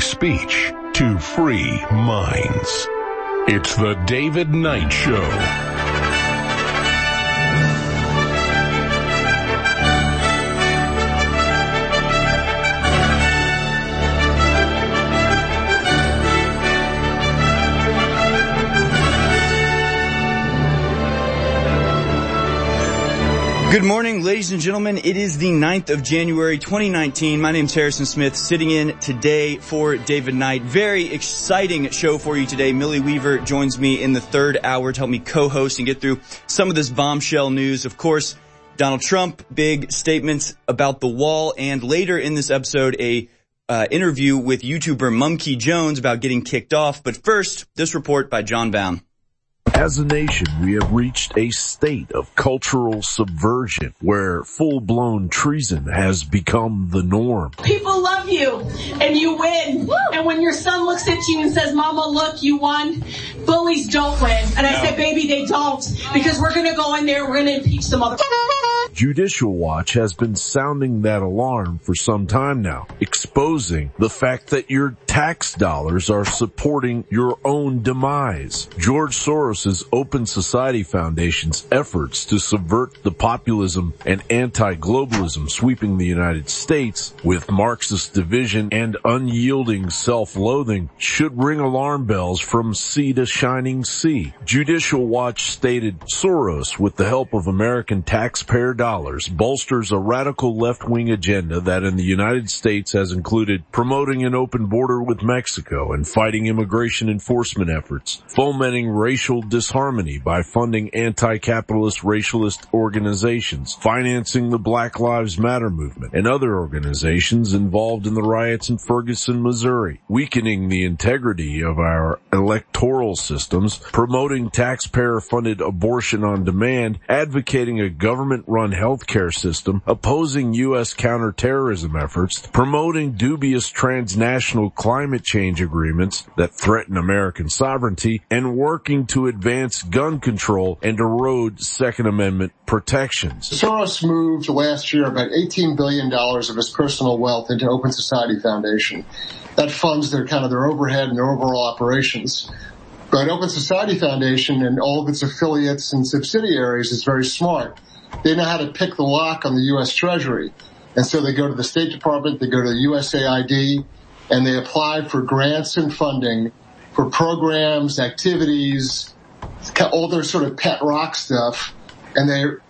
speech to free minds. It's the David Knight Show. Good morning, ladies and gentlemen. It is the 9th of January, 2019. My name's Harrison Smith, sitting in today for David Knight. Very exciting show for you today. Millie Weaver joins me in the third hour to help me co-host and get through some of this bombshell news. Of course, Donald Trump, big statements about the wall, and later in this episode, a interview with YouTuber Mumkey Jones about getting kicked off. But first, this report by John Bound. As a nation, we have reached a state of cultural subversion where full-blown treason has become the norm. People love you, and you win. Woo! And when your son looks at you and says, Mama, look, you won, bullies don't win. And I said, baby, they don't, because we're going to go in there, we're going to impeach the mother... Judicial Watch has been sounding that alarm for some time now, exposing the fact that your tax dollars are supporting your own demise. George Soros' Open Society Foundation's efforts to subvert the populism and anti-globalism sweeping the United States with Marxist division and unyielding self-loathing should ring alarm bells from sea to shining sea. Judicial Watch stated Soros, with the help of American taxpayer dollars, bolsters a radical left-wing agenda that in the United States has included promoting an open border with Mexico and fighting immigration enforcement efforts, fomenting racial disharmony by funding anti-capitalist racialist organizations, financing the Black Lives Matter movement and other organizations involved in the riots in Ferguson, Missouri, weakening the integrity of our electoral systems, promoting taxpayer-funded abortion on demand, advocating a government-run healthcare system, opposing U.S. counterterrorism efforts, promoting dubious transnational climate change agreements that threaten American sovereignty, and working to advance gun control and erode Second Amendment protections. Soros moved last year about $18 billion of his personal wealth into Open Society Foundation. That funds their overhead and their overall operations. But Open Society Foundation and all of its affiliates and subsidiaries is very smart. They know how to pick the lock on the U.S. Treasury. And so they go to the State Department, they go to the USAID, and they apply for grants and funding for programs, activities, all their sort of pet rock stuff. And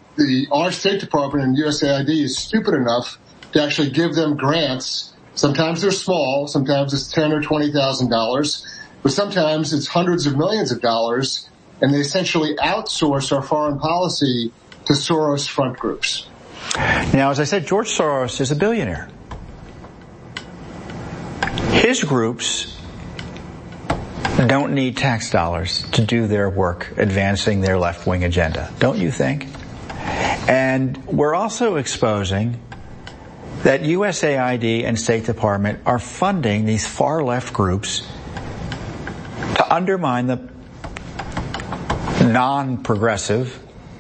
our State Department and USAID is stupid enough to actually give them grants. Sometimes they're small, sometimes it's $10,000 or $20,000, but sometimes it's hundreds of millions of dollars, and they essentially outsource our foreign policy to Soros front groups. Now, as I said, George Soros is a billionaire. His groups don't need tax dollars to do their work advancing their left-wing agenda, don't you think? And we're also exposing that USAID and State Department are funding these far-left groups to undermine the non-progressive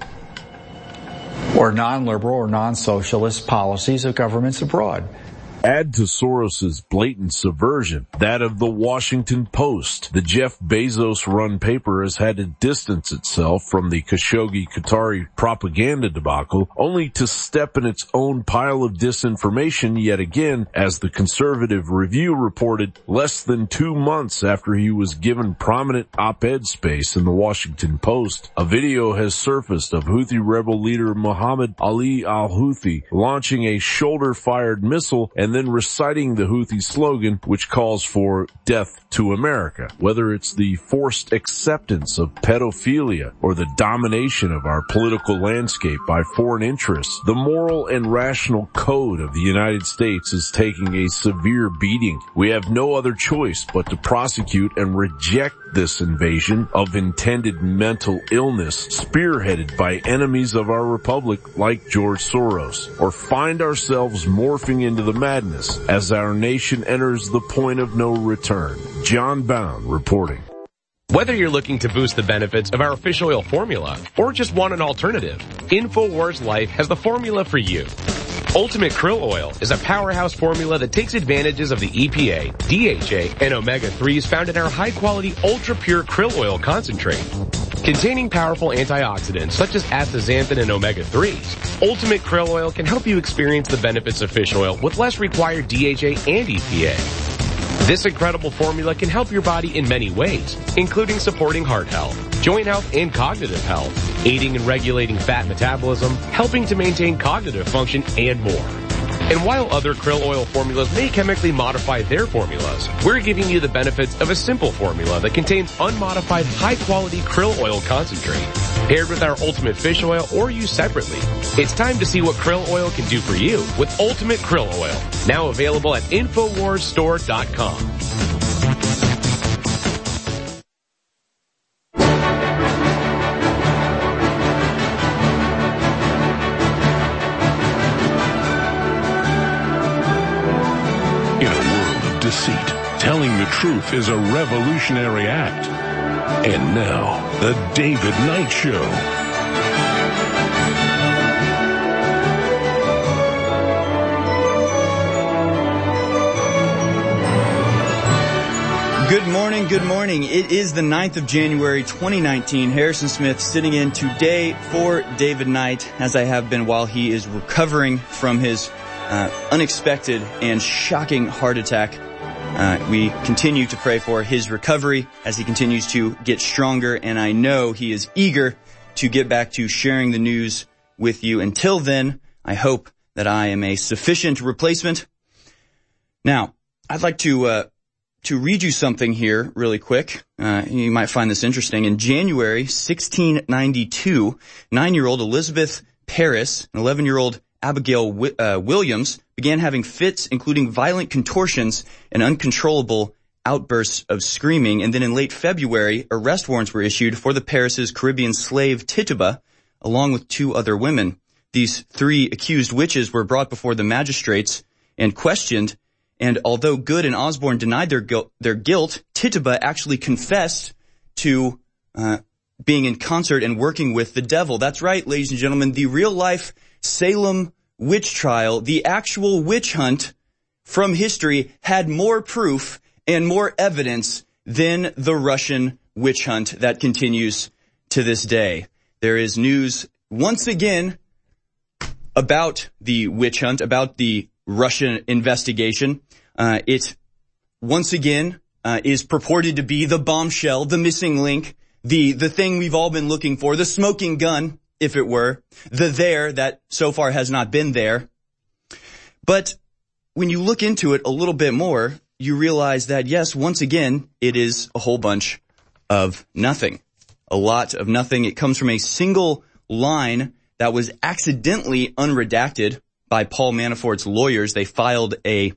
or non-liberal or non-socialist policies of governments abroad. Add to Soros's blatant subversion that of the Washington Post. The Jeff Bezos-run paper has had to distance itself from the Khashoggi-Qatari propaganda debacle, only to step in its own pile of disinformation yet again, as the Conservative Review reported less than 2 months after he was given prominent op-ed space in the Washington Post. A video has surfaced of Houthi rebel leader Mohammed Ali al-Houthi launching a shoulder-fired missile and then reciting the Houthi slogan, which calls for death to America. Whether it's the forced acceptance of pedophilia or the domination of our political landscape by foreign interests, the moral and rational code of the United States is taking a severe beating. We have no other choice but to prosecute and reject this invasion of intended mental illness spearheaded by enemies of our republic like George Soros, or find ourselves morphing into the madness as our nation enters the point of no return. John Bound reporting. Whether you're looking to boost the benefits of our fish oil formula or just want an alternative, InfoWars Life has the formula for you. Ultimate Krill Oil is a powerhouse formula that takes advantages of the EPA, DHA, and omega-3s found in our high-quality, ultra-pure krill oil concentrate. Containing powerful antioxidants such as astaxanthin and omega-3s, Ultimate Krill Oil can help you experience the benefits of fish oil with less required DHA and EPA. This incredible formula can help your body in many ways, including supporting heart health, joint health, and cognitive health, aiding in regulating fat metabolism, helping to maintain cognitive function, and more. And while other krill oil formulas may chemically modify their formulas, we're giving you the benefits of a simple formula that contains unmodified high-quality krill oil concentrate, paired with our Ultimate Fish Oil or used separately. It's time to see what krill oil can do for you with Ultimate Krill Oil, now available at InfoWarsStore.com. Deceit. Telling the truth is a revolutionary act. And now, the David Knight Show. Good morning, good morning. It is the 9th of January, 2019. Harrison Smith sitting in today for David Knight, as I have been while he is recovering from his unexpected and shocking heart attack. We continue to pray for his recovery as he continues to get stronger, and I know he is eager to get back to sharing the news with you. Until then, I hope that I am a sufficient replacement. Now, I'd like to read you something here really quick. You might find this interesting. In January 1692, 9-year-old Elizabeth Parris and 11-year-old Abigail Williams began having fits, including violent contortions and uncontrollable outbursts of screaming. And then in late February, arrest warrants were issued for the Parris' Caribbean slave Tituba, along with 2 other women. These 3 accused witches were brought before the magistrates and questioned. And although Good and Osborne denied their guilt, Tituba actually confessed to being in concert and working with the devil. That's right, ladies and gentlemen, the real-life Salem witch trial, the actual witch hunt from history, had more proof and more evidence than the Russian witch hunt that continues to this day. There is news once again about the witch hunt, about the Russian investigation. It once again is purported to be the bombshell, the missing link, the thing we've all been looking for, the smoking gun, if it were, the there that so far has not been there. But when you look into it a little bit more, you realize that, yes, once again, it is a whole bunch of nothing. A lot of nothing. It comes from a single line that was accidentally unredacted by Paul Manafort's lawyers. They filed a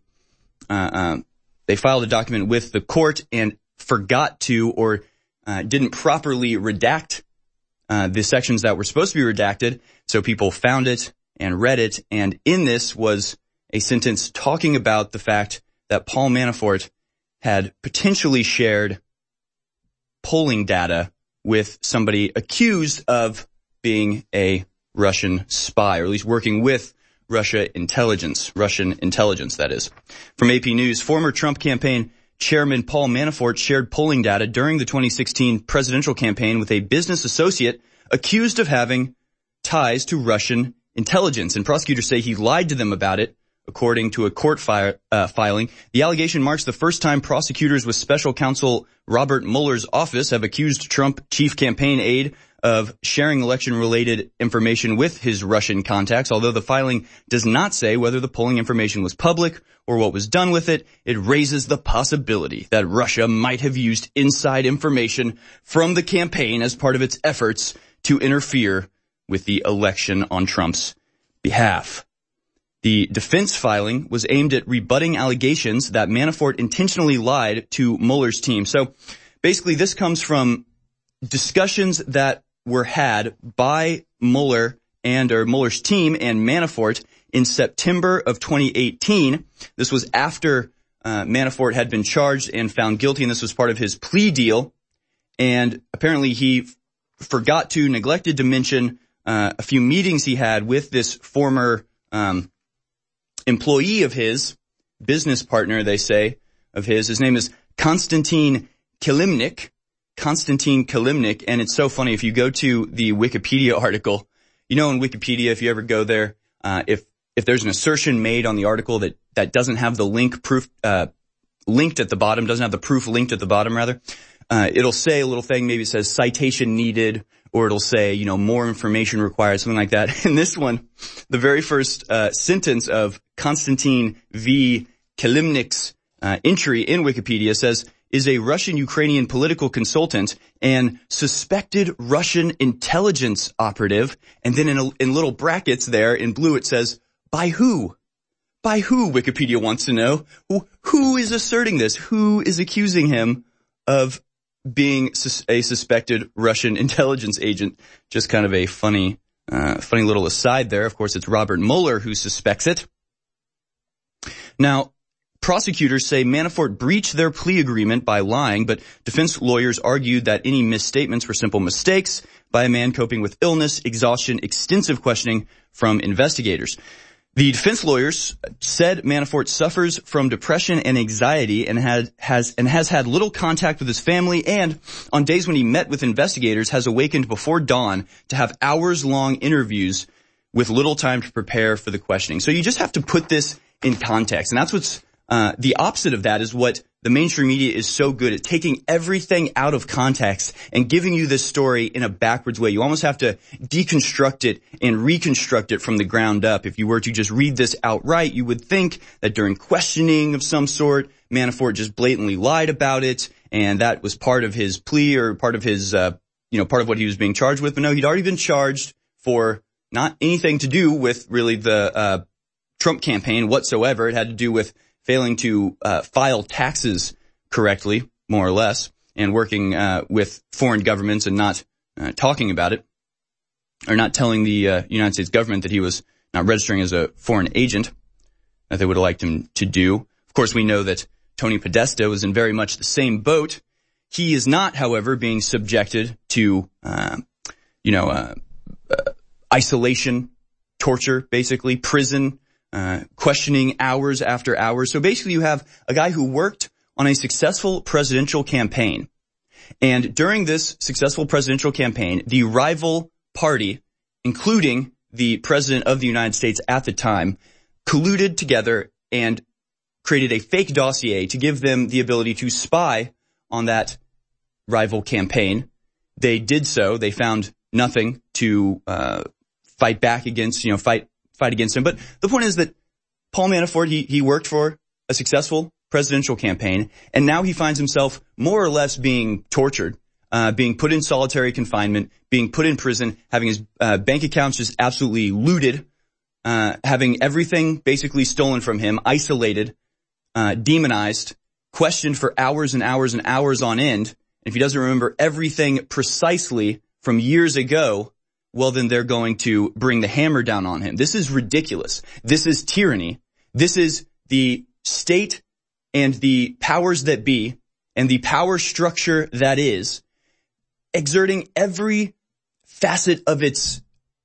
document with the court and forgot to or didn't properly redact the sections that were supposed to be redacted, so people found it and read it, and in this was a sentence talking about the fact that Paul Manafort had potentially shared polling data with somebody accused of being a Russian spy, or at least working with Russian intelligence, that is. From AP News, former Trump campaign Chairman Paul Manafort shared polling data during the 2016 presidential campaign with a business associate accused of having ties to Russian intelligence. And prosecutors say he lied to them about it, according to a court filing. The allegation marks the first time prosecutors with special counsel Robert Mueller's office have accused Trump chief campaign aide of sharing election-related information with his Russian contacts. Although the filing does not say whether the polling information was public or what was done with it, it raises the possibility that Russia might have used inside information from the campaign as part of its efforts to interfere with the election on Trump's behalf. The defense filing was aimed at rebutting allegations that Manafort intentionally lied to Mueller's team. So basically this comes from discussions that were had by Mueller or Mueller's team and Manafort in September of 2018. This was after Manafort had been charged and found guilty, and this was part of his plea deal. And apparently he neglected to mention a few meetings he had with this former employee of his, business partner, they say, of his name is Konstantin Kilimnik, and it's so funny. If you go to the Wikipedia article, in Wikipedia, if you ever go there, if there's an assertion made on the article that doesn't have the linked at the bottom, doesn't have the proof linked at the bottom, rather, it'll say a little thing, maybe it says citation needed, or it'll say, more information required, something like that. And this one, the very first sentence of Konstantin V. Kilimnik's entry in Wikipedia says, is a Russian-Ukrainian political consultant and suspected Russian intelligence operative. And then in little brackets there in blue it says, by who? By who, Wikipedia wants to know. Who is asserting this? Who is accusing him of being a suspected Russian intelligence agent? Just kind of a funny little aside there. Of course, it's Robert Mueller who suspects it. Now, prosecutors say Manafort breached their plea agreement by lying, but defense lawyers argued that any misstatements were simple mistakes by a man coping with illness, exhaustion, extensive questioning from investigators. The defense lawyers said Manafort suffers from depression and anxiety and has had little contact with his family, and on days when he met with investigators has awakened before dawn to have hours-long interviews with little time to prepare for the questioning. So you just have to put this in context, and that's what's the opposite of that is what the mainstream media is so good at, taking everything out of context and giving you this story in a backwards way. You almost have to deconstruct it and reconstruct it from the ground up. If you were to just read this outright, you would think that during questioning of some sort, Manafort just blatantly lied about it, and that was part of his plea or part of his, part of what he was being charged with. But no, he'd already been charged for not anything to do with really the Trump campaign whatsoever. It had to do with failing to file taxes correctly, more or less, and working with foreign governments and not talking about it, or not telling the United States government that he was not registering as a foreign agent that they would have liked him to do. Of course, we know that Tony Podesta was in very much the same boat. He is not, however, being subjected to, isolation, torture, basically, prison, questioning hours after hours. So basically you have a guy who worked on a successful presidential campaign. And during this successful presidential campaign, the rival party, including the president of the United States at the time, colluded together and created a fake dossier to give them the ability to spy on that rival campaign. They did so. They found nothing to fight back against, fight against him. But the point is that Paul Manafort, he worked for a successful presidential campaign, and now he finds himself more or less being tortured, being put in solitary confinement, being put in prison, having his bank accounts just absolutely looted, having everything basically stolen from him, isolated, demonized, questioned for hours and hours and hours on end. And if he doesn't remember everything precisely from years ago, well, then they're going to bring the hammer down on him. This is ridiculous. This is tyranny. This is the state and the powers that be and the power structure that is exerting every facet of its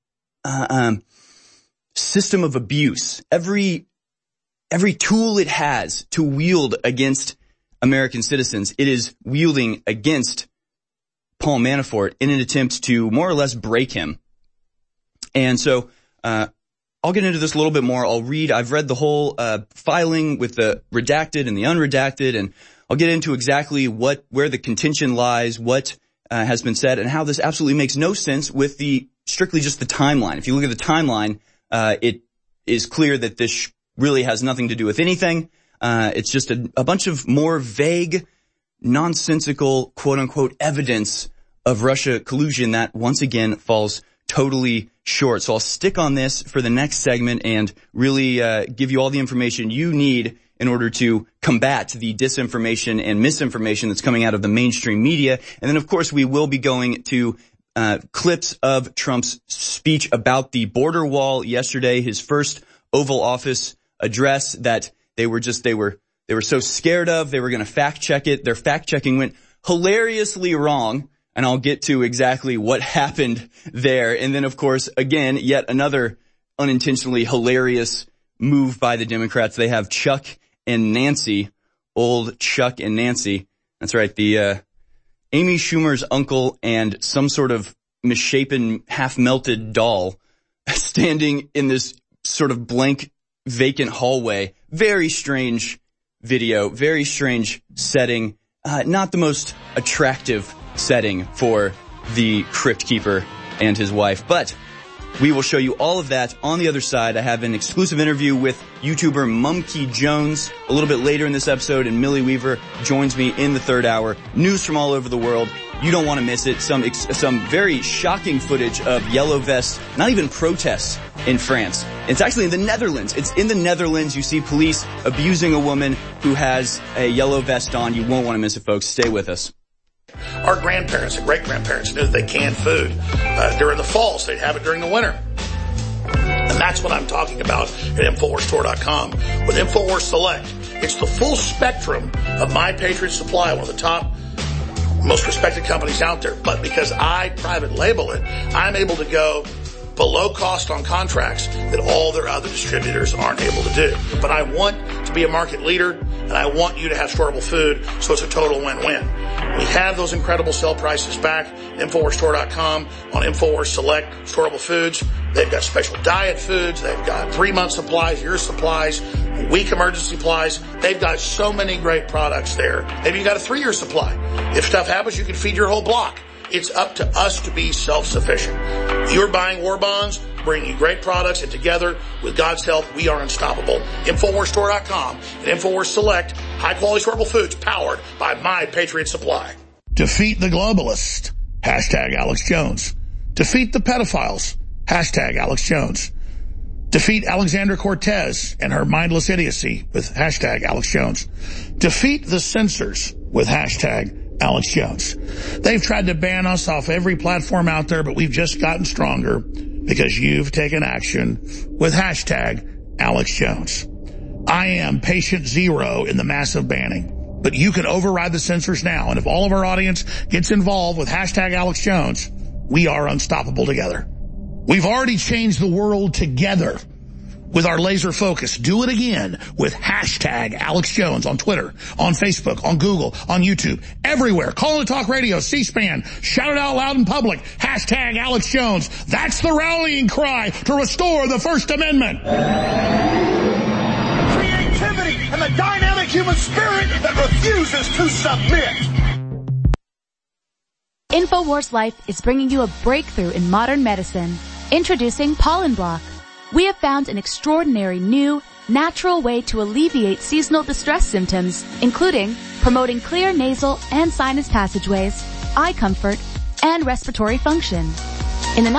system of abuse, every tool it has to wield against American citizens. It is wielding against Paul Manafort in an attempt to more or less break him. And so I'll get into this a little bit more. I've read the whole filing with the redacted and the unredacted, and I'll get into exactly where the contention lies, what has been said, and how this absolutely makes no sense with strictly just the timeline. If you look at the timeline, it is clear that this really has nothing to do with anything. It's just a bunch of more vague, nonsensical, quote-unquote, evidence of Russia collusion that, once again, falls totally short. So I'll stick on this for the next segment and really give you all the information you need in order to combat the disinformation and misinformation that's coming out of the mainstream media. And then, of course, we will be going to clips of Trump's speech about the border wall yesterday, his first Oval Office address that they were so scared of, they were going to fact check it. Their fact checking went hilariously wrong, and I'll get to exactly what happened there. And then, of course, again, yet another unintentionally hilarious move by the Democrats. They have Chuck and Nancy, old Chuck and Nancy. That's right. The Amy Schumer's uncle and some sort of misshapen, half-melted doll standing in this sort of blank, vacant hallway. Very strange video, very strange setting. Not the most attractive setting for the Crypt Keeper and his wife, but we will show you all of that on the other side. I have an exclusive interview with YouTuber Mumkey Jones a little bit later in this episode, and Millie Weaver joins me in the third hour. News from all over the world. You don't want to miss it. Some very shocking footage of yellow vests, not even protests in France. It's actually in the Netherlands. It's in the Netherlands. You see police abusing a woman who has a yellow vest on. You won't want to miss it, folks. Stay with us. Our grandparents and great-grandparents knew that they canned food during the fall, so they'd have it during the winter. And that's what I'm talking about at InfoWarsStore.com. With InfoWars Select, it's the full spectrum of My Patriot Supply, one of the top, most respected companies out there. But because I private label it, I'm able to go below cost on contracts that all their other distributors aren't able to do. But I want to be a market leader, and I want you to have storable food, so it's a total win-win. We have those incredible sale prices back. InfoWarsStore.com on InfoWars Select storable foods. They've got special diet foods. They've got 3-month supplies, year supplies, week emergency supplies. They've got so many great products there. Maybe you got a 3-year supply. If stuff happens, you can feed your whole block. It's up to us to be self-sufficient. You're buying war bonds, bringing you great products, and together, with God's help, we are unstoppable. InfoWarsStore.com and InfoWars Select, high-quality storable foods powered by My Patriot Supply. Defeat the globalists. Hashtag Alex Jones. Defeat the pedophiles. Hashtag Alex Jones. Defeat Alexandra Cortez and her mindless idiocy with hashtag Alex Jones. Defeat the censors with hashtag Alex Jones. They've tried to ban us off every platform out there, but we've just gotten stronger because you've taken action with hashtag Alex Jones. I am patient zero in the massive banning, but you can override the censors now. And if all of our audience gets involved with hashtag Alex Jones, we are unstoppable together. We've already changed the world together with our laser focus. Do it again with hashtag Alex Jones on Twitter, on Facebook, on Google, on YouTube, everywhere. Call it Talk Radio, C-SPAN. Shout it out loud in public. Hashtag Alex Jones. That's the rallying cry to restore the First Amendment. Creativity and the dynamic human spirit that refuses to submit. InfoWars Life is bringing you a breakthrough in modern medicine. Introducing Pollen Block. We have found an extraordinary new, natural way to alleviate seasonal distress symptoms, including promoting clear nasal and sinus passageways, eye comfort, and respiratory function. In the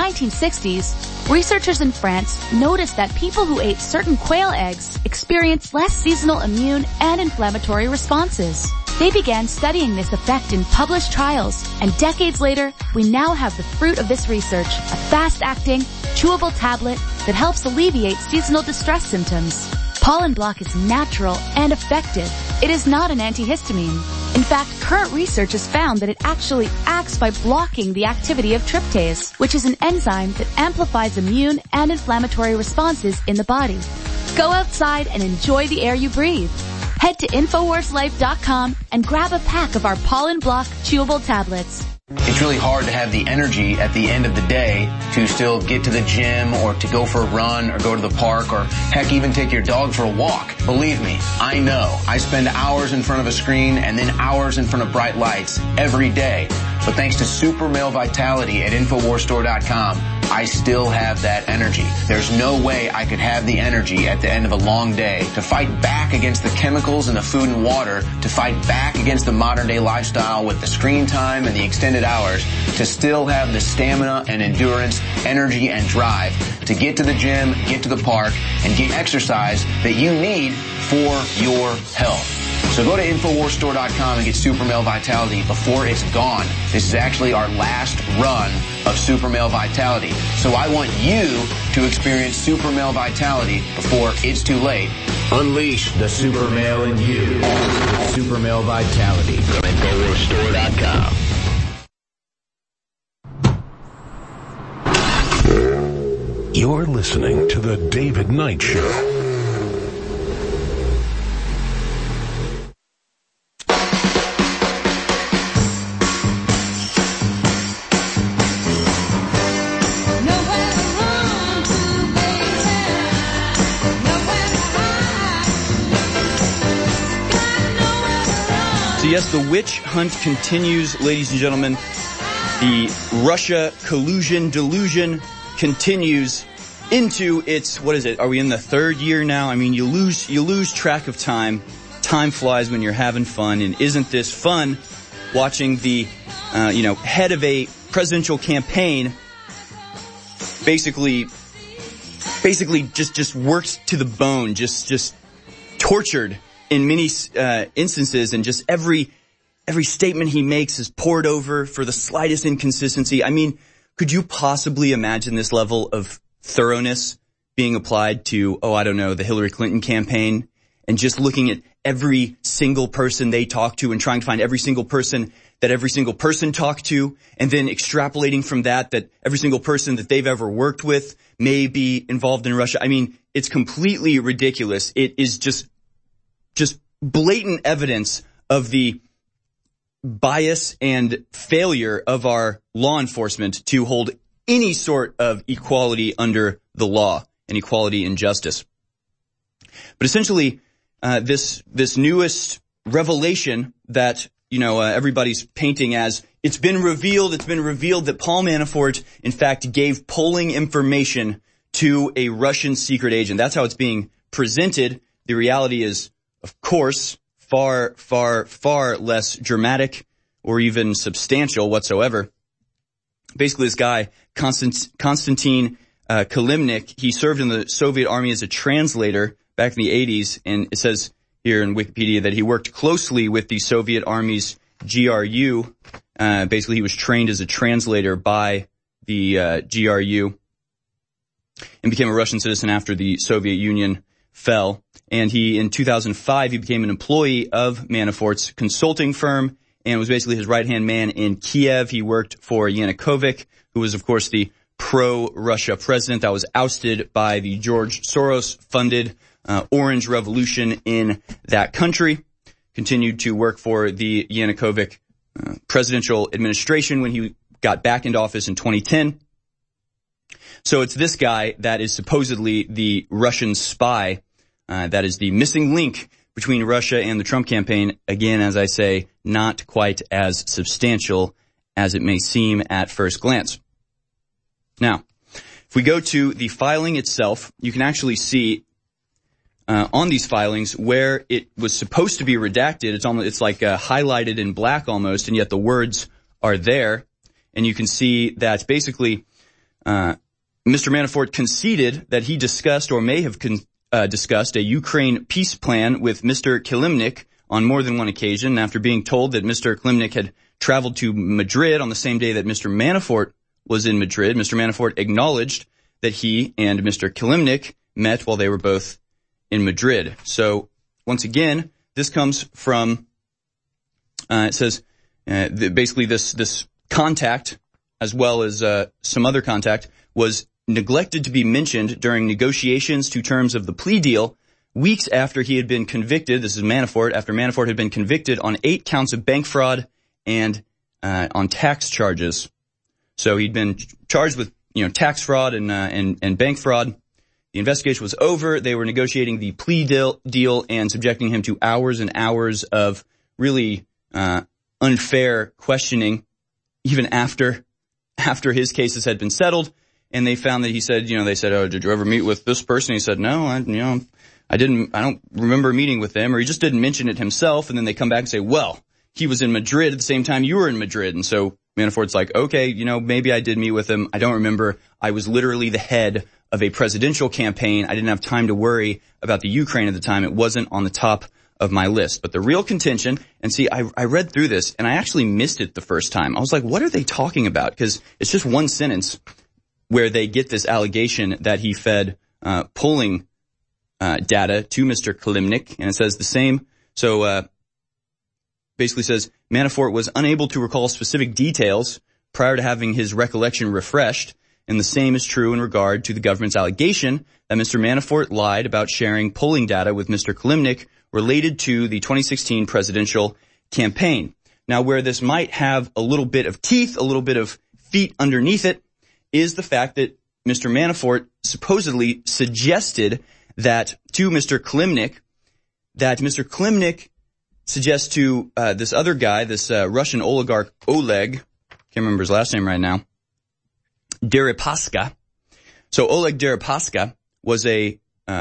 1960s, researchers in France noticed that people who ate certain quail eggs experienced less seasonal immune and inflammatory responses. They began studying this effect in published trials, and decades later, we now have the fruit of this research, a fast-acting, chewable tablet that helps alleviate seasonal distress symptoms. Pollen Block is natural and effective. It is not an antihistamine. In fact, current research has found that it actually acts by blocking the activity of tryptase, which is an enzyme that amplifies immune and inflammatory responses in the body. Go outside and enjoy the air you breathe. Head to InfoWarsLife.com and grab a pack of our Pollen Block chewable tablets. It's really hard to have the energy at the end of the day to still get to the gym or to go for a run or go to the park or heck even take your dog for a walk. Believe me, I know. I spend hours in front of a screen and then hours in front of bright lights every day. But thanks to Super Male Vitality at InfoWarsStore.com, I still have that energy. There's no way I could have the energy at the end of a long day to fight back against the chemicals in the food and water, to fight back against the modern day lifestyle with the screen time and the extended hours, to still have the stamina and endurance, energy and drive to get to the gym, get to the park, and get exercise that you need for your health. So go to InfoWarsStore.com and get Super Male Vitality before it's gone. This is actually our last run of Super Male Vitality. So I want you to experience Super Male Vitality before it's too late. Unleash the Super Male in you. Super Male Vitality from InfoWarsStore.com. You're listening to The David Knight Show. Yes, the witch hunt continues, ladies and gentlemen. The Russia collusion delusion continues into its, what is it? Are we in the third year now? I mean, you lose track of time. Time flies when you're having fun, and isn't this fun watching the, head of a presidential campaign basically just worked to the bone, just tortured in many instances, and just every statement he makes is poured over for the slightest inconsistency. I mean, could you possibly imagine this level of thoroughness being applied to, the Hillary Clinton campaign, and just looking at every single person they talk to and trying to find every single person that every single person talked to, and then extrapolating from that every single person that they've ever worked with may be involved in Russia? I mean, it's completely ridiculous. It is just blatant evidence of the bias and failure of our law enforcement to hold any sort of equality under the law and equality in justice. But essentially, this newest revelation that, everybody's painting as it's been revealed that Paul Manafort, in fact, gave polling information to a Russian secret agent. That's how it's being presented. The reality is, of course, far, far, far less dramatic or even substantial whatsoever. Basically, this guy, Konstantin Kilimnik, he served in the Soviet Army as a translator back in the 80s, and it says here in Wikipedia that he worked closely with the Soviet Army's GRU. Basically, he was trained as a translator by the GRU and became a Russian citizen after the Soviet Union fell. And in 2005, he became an employee of Manafort's consulting firm and was basically his right-hand man in Kiev. He worked for Yanukovych, who was, of course, the pro-Russia president that was ousted by the George Soros-funded Orange Revolution in that country. Continued to work for the Yanukovych presidential administration when he got back into office in 2010. So it's this guy that is supposedly the Russian spy, that is the missing link between Russia and the Trump campaign. Again, as I say, not quite as substantial as it may seem at first glance. Now, if we go to the filing itself, you can actually see on these filings where it was supposed to be redacted. It's like highlighted in black almost, and yet the words are there. And you can see that basically Mr. Manafort conceded that he discussed or may have discussed a Ukraine peace plan with Mr. Kilimnik on more than one occasion. After being told that Mr. Kilimnik had traveled to Madrid on the same day that Mr. Manafort was in Madrid, Mr. Manafort acknowledged that he and Mr. Kilimnik met while they were both in Madrid. So once again, this comes from, it says, basically this contact, as well as some other contact, was neglected to be mentioned during negotiations to terms of the plea deal weeks after he had been convicted. This is Manafort, after Manafort had been convicted on 8 counts of bank fraud and on tax charges. So he'd been charged with, tax fraud and bank fraud. The investigation was over. They were negotiating the plea deal and subjecting him to hours and hours of really unfair questioning, even after his cases had been settled. And they found that he said, they said, "Oh, did you ever meet with this person?" He said, "No, I didn't. I don't remember meeting with him," or he just didn't mention it himself. And then they come back and say, "Well, he was in Madrid at the same time you were in Madrid." And so Manafort's like, "Okay, maybe I did meet with him. I don't remember. I was literally the head of a presidential campaign. I didn't have time to worry about the Ukraine at the time. It wasn't on the top of my list." But the real contention, and see, I read through this and I actually missed it the first time. I was like, what are they talking about? Because it's just one sentence where they get this allegation that he fed polling data to Mr. Kilimnik, and it says the same. So basically says Manafort was unable to recall specific details prior to having his recollection refreshed, and the same is true in regard to the government's allegation that Mr. Manafort lied about sharing polling data with Mr. Kilimnik related to the 2016 presidential campaign. Now, where this might have a little bit of teeth, a little bit of feet underneath it, is the fact that Mr. Manafort supposedly suggested that to Mr. Kilimnik, that Mr. Kilimnik suggests to this other guy, this Russian oligarch Oleg, can't remember his last name right now, Deripaska. So Oleg Deripaska was a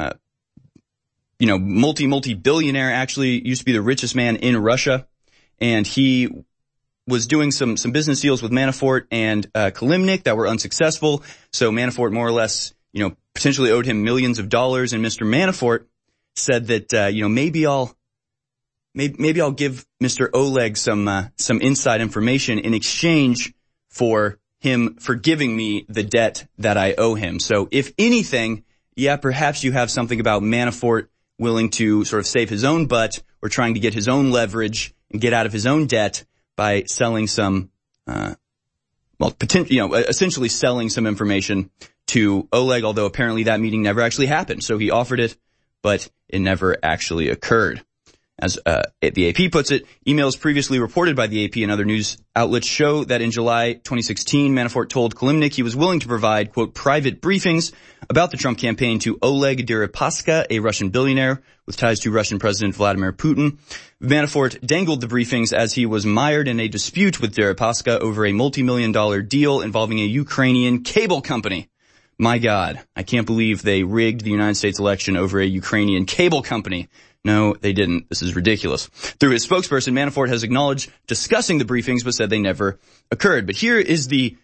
multi-billionaire, actually used to be the richest man in Russia, and he was doing some business deals with Manafort and Kilimnik that were unsuccessful. So Manafort more or less, potentially owed him millions of dollars, and Mr. Manafort said that maybe I'll give Mr. Oleg some inside information in exchange for him forgiving me the debt that I owe him. So if anything, yeah, perhaps you have something about Manafort willing to sort of save his own butt or trying to get his own leverage and get out of his own debt by selling some, essentially selling some information to Oleg, although apparently that meeting never actually happened. So he offered it, but it never actually occurred. As the AP puts it, emails previously reported by the AP and other news outlets show that in July 2016, Manafort told Kilimnik he was willing to provide, quote, private briefings about the Trump campaign to Oleg Deripaska, a Russian billionaire with ties to Russian President Vladimir Putin. Manafort dangled the briefings as he was mired in a dispute with Deripaska over a multi-million-dollar deal involving a Ukrainian cable company. My God, I can't believe they rigged the United States election over a Ukrainian cable company. No, they didn't. This is ridiculous. Through his spokesperson, Manafort has acknowledged discussing the briefings, but said they never occurred. But here's the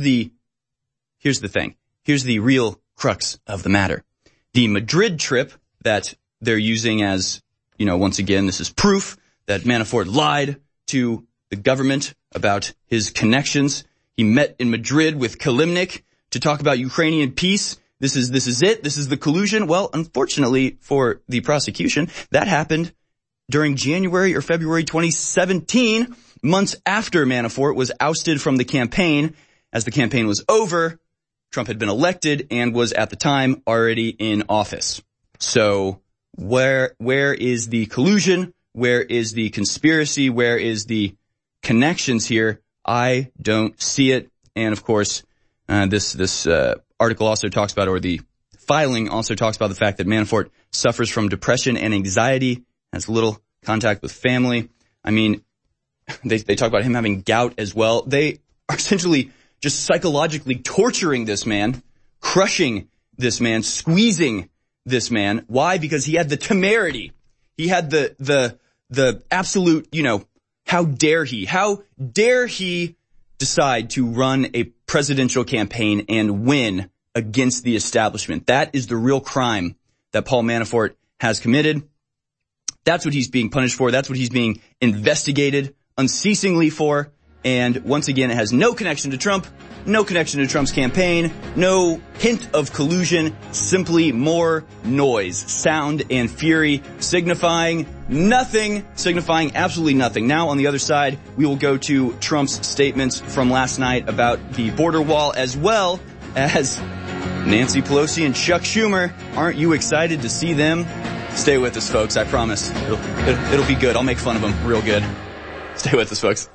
thing. Here's the real crux of the matter. The Madrid trip that they're using as, once again, this is proof that Manafort lied to the government about his connections. He met in Madrid with Kilimnik to talk about Ukrainian peace. This is it. This is the collusion. Well, unfortunately for the prosecution, that happened during January or February 2017, months after Manafort was ousted from the campaign. As the campaign was over, Trump had been elected and was at the time already in office. So where is the collusion? Where is the conspiracy? Where is the connections here? I don't see it. And of course, this article also talks about, or the filing also talks about the fact that Manafort suffers from depression and anxiety, has little contact with family. I mean, they talk about him having gout as well. They are essentially just psychologically torturing this man, crushing this man, squeezing this man. Why? Because he had the temerity. He had the absolute, how dare he decide to run a presidential campaign and win against the establishment. That is the real crime that Paul Manafort has committed. That's what he's being punished for. That's what he's being investigated unceasingly for. And once again, it has no connection to Trump, no connection to Trump's campaign, no hint of collusion, simply more noise, sound, and fury, signifying absolutely nothing. Now, on the other side, we will go to Trump's statements from last night about the border wall, as well as Nancy Pelosi and Chuck Schumer. Aren't you excited to see them? Stay with us, folks. I promise. It'll be good. I'll make fun of them real good. Stay with us, folks.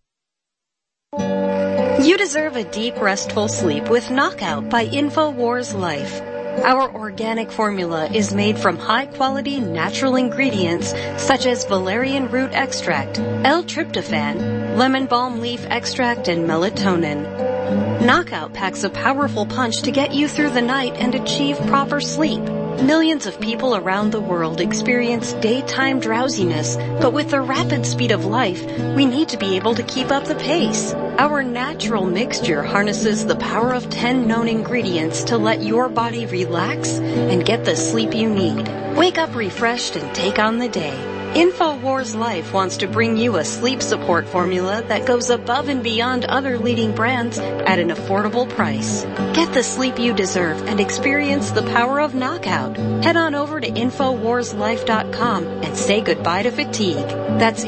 You deserve a deep, restful sleep with Knockout by InfoWars Life. Our organic formula is made from high-quality natural ingredients such as valerian root extract, L-tryptophan, lemon balm leaf extract, and melatonin. Knockout packs a powerful punch to get you through the night and achieve proper sleep. Millions of people around the world experience daytime drowsiness, but with the rapid speed of life, we need to be able to keep up the pace. Our natural mixture harnesses the power of 10 known ingredients to let your body relax and get the sleep you need. Wake up refreshed and take on the day. InfoWars Life wants to bring you a sleep support formula that goes above and beyond other leading brands at an affordable price. Get the sleep you deserve and experience the power of Knockout. Head on over to InfoWarsLife.com and say goodbye to fatigue. That's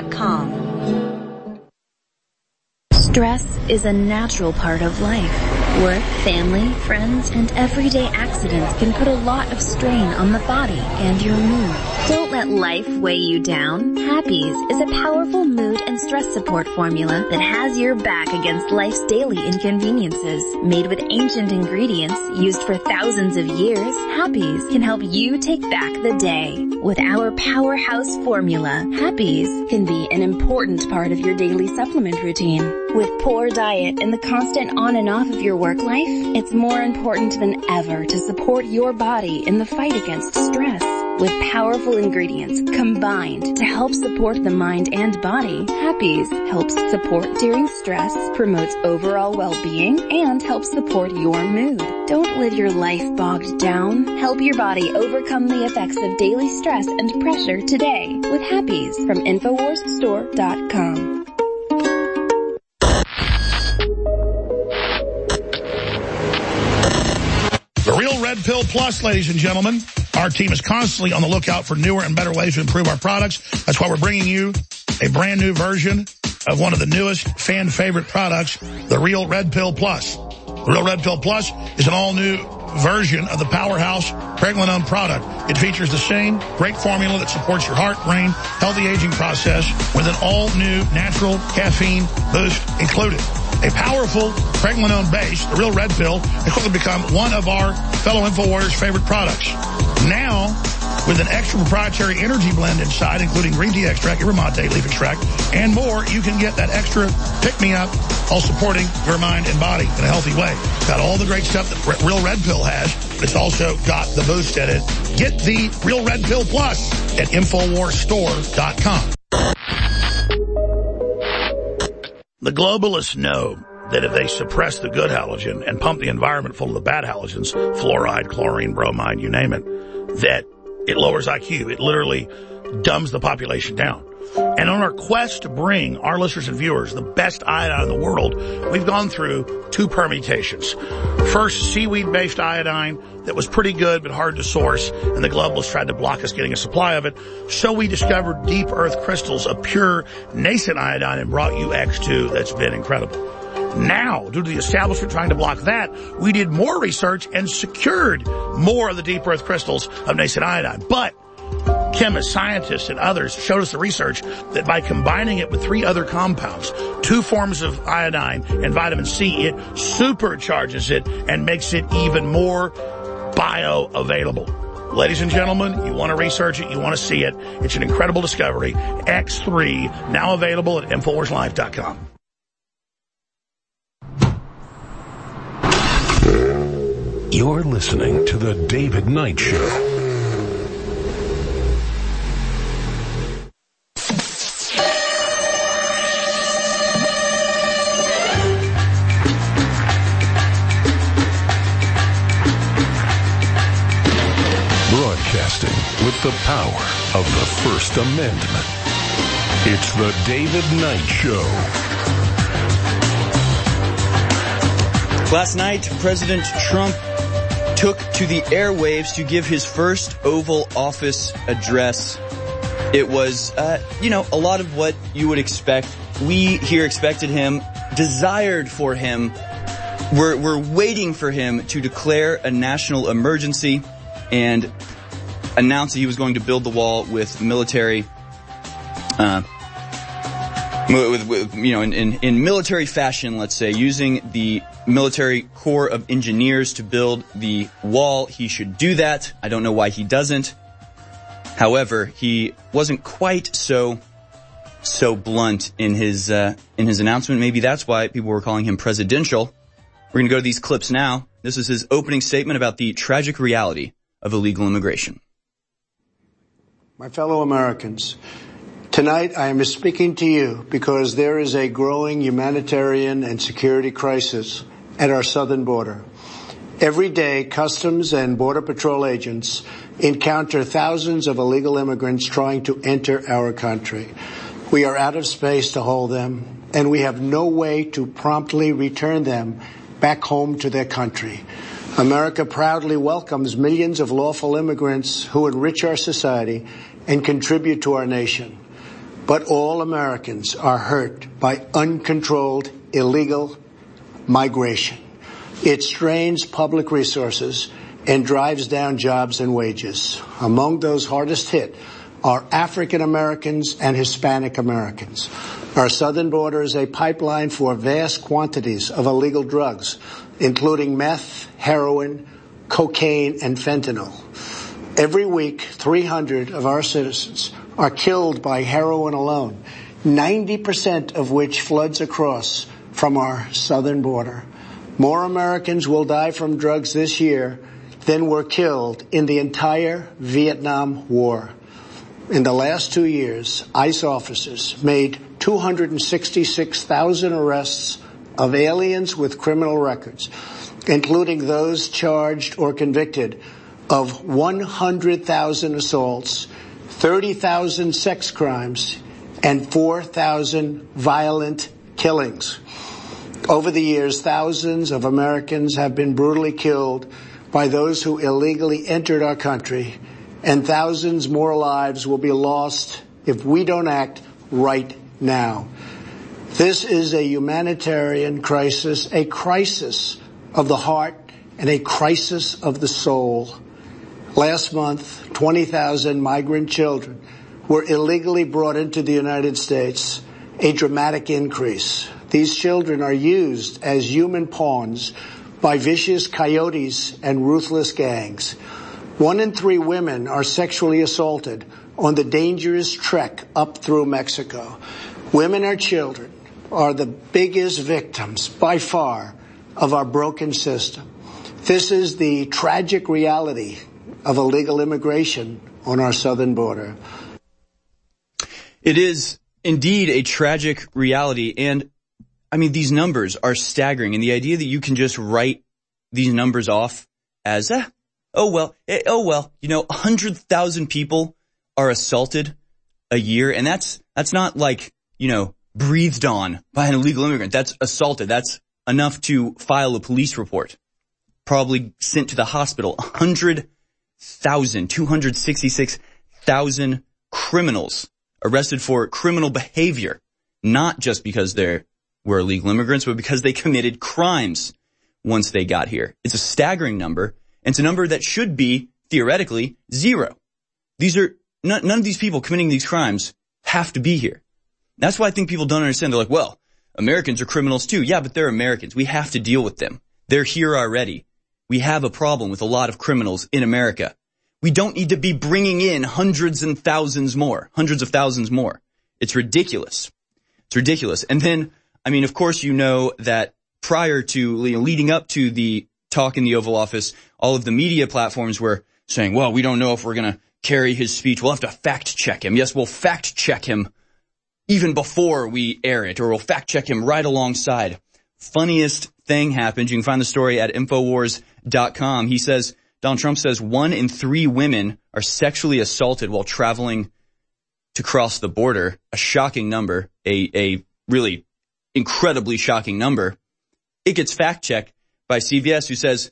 InfoWarsLife.com. Stress is a natural part of life. Work, family, friends, and everyday accidents can put a lot of strain on the body and your mood. Don't let life weigh you down. Happies is a powerful mood and stress support formula that has your back against life's daily inconveniences. Made with ancient ingredients used for thousands of years, Happies can help you take back the day. With our powerhouse formula, Happies can be an important part of your daily supplement routine. With poor diet and the constant on and off of your work life, it's more important than ever to support your body in the fight against stress. With powerful ingredients combined to help support the mind and body, Happies helps support during stress, promotes overall well-being, and helps support your mood. Don't live your life bogged down. Help your body overcome the effects of daily stress and pressure today with Happies from InfoWarsStore.com. The Real Red Pill Plus, ladies and gentlemen. Our team is constantly on the lookout for newer and better ways to improve our products. That's why we're bringing you a brand new version of one of the newest fan favorite products, the Real Red Pill Plus. The Real Red Pill Plus is an all-new version of the powerhouse pregnenolone product. It features the same great formula that supports your heart, brain, healthy aging process with an all-new natural caffeine boost included. A powerful pregnenolone base, the Real Red Pill, has quickly become one of our fellow InfoWarriors' favorite products. Now, with an extra proprietary energy blend inside, including green tea extract, yerba mate, leaf extract, and more, you can get that extra pick-me-up while supporting your mind and body in a healthy way. It's got all the great stuff that Real Red Pill has, but it's also got the boost in it. Get the Real Red Pill Plus at InfoWarsStore.com. The globalists know that if they suppress the good halogen and pump the environment full of the bad halogens, fluoride, chlorine, bromide, you name it, that it lowers IQ. It literally dumbs the population down. And on our quest to bring our listeners and viewers the best iodine in the world, we've gone through two permutations. First, seaweed-based iodine that was pretty good but hard to source, and the globalists tried to block us getting a supply of it. So we discovered deep earth crystals of pure nascent iodine and brought you X2 that's been incredible. Now, due to the establishment trying to block that, we did more research and secured more of the deep earth crystals of nascent iodine. But chemists, scientists, and others showed us the research that by combining it with 3 other compounds, 2 forms of iodine and vitamin C, it supercharges it and makes it even more bioavailable. Ladies and gentlemen, you want to research it, you want to see it. It's an incredible discovery. X3, now available at InfoWarsLife.com. You're listening to The David Knight Show. Broadcasting with the power of the First Amendment. It's The David Knight Show. Last night, President Trump took to the airwaves to give his first Oval Office address. It was, a lot of what you would expect. We here expected him, desired for him. We're waiting for him to declare a national emergency and announce that he was going to build the wall with military, in military fashion, let's say, using the military Corps of Engineers to build the wall. He should do that. I don't know why he doesn't. However, he wasn't quite so blunt in his announcement. Maybe that's why people were calling him presidential. We're going to go to these clips now. This is his opening statement about the tragic reality of illegal immigration. My fellow Americans, tonight I am speaking to you because there is a growing humanitarian and security crisis at our southern border. Every day, Customs and Border Patrol agents encounter thousands of illegal immigrants trying to enter our country. We are out of space to hold them, and we have no way to promptly return them back home to their country. America proudly welcomes millions of lawful immigrants who enrich our society and contribute to our nation. But all Americans are hurt by uncontrolled illegal migration. It strains public resources and drives down jobs and wages. Among those hardest hit are African Americans and Hispanic Americans. Our southern border is a pipeline for vast quantities of illegal drugs, including meth, heroin, cocaine, and fentanyl. Every week, 300 of our citizens are killed by heroin alone, 90% of which floods across from our southern border. More Americans will die from drugs this year than were killed in the entire Vietnam War. In the last 2 years, ICE officers made 266,000 arrests of aliens with criminal records, including those charged or convicted of 100,000 assaults, 30,000 sex crimes, and 4,000 violent killings. Over the years, thousands of Americans have been brutally killed by those who illegally entered our country, and thousands more lives will be lost if we don't act right now. This is a humanitarian crisis, a crisis of the heart and a crisis of the soul. Last month, 20,000 migrant children were illegally brought into the United States, a dramatic increase. These children are used as human pawns by vicious coyotes and ruthless gangs. 1 in 3 women are sexually assaulted on the dangerous trek up through Mexico. Women and children are the biggest victims, by far, of our broken system. This is the tragic reality of illegal immigration on our southern border. It is indeed a tragic reality, and I mean, these numbers are staggering, and the idea that you can just write these numbers off as, 100,000 people are assaulted a year, and that's not like, breathed on by an illegal immigrant. That's assaulted. That's enough to file a police report. Probably sent to the hospital. 266,000 criminals arrested for criminal behavior, not just because they were illegal immigrants, but because they committed crimes once they got here. It's a staggering number, and it's a number that should be, theoretically, zero. None of these people committing these crimes have to be here. That's why I think people don't understand. They're like, well, Americans are criminals too. Yeah, but they're Americans. We have to deal with them. They're here already. We have a problem with a lot of criminals in America. We don't need to be bringing in hundreds of thousands more. It's ridiculous. It's ridiculous. And then, of course, that prior to, leading up to the talk in the Oval Office, all of the media platforms were saying, well, we don't know if we're going to carry his speech. We'll have to fact check him. Yes, we'll fact check him even before we air it, or we'll fact check him right alongside. Funniest thing happened. You can find the story at Infowars.com. Donald Trump says 1 in 3 women are sexually assaulted while traveling to cross the border. A shocking number, a really incredibly shocking number. It gets fact checked by CBS, who says,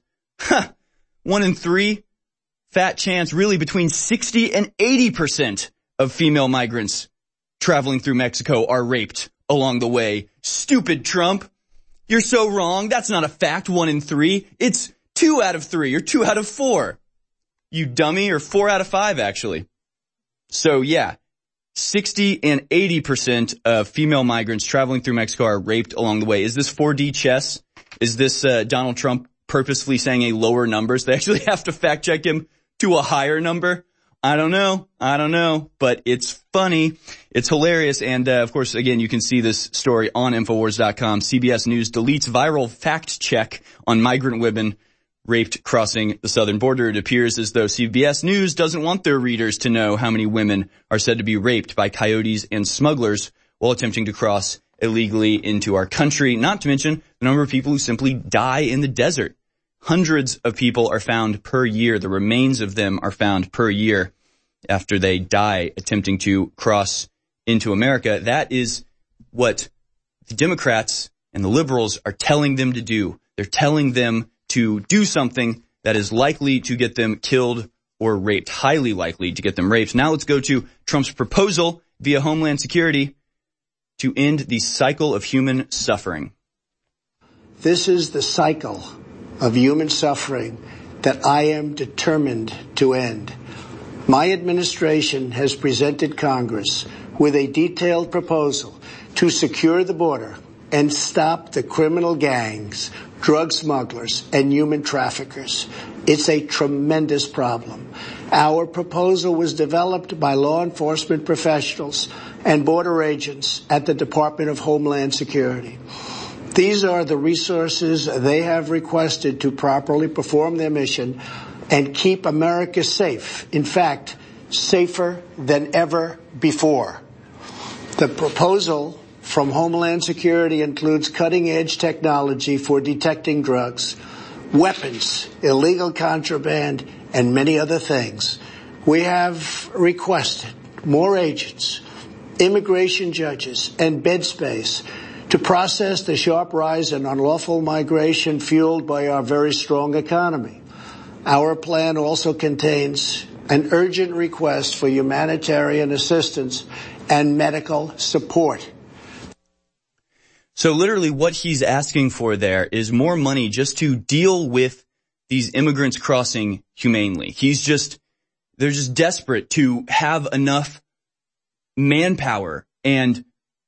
1 in 3, fat chance, really between 60 and 80% of female migrants traveling through Mexico are raped along the way. Stupid Trump. You're so wrong. That's not a fact, 1 in 3. It's 2 out of 3 or 2 out of 4. You dummy, or 4 out of 5, actually. So yeah, 60 and 80% of female migrants traveling through Mexico are raped along the way. Is this 4D chess? Is this Donald Trump purposefully saying a lower number so they actually have to fact check him to a higher number? I don't know, but it's funny. It's hilarious. And, of course, again, you can see this story on Infowars.com. CBS News deletes viral fact check on migrant women raped crossing the southern border. It appears as though CBS News doesn't want their readers to know how many women are said to be raped by coyotes and smugglers while attempting to cross illegally into our country, not to mention the number of people who simply die in the desert. Hundreds of people are found per year. The remains of them are found per year after they die attempting to cross into America. That is what the Democrats and the liberals are telling them to do. They're telling them to do something that is likely to get them killed or raped, highly likely to get them raped. Now let's go to Trump's proposal via Homeland Security to end the cycle of human suffering. This is the cycle of human suffering that I am determined to end. My administration has presented Congress with a detailed proposal to secure the border and stop the criminal gangs, drug smugglers, and human traffickers. It's a tremendous problem. Our proposal was developed by law enforcement professionals and border agents at the Department of Homeland Security. These are the resources they have requested to properly perform their mission and keep America safe. In fact, safer than ever before. The proposal from Homeland Security includes cutting-edge technology for detecting drugs, weapons, illegal contraband, and many other things. We have requested more agents, immigration judges, and bed space to process the sharp rise in unlawful migration fueled by our very strong economy. Our plan also contains an urgent request for humanitarian assistance and medical support. So literally what he's asking for there is more money just to deal with these immigrants crossing humanely. They're just desperate to have enough manpower and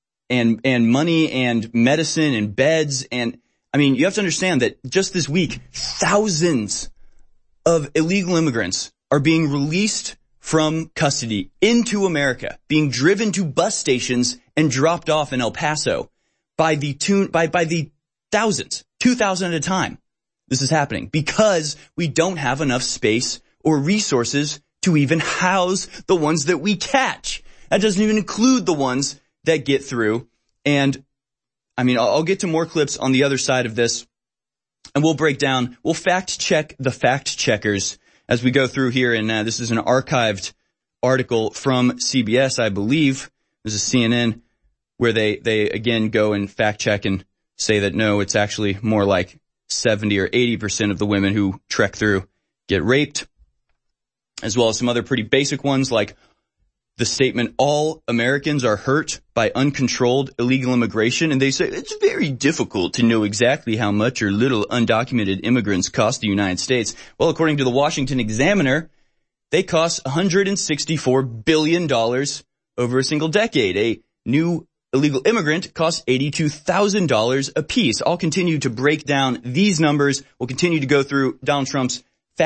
money and medicine and beds. And I mean, you have to understand that just this week, thousands of illegal immigrants are being released from custody into America, being driven to bus stations and dropped off in El Paso by the thousands, 2,000 at a time. This is happening because we don't have enough space or resources to even house the ones that we catch. That doesn't even include the ones that get through. And I mean, I'll get to more clips on the other side of this, and we'll fact check the fact checkers as we go through here. And this is an archived article from CBS, I believe. This is CNN, where they again go and fact check and say that no, it's actually more like 70 or 80% of the women who trek through get raped, as well as some other pretty basic ones like the statement, all Americans are hurt by uncontrolled illegal immigration. And they say it's very difficult to know exactly how much or little undocumented immigrants cost the United States. Well, according to the Washington Examiner, they cost $164 billion over a single decade. A new illegal immigrant costs $82,000 apiece. I'll continue to break down these numbers. We'll continue to go through Donald Trump's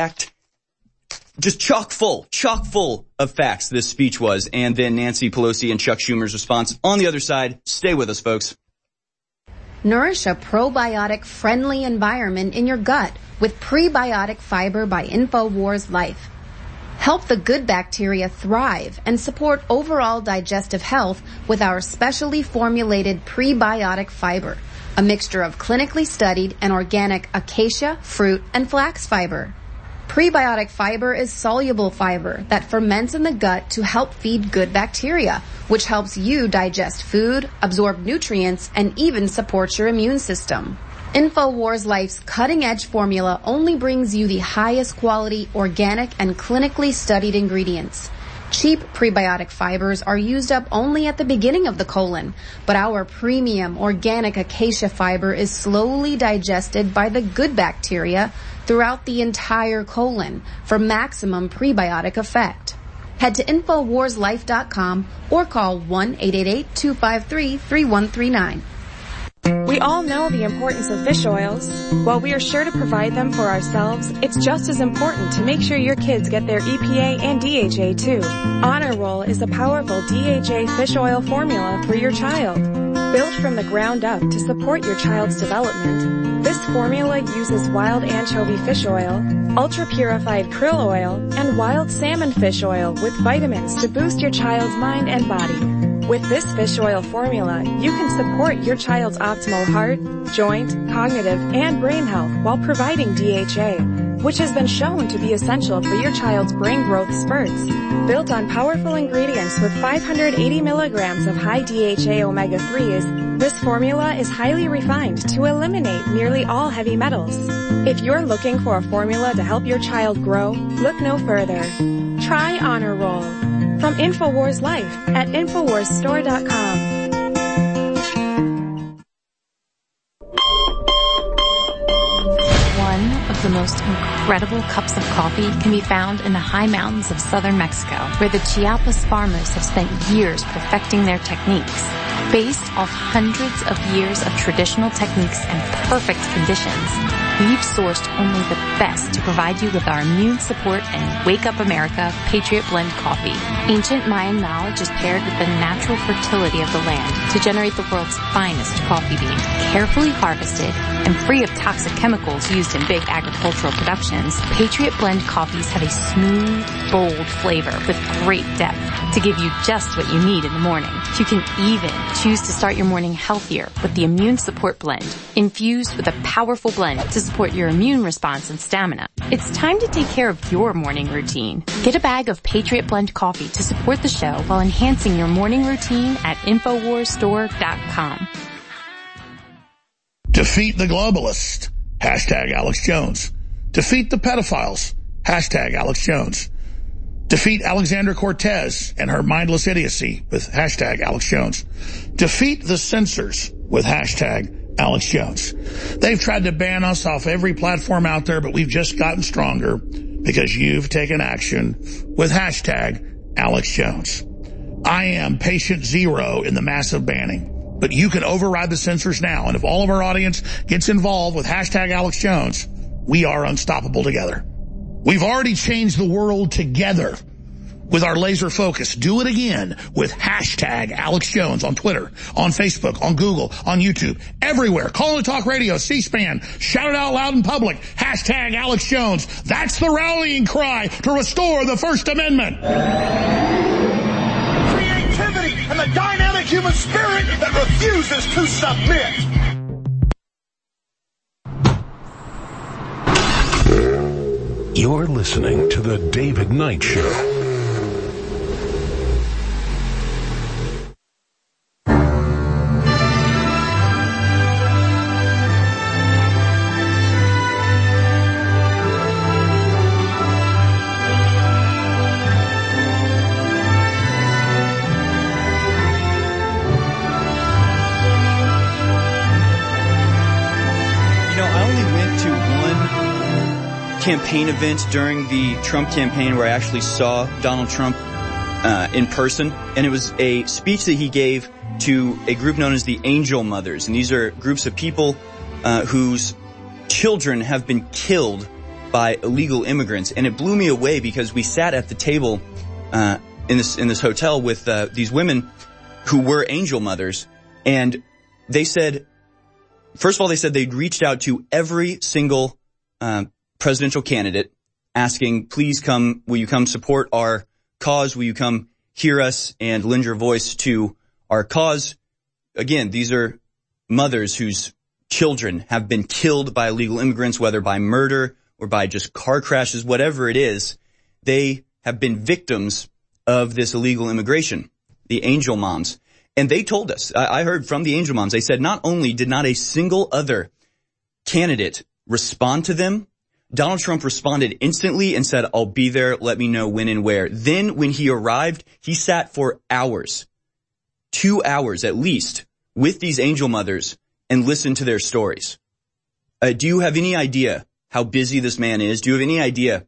just chock full of facts this speech was, and then Nancy Pelosi and Chuck Schumer's response on the other side. Stay with us, folks. Nourish a probiotic-friendly environment in your gut with Prebiotic Fiber by InfoWars Life. Help the good bacteria thrive and support overall digestive health with our specially formulated prebiotic fiber, a mixture of clinically studied and organic acacia, fruit, and flax fiber. Prebiotic fiber is soluble fiber that ferments in the gut to help feed good bacteria, which helps you digest food, absorb nutrients, and even supports your immune system. InfoWars Life's cutting-edge formula only brings you the highest quality, organic, and clinically studied ingredients. Cheap prebiotic fibers are used up only at the beginning of the colon, but our premium organic acacia fiber is slowly digested by the good bacteria throughout the entire colon for maximum prebiotic effect. Head to InfoWarsLife.com or call 1-888-253-3139. We all know the importance of fish oils. While we are sure to provide them for ourselves, it's just as important to make sure your kids get their EPA and DHA too. Honor Roll is a powerful DHA fish oil formula for your child. Built from the ground up to support your child's development, this formula uses wild anchovy fish oil, ultra-purified krill oil, and wild salmon fish oil with vitamins to boost your child's mind and body. With this fish oil formula, you can support your child's optimal heart, joint, cognitive, and brain health while providing DHA, which has been shown to be essential for your child's brain growth spurts. Built on powerful ingredients with 580 milligrams of high DHA omega-3s, this formula is highly refined to eliminate nearly all heavy metals. If you're looking for a formula to help your child grow, look no further. Try Honor Roll. From InfoWars Life at InfoWarsStore.com. the most incredible cups of coffee can be found in the high mountains of southern Mexico, where the Chiapas farmers have spent years perfecting their techniques. Based off hundreds of years of traditional techniques and perfect conditions, we've sourced only the best to provide you with our immune support and Wake Up America Patriot Blend coffee. Ancient Mayan knowledge is paired with the natural fertility of the land to generate the world's finest coffee bean. Carefully harvested and free of toxic chemicals used in big agricultural productions, Patriot Blend coffees have a smooth, bold flavor with great depth to give you just what you need in the morning. You can even choose to start your morning healthier with the Immune Support Blend, infused with a powerful blend to support your immune response and stamina. It's time to take care of your morning routine. Get a bag of Patriot Blend coffee to support the show while enhancing your morning routine at InfoWarsStore.com. Defeat the globalist. Hashtag Alex Jones. Defeat the pedophiles. Hashtag Alex Jones. Defeat Alexandra Cortez and her mindless idiocy with hashtag Alex Jones. Defeat the censors with hashtag Alex Jones. They've tried to ban us off every platform out there, but we've just gotten stronger because you've taken action with hashtag Alex Jones. I am patient zero in the massive banning, but you can override the censors now. And if all of our audience gets involved with hashtag Alex Jones, we are unstoppable together. We've already changed the world together with our laser focus. Do it again with hashtag Alex Jones on Twitter, on Facebook, on Google, on YouTube, everywhere. Call to Talk Radio, C-SPAN. Shout it out loud in public. Hashtag Alex Jones. That's the rallying cry to restore the First Amendment. Creativity and the dynamic human spirit that refuses to submit. You're listening to The David Knight Show. Campaign event during the Trump campaign where I actually saw Donald Trump in person, and it was a speech that he gave to a group known as the Angel Mothers, and these are groups of people whose children have been killed by illegal immigrants. And it blew me away because we sat at the table in this hotel with these women who were Angel Mothers, and they said, first of all, they said they'd reached out to every single presidential candidate asking, please come, will you come support our cause? Will you come hear us and lend your voice to our cause? Again, these are mothers whose children have been killed by illegal immigrants, whether by murder or by just car crashes, whatever it is. They have been victims of this illegal immigration, the Angel Moms. And they told us, I heard from the Angel Moms, they said not only did not a single other candidate respond to them, Donald Trump responded instantly and said, I'll be there, let me know when and where. Then when he arrived, he sat for hours, 2 hours at least, with these Angel Mothers and listened to their stories. Do you have any idea how busy this man is? Do you have any idea,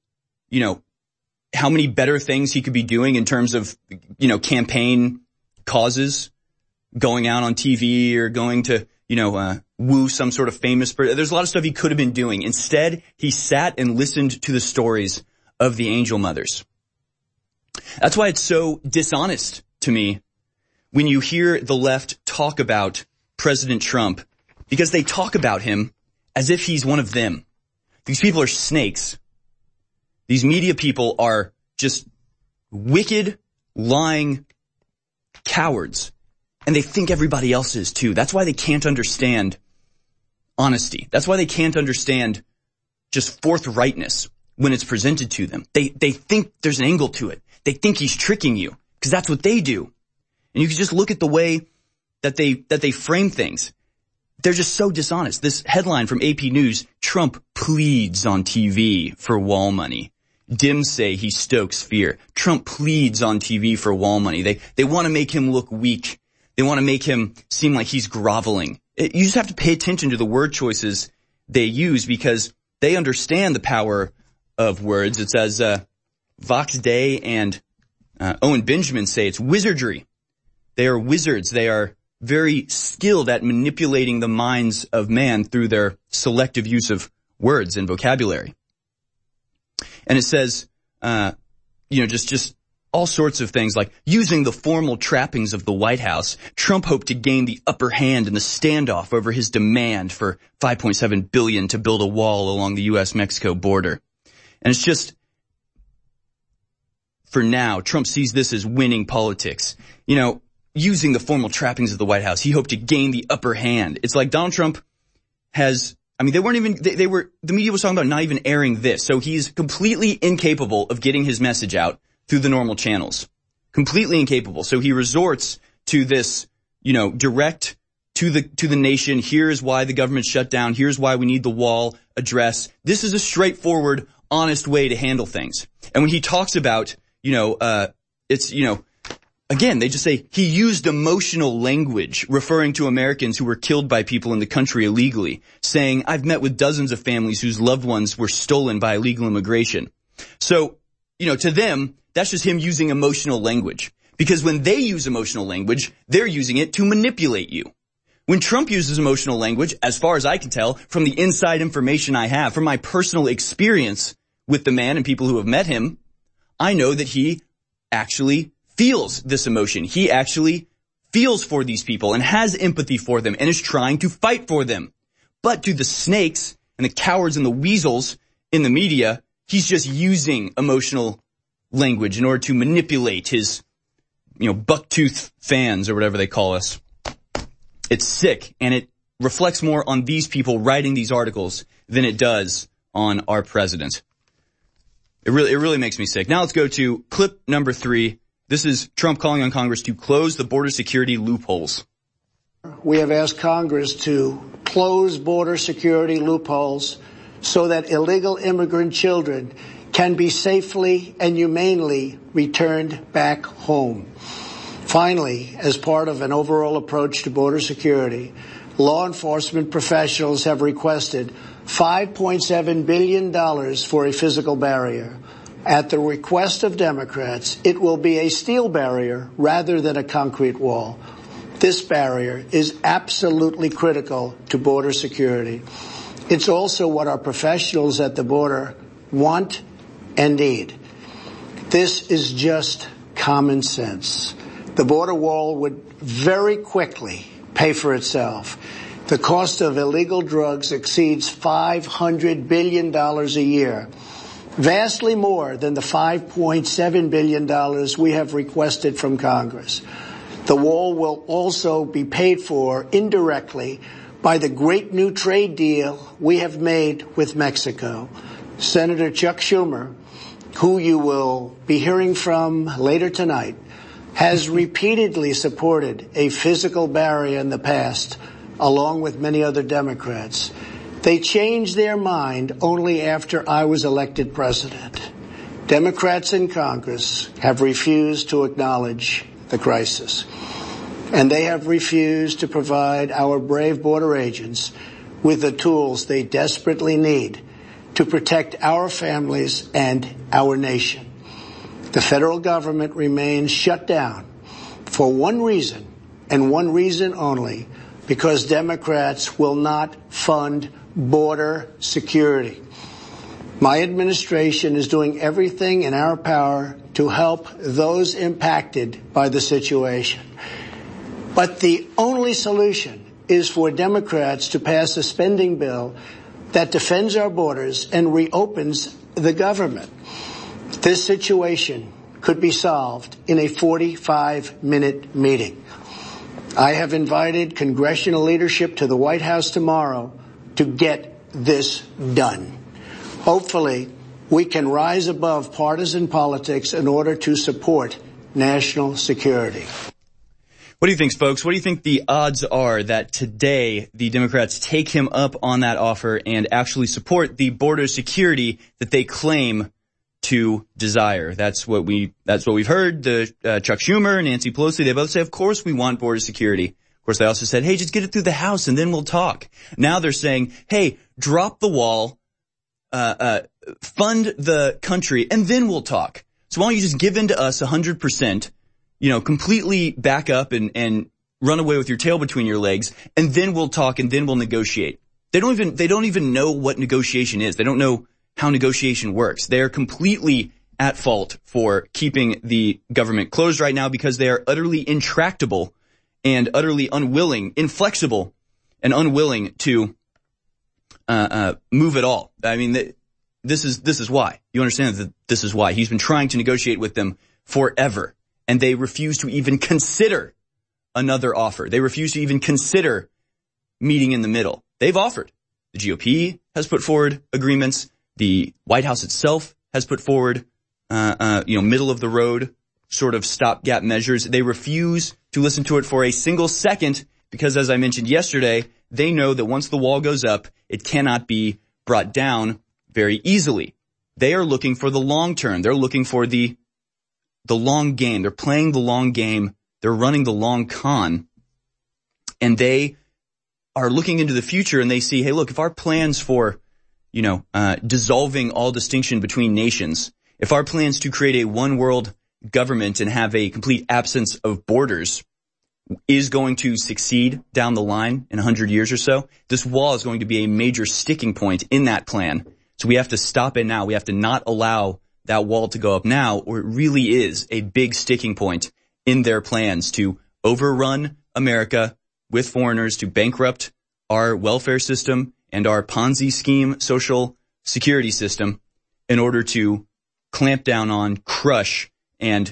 how many better things he could be doing in terms of, campaign causes, going out on TV or going to, woo some sort of famous person? There's a lot of stuff he could have been doing. Instead, he sat and listened to the stories of the Angel Mothers. That's why it's so dishonest to me when you hear the left talk about President Trump, because they talk about him as if he's one of them. These people are snakes. These media people are just wicked, lying cowards. And they think everybody else is too. That's why they can't understand honesty. That's why they can't understand just forthrightness when it's presented to them. They think there's an angle to it. They think he's tricking you because that's what they do. And you can just look at the way that they frame things. They're just so dishonest. This headline from AP News, Trump pleads on TV for wall money. Dems say he stokes fear. Trump pleads on TV for wall money. They want to make him look weak. They want to make him seem like he's groveling. You just have to pay attention to the word choices they use, because they understand the power of words. It's as Vox Day and Owen Benjamin say, it's wizardry. They are wizards. They are very skilled at manipulating the minds of man through their selective use of words and vocabulary. And it says, just all sorts of things like using the formal trappings of the White House, Trump hoped to gain the upper hand in the standoff over his demand for $5.7 billion to build a wall along the U.S.-Mexico border. And it's just, for now, Trump sees this as winning politics. Using the formal trappings of the White House, he hoped to gain the upper hand. It's like Donald Trump has, the media was talking about not even airing this. So he's completely incapable of getting his message out through the normal channels. Completely incapable. So he resorts to this, direct to the nation. Here's why the government shut down. Here's why we need the wall address. This is a straightforward, honest way to handle things. And when he talks about, again, they just say he used emotional language referring to Americans who were killed by people in the country illegally, saying, I've met with dozens of families whose loved ones were stolen by illegal immigration. So, to them, that's just him using emotional language. Because when they use emotional language, they're using it to manipulate you. When Trump uses emotional language, as far as I can tell, from the inside information I have, from my personal experience with the man and people who have met him, I know that he actually feels this emotion. He actually feels for these people and has empathy for them and is trying to fight for them. But to the snakes and the cowards and the weasels in the media, he's just using emotional language in order to manipulate his, bucktooth fans or whatever they call us. It's sick, and it reflects more on these people writing these articles than it does on our president. It really makes me sick. Now let's go to clip number 3. This is Trump calling on Congress to close the border security loopholes. We have asked Congress to close border security loopholes so that illegal immigrant children can be safely and humanely returned back home. Finally, as part of an overall approach to border security, law enforcement professionals have requested $5.7 billion for a physical barrier. At the request of Democrats, it will be a steel barrier rather than a concrete wall. This barrier is absolutely critical to border security. It's also what our professionals at the border want and need. This is just common sense. The border wall would very quickly pay for itself. The cost of illegal drugs exceeds $500 billion a year, vastly more than the $5.7 billion we have requested from Congress. The wall will also be paid for indirectly by the great new trade deal we have made with Mexico. Senator Chuck Schumer, who you will be hearing from later tonight, has repeatedly supported a physical barrier in the past, along with many other Democrats. They changed their mind only after I was elected president. Democrats in Congress have refused to acknowledge the crisis, and they have refused to provide our brave border agents with the tools they desperately need to protect our families and our nation. The federal government remains shut down for one reason, and one reason only, because Democrats will not fund border security. My administration is doing everything in our power to help those impacted by the situation. But the only solution is for Democrats to pass a spending bill that defends our borders and reopens the government. This situation could be solved in a 45-minute meeting. I have invited congressional leadership to the White House tomorrow to get this done. Hopefully, we can rise above partisan politics in order to support national security. What do you think, folks? What do you think the odds are that today the Democrats take him up on that offer and actually support the border security that they claim to desire? That's what we've heard. Chuck Schumer, Nancy Pelosi, they both say, of course we want border security. Of course, they also said, hey, just get it through the House and then we'll talk. Now they're saying, hey, drop the wall, fund the country, and then we'll talk. So why don't you just give in to us 100%, completely back up and run away with your tail between your legs, and then we'll talk, and then we'll negotiate. They don't even know what negotiation is. They don't know how negotiation works. They're completely at fault for keeping the government closed right now because they are utterly intractable and utterly unwilling, inflexible and unwilling to move at all. I mean, this is why. You understand that this is why. He's been trying to negotiate with them forever, and they refuse to even consider another offer. They refuse to even consider meeting in the middle. They've offered. The GOP has put forward agreements. The White House itself has put forward, middle of the road sort of stopgap measures. They refuse to listen to it for a single second because, as I mentioned yesterday, they know that once the wall goes up, it cannot be brought down very easily. They are looking for the long term. They're looking for the long game. They're playing the long game. They're running the long con. And they are looking into the future and they see, hey, look, if our plans for, dissolving all distinction between nations, if our plans to create a one world government and have a complete absence of borders is going to succeed down the line in 100 years or so, this wall is going to be a major sticking point in that plan. So we have to stop it now. We have to not allow that wall to go up now, or it really is a big sticking point in their plans to overrun America with foreigners, to bankrupt our welfare system and our Ponzi scheme social security system in order to clamp down on, crush, and,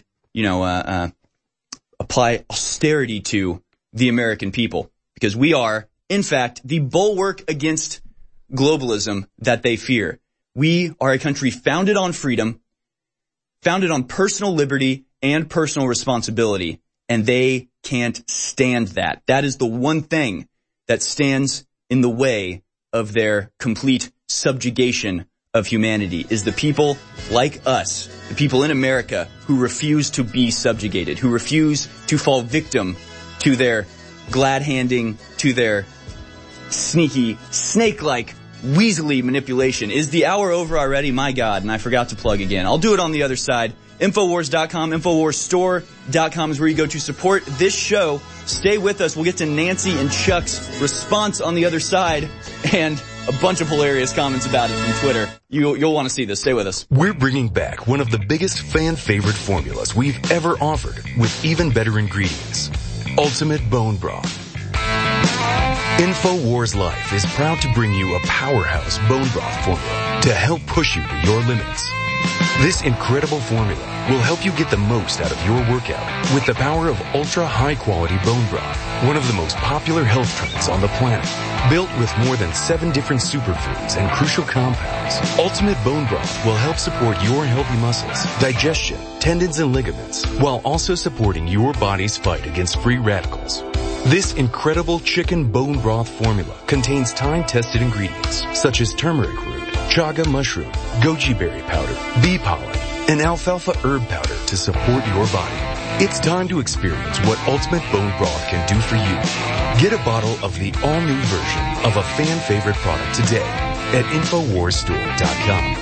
apply austerity to the American people. Because we are, in fact, the bulwark against globalism that they fear. We are a country founded on freedom, founded on personal liberty and personal responsibility, and they can't stand that. That is the one thing that stands in the way of their complete subjugation of humanity, is the people like us, the people in America who refuse to be subjugated, who refuse to fall victim to their glad-handing, to their sneaky, snake-like, weaselly manipulation. Is the hour over already? My God, and I forgot to plug again. I'll do it on the other side. Infowars.com, InfoWarsStore.com is where you go to support this show. Stay with us. We'll get to Nancy and Chuck's response on the other side and a bunch of hilarious comments about it from Twitter. You'll want to see this. Stay with us. We're bringing back one of the biggest fan favorite formulas we've ever offered with even better ingredients. Ultimate Bone Broth. InfoWars Life is proud to bring you a powerhouse bone broth formula to help push you to your limits. This incredible formula will help you get the most out of your workout with the power of ultra high quality bone broth, one of the most popular health trends on the planet. Built with more than 7 different superfoods and crucial compounds, Ultimate Bone Broth will help support your healthy muscles, digestion, tendons, and ligaments, while also supporting your body's fight against free radicals. This incredible chicken bone broth formula contains time-tested ingredients such as turmeric root, chaga mushroom, goji berry powder, bee pollen, and alfalfa herb powder to support your body. It's time to experience what Ultimate Bone Broth can do for you. Get a bottle of the all-new version of a fan favorite product today at InfoWarsStore.com.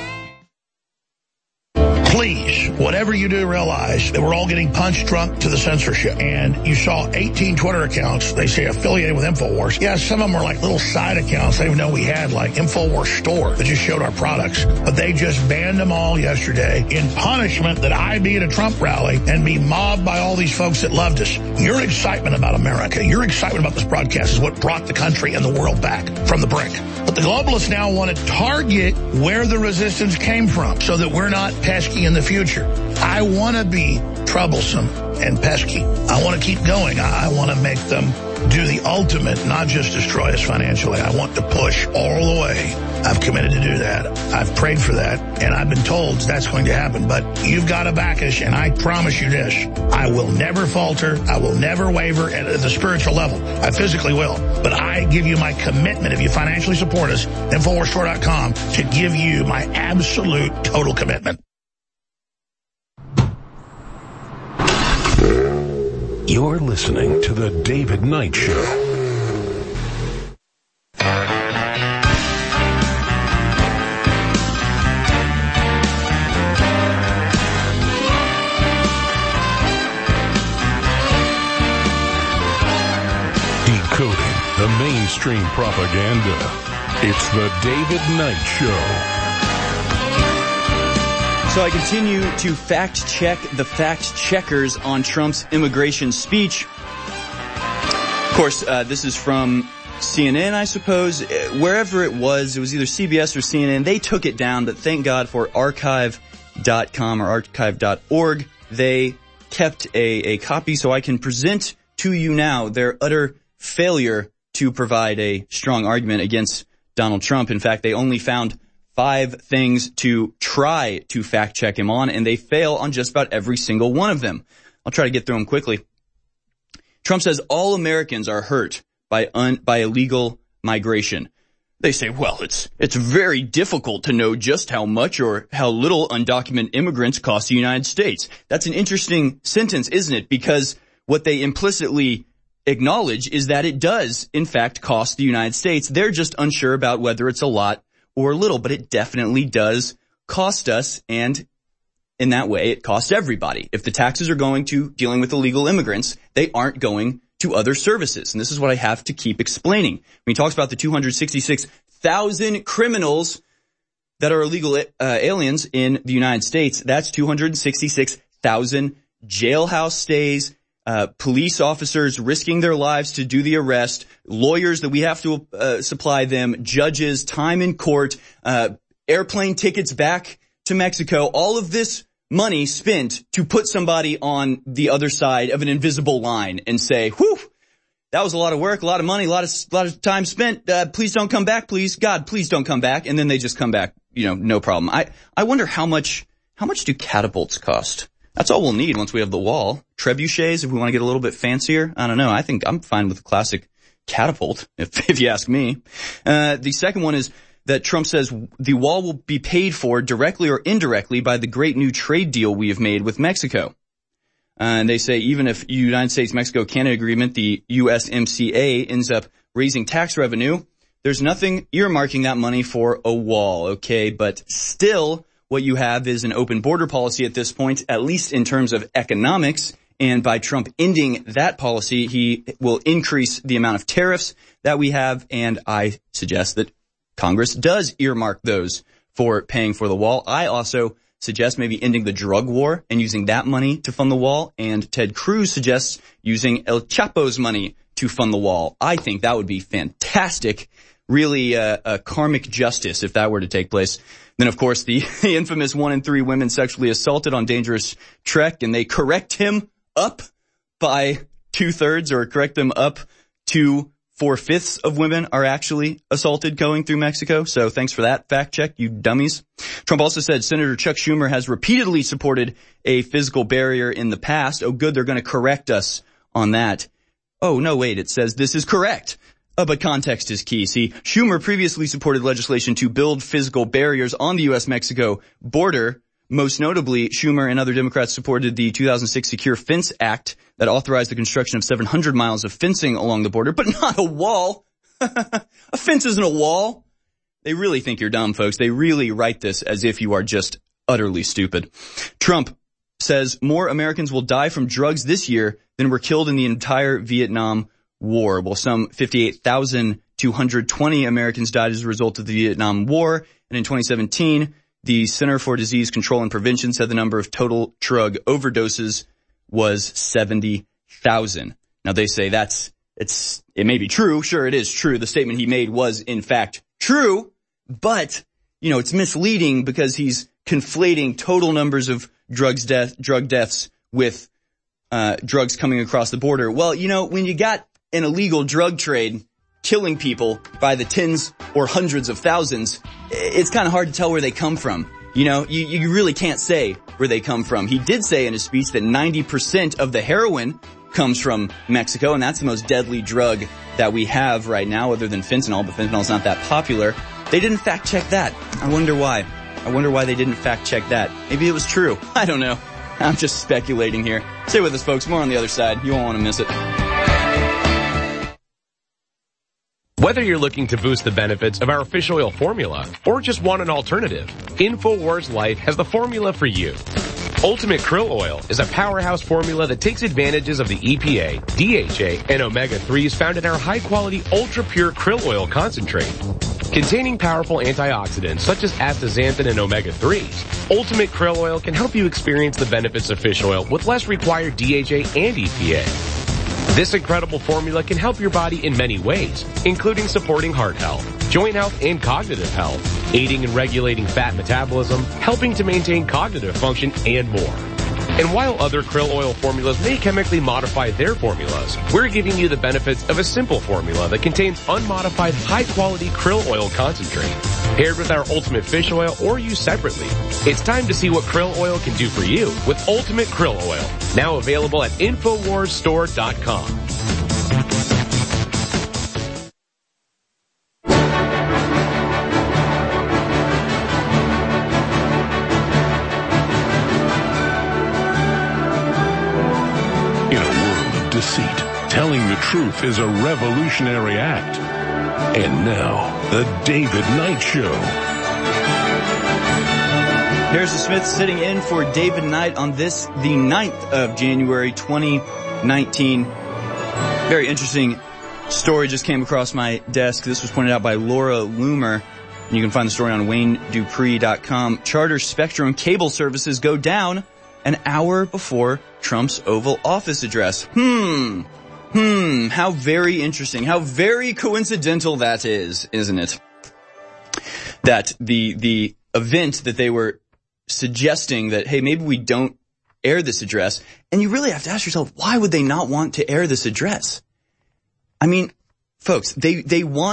Please, whatever you do, realize that we're all getting punch drunk to the censorship. And you saw 18 Twitter accounts, they say affiliated with InfoWars. Yeah, some of them are like little side accounts they didn't know we had, like InfoWars Store, that just showed our products. But they just banned them all yesterday in punishment that I be at a Trump rally and be mobbed by all these folks that loved us. Your excitement about America, your excitement about this broadcast is what brought the country and the world back from the brink. But the globalists now want to target where the resistance came from so that we're not pesky in the future. I want to be troublesome and pesky. I want to keep going. I want to make them do the ultimate, not just destroy us financially. I want to push all the way. I've committed to do that. I've prayed for that, and I've been told that's going to happen. But you've got to back us, and I promise you this. I will never falter. I will never waver at the spiritual level. I physically will. But I give you my commitment, if you financially support us, InfoWarsStore.com, to give you my absolute total commitment. You're listening to The David Knight Show. the mainstream propaganda. It's the David Knight Show. So I continue to fact check the fact checkers on Trump's immigration speech. Of course, this is from CNN, I suppose. Wherever it was either CBS or CNN. They took it down, but thank God for archive.com or archive.org. They kept a copy so I can present to you now their utter failure to provide a strong argument against Donald Trump. In fact, they only found 5 things to try to fact check him on, and they fail on just about every single one of them. I'll try to get through them quickly. Trump says all Americans are hurt by illegal migration. They say, well, it's very difficult to know just how much or how little undocumented immigrants cost the United States. That's an interesting sentence, isn't it? Because what they implicitly acknowledge is that it does, in fact, cost the United States. They're just unsure about whether it's a lot or little, but it definitely does cost us, and in that way, it costs everybody. If the taxes are going to dealing with illegal immigrants, they aren't going to other services. And this is what I have to keep explaining. When he talks about the 266,000 criminals that are illegal aliens in the United States, that's 266,000 jailhouse stays, police officers risking their lives to do the arrest, lawyers that we have to supply them, judges, time in court, airplane tickets back to Mexico, all of this money spent to put somebody on the other side of an invisible line and say, whew, that was a lot of work, a lot of money, a lot of time spent. Please don't come back, please. God, please don't come back. And then they just come back, no problem. I wonder how much do catapults cost? That's all we'll need once we have the wall. Trebuchets, if we want to get a little bit fancier. I don't know. I think I'm fine with a classic catapult, if you ask me. The second one is that Trump says the wall will be paid for directly or indirectly by the great new trade deal we have made with Mexico. And they say even if United States-Mexico-Canada agreement, the USMCA, ends up raising tax revenue, there's nothing earmarking that money for a wall, okay? But still, what you have is an open border policy at this point, at least in terms of economics. And by Trump ending that policy, he will increase the amount of tariffs that we have. And I suggest that Congress does earmark those for paying for the wall. I also suggest maybe ending the drug war and using that money to fund the wall. And Ted Cruz suggests using El Chapo's money to fund the wall. I think that would be fantastic. Really a karmic justice if that were to take place. Then, of course, the infamous 1 in 3 women sexually assaulted on Dangerous Trek, and they correct him up by 2/3 or correct them up to 4/5 of women are actually assaulted going through Mexico. So thanks for that fact check, you dummies. Trump also said Senator Chuck Schumer has repeatedly supported a physical barrier in the past. Oh, good, they're going to correct us on that. Oh, no, wait, it says this is correct. But context is key. See, Schumer previously supported legislation to build physical barriers on the U.S.-Mexico border. Most notably, Schumer and other Democrats supported the 2006 Secure Fence Act that authorized the construction of 700 miles of fencing along the border, but not a wall. A fence isn't a wall. They really think you're dumb, folks. They really write this as if you are just utterly stupid. Trump says more Americans will die from drugs this year than were killed in the entire Vietnam War. Well, some 58,220 Americans died as a result of the Vietnam War. And in 2017, the Center for Disease Control and Prevention said the number of total drug overdoses was 70,000. Now they say it may be true. Sure, it is true. The statement he made was in fact true, but it's misleading because he's conflating total numbers of drug deaths with drugs coming across the border. Well, when you got an illegal drug trade killing people by the tens or hundreds of thousands, it's kind of hard to tell where they come from. You really can't say where they come from. He did say in his speech that 90% of the heroin comes from Mexico, and that's the most deadly drug that we have right now other than fentanyl, but fentanyl's not that popular. They didn't fact check that. I wonder why. They didn't fact check that. Maybe it was true. I don't know. I'm just speculating here. Stay with us, folks. More on the other side. You won't want to miss it. Whether you're looking to boost the benefits of our fish oil formula or just want an alternative, InfoWars Life has the formula for you. Ultimate Krill Oil is a powerhouse formula that takes advantages of the EPA, DHA, and omega-3s found in our high-quality, ultra-pure krill oil concentrate. Containing powerful antioxidants such as astaxanthin and omega-3s, Ultimate Krill Oil can help you experience the benefits of fish oil with less required DHA and EPA. This incredible formula can help your body in many ways, including supporting heart health, joint health, and cognitive health, aiding and regulating fat metabolism, helping to maintain cognitive function, and more. And while other krill oil formulas may chemically modify their formulas, we're giving you the benefits of a simple formula that contains unmodified high-quality krill oil concentrate, paired with our Ultimate Fish Oil or used separately. It's time to see what krill oil can do for you with Ultimate Krill Oil, now available at InfoWarsStore.com. Deceit. Telling the truth is a revolutionary act. And now, the David Knight Show. Harrison Smith sitting in for David Knight on this, the 9th of January, 2019. Very interesting story just came across my desk. This was pointed out by Laura Loomer. And you can find the story on WayneDupree.com. Charter Spectrum cable services go down an hour before Trump's Oval Office address. How very interesting. How very coincidental that is, isn't it? That the event that they were suggesting that, hey, maybe we don't air this address. And you really have to ask yourself, why would they not want to air this address? I mean, folks, they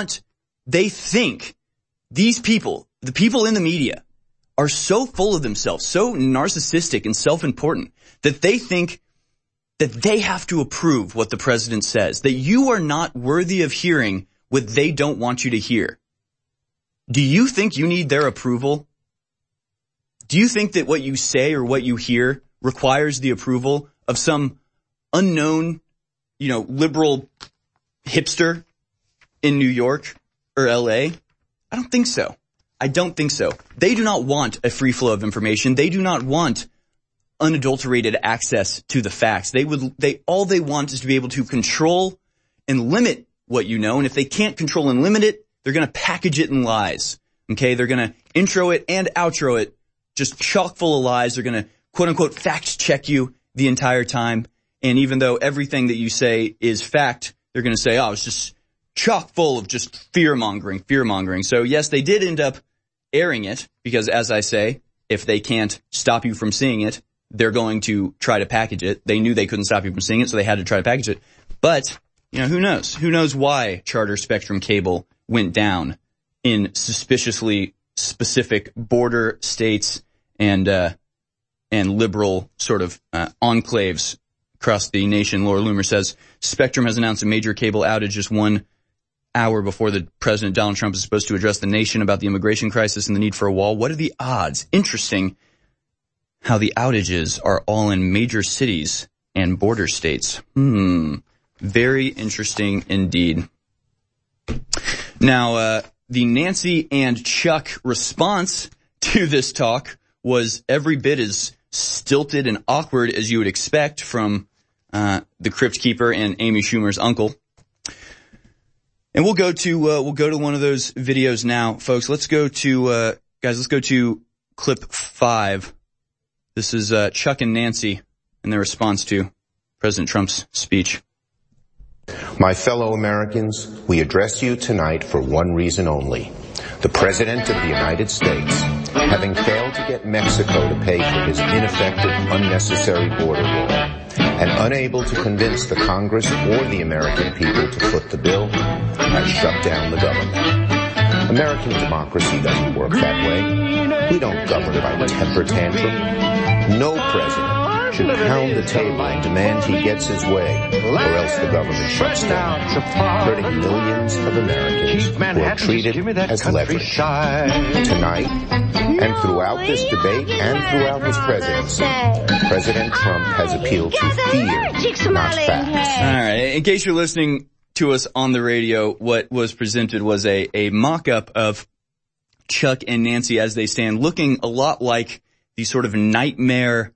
think these people, the people in the media, are so full of themselves, so narcissistic and self-important, that they think that they have to approve what the president says, that you are not worthy of hearing what they don't want you to hear. Do you think you need their approval? Do you think that what you say or what you hear requires the approval of some unknown, liberal hipster in New York or LA? I don't think so. I don't think so. They do not want a free flow of information. They do not want unadulterated access to the facts. All they want is to be able to control and limit what you know. And if they can't control and limit it, they're going to package it in lies. Okay. They're going to intro it and outro it just chock full of lies. They're going to quote unquote fact check you the entire time. And even though everything that you say is fact, they're going to say, oh, it's just chock full of just fear mongering. So yes, they did end up airing it because, as I say, if they can't stop you from seeing it, they're going to try to package it. They knew they couldn't stop you from seeing it, so they had to try to package it. But, who knows? Who knows why Charter Spectrum Cable went down in suspiciously specific border states and liberal sort of enclaves across the nation. Laura Loomer says Spectrum has announced a major cable outage just 1 hour before the President Donald Trump is supposed to address the nation about the immigration crisis and the need for a wall. What are the odds? Interesting how the outages are all in major cities and border states. Very interesting indeed. Now, the Nancy and Chuck response to this talk was every bit as stilted and awkward as you would expect from the Crypt Keeper and Amy Schumer's uncle. And we'll go to one of those videos now, folks. Let's go to clip 5. This is Chuck and Nancy in their response to President Trump's speech. My fellow Americans, we address you tonight for one reason only. The President of the United States, having failed to get Mexico to pay for his ineffective, unnecessary border wall, and unable to convince the Congress or the American people to foot the bill, has shut down the government. American democracy doesn't work that way. We don't govern by temper tantrum. No president should pound the table and demand he gets his way, or else the government shuts down, hurting millions of Americans who are treated as leverage. Tonight, and throughout this debate and throughout his presidency, President Trump has appealed to fear, not facts. All right, in case you're listening to us on the radio, what was presented was a mock-up of Chuck and Nancy as they stand, looking a lot like the sort of nightmare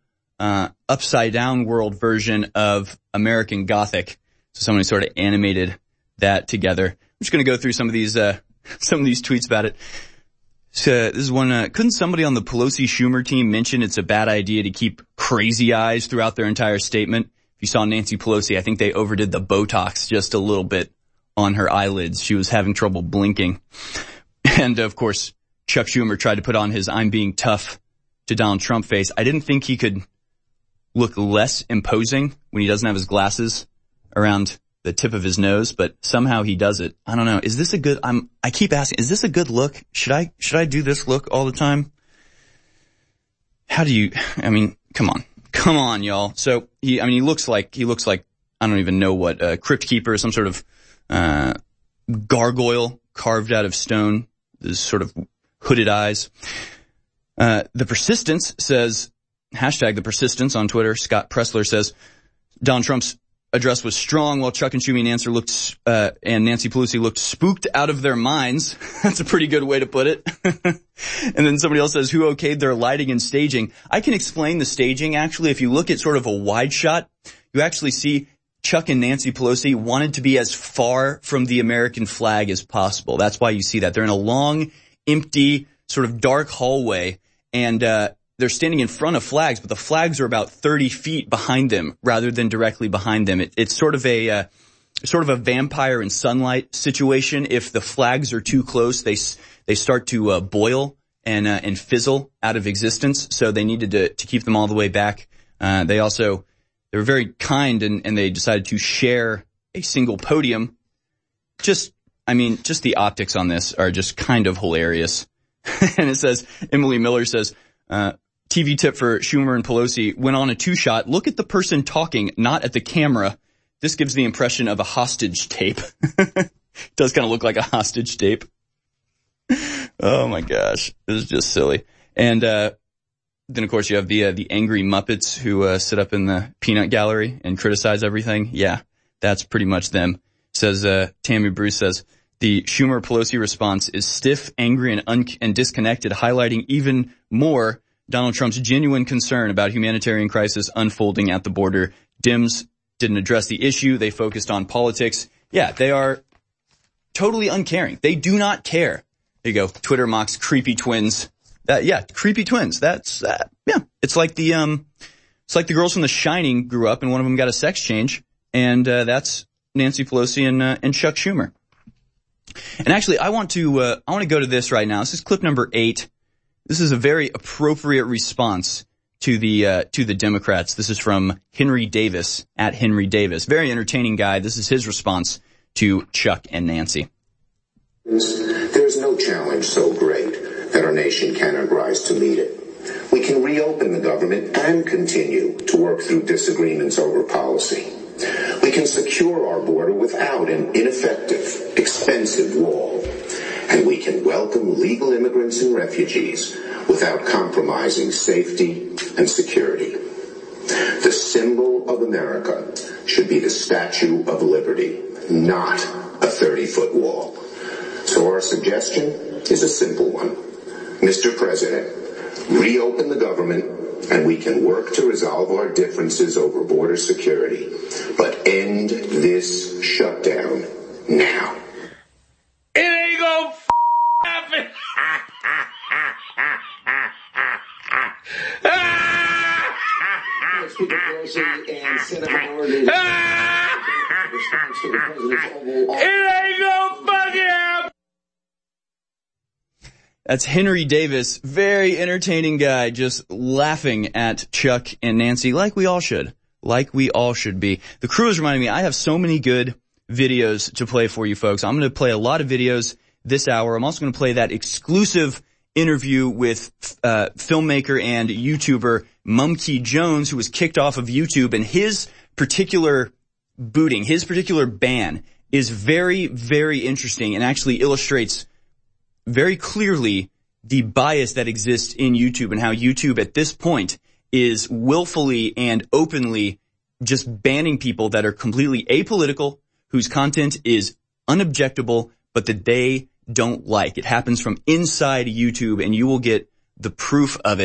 upside down world version of American Gothic. So somebody sort of animated that together. I'm just going to go through some of these tweets about it. So this is one, couldn't somebody on the Pelosi-Schumer team mention it's a bad idea to keep crazy eyes throughout their entire statement? If you saw Nancy Pelosi, I think they overdid the Botox just a little bit on her eyelids. She was having trouble blinking. And of course, Chuck Schumer tried to put on his I'm being tough to Donald Trump face. I didn't think he could look less imposing when he doesn't have his glasses around the tip of his nose, but somehow he does it. I don't know. Is this a good, I keep asking, is this a good look? Should I do this look all the time? Come on, y'all. So he looks like, I don't even know what, Crypt Keeper, some sort of, gargoyle carved out of stone, this sort of hooded eyes. The Persistence says, hashtag the Persistence on Twitter, Scott Pressler says, Donald Trump's address was strong while Chuck and Schumer and Nancy Pelosi looked spooked out of their minds. That's a pretty good way to put it. And then somebody else says, who okayed their lighting and staging? I can explain the staging, actually. If you look at sort of a wide shot, you actually see Chuck and Nancy Pelosi wanted to be as far from the American flag as possible. That's why you see that. They're in a long, empty, sort of dark hallway, and they're standing in front of flags, but the flags are about 30 feet behind them rather than directly behind them. It's sort of a vampire in sunlight situation. If the flags are too close, they start to boil and fizzle out of existence. So they needed to keep them all the way back. They were very kind and they decided to share a single podium. Just the optics on this are just kind of hilarious. And it says, Emily Miller says, TV tip for Schumer and Pelosi, when on a two-shot, look at the person talking, not at the camera. This gives the impression of a hostage tape. It does kind of look like a hostage tape. Oh my gosh. This is just silly. And, then of course you have the angry Muppets who, sit up in the peanut gallery and criticize everything. Yeah, that's pretty much them. Says, Tammy Bruce says, the Schumer-Pelosi response is stiff, angry, and disconnected, highlighting even more Donald Trump's genuine concern about humanitarian crisis unfolding at the border. Dems didn't address the issue. They focused on politics. Yeah, they are totally uncaring. They do not care. There you go. Twitter mocks creepy twins. Creepy twins. That's, yeah. It's like the girls from The Shining grew up and one of them got a sex change. And, that's Nancy Pelosi and Chuck Schumer. And actually, I want to go to this right now. This is clip number 8. This is a very appropriate response to the Democrats. This is from Henry Davis, at Henry Davis. Very entertaining guy. This is his response to Chuck and Nancy. There's no challenge so great that our nation cannot rise to meet it. We can reopen the government and continue to work through disagreements over policy. We can secure our border without an ineffective, expensive wall. And we can welcome legal immigrants and refugees without compromising safety and security. The symbol of America should be the Statue of Liberty, not a 30-foot wall. So our suggestion is a simple one. Mr. President, reopen the government and we can work to resolve our differences over border security. But end this shutdown now. It ain't gonna happen. It ain't gonna fucking happen. That's Henry Davis, very entertaining guy, just laughing at Chuck and Nancy like we all should. Like we all should be. The crew is reminding me, I have so many good videos to play for you folks. I'm going to play a lot of videos this hour. I'm also going to play that exclusive interview with filmmaker and YouTuber Mumkey Jones, who was kicked off of YouTube, and his particular booting, his particular ban is very, very interesting and actually illustrates very clearly the bias that exists in YouTube and how YouTube at this point is willfully and openly just banning people that are completely apolitical, whose content is unobjectable, but that they don't like. It happens from inside YouTube, and you will get the proof of it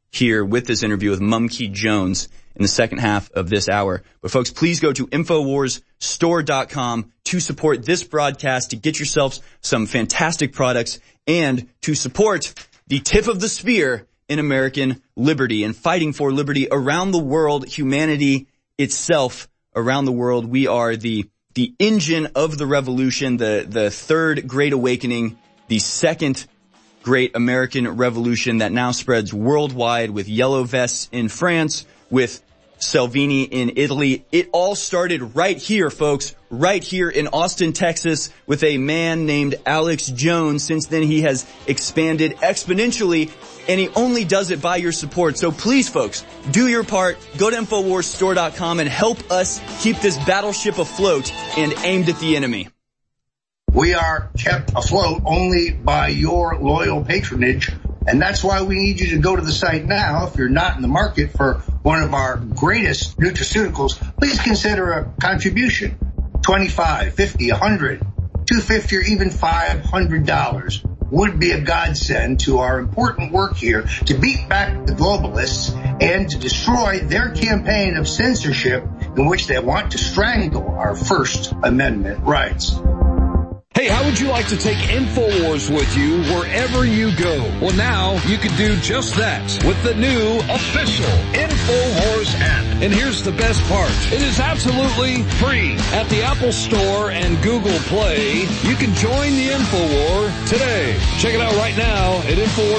here with this interview with Mumkey Jones in the second half of this hour. But folks, please go to InfoWarsStore.com to support this broadcast, to get yourselves some fantastic products, and to support the tip of the spear in American liberty and fighting for liberty around the world, humanity itself around the world. We are the engine of the revolution, the third great awakening, the second great American revolution that now spreads worldwide with yellow vests in France, with Salvini in Italy. It all started right here, folks, right here in Austin, Texas, with a man named Alex Jones. Since then, he has expanded exponentially, and he only does it by your support. So please, folks, do your part. Go to InfoWarsStore.com and help us keep this battleship afloat and aimed at the enemy. We are kept afloat only by your loyal patronage, and that's why we need you to go to the site now. If you're not in the market for one of our greatest nutraceuticals, please consider a contribution. $25, $50, $100, $250, or even $500 would be a godsend to our important work here to beat back the globalists and to destroy their campaign of censorship in which they want to strangle our First Amendment rights. Hey, how would you like to take InfoWars with you wherever you go? Well, now you can do just that with the new official InfoWars app. And here's the best part. It is absolutely free. At the Apple Store and Google Play, you can join the InfoWar today. Check it out right now at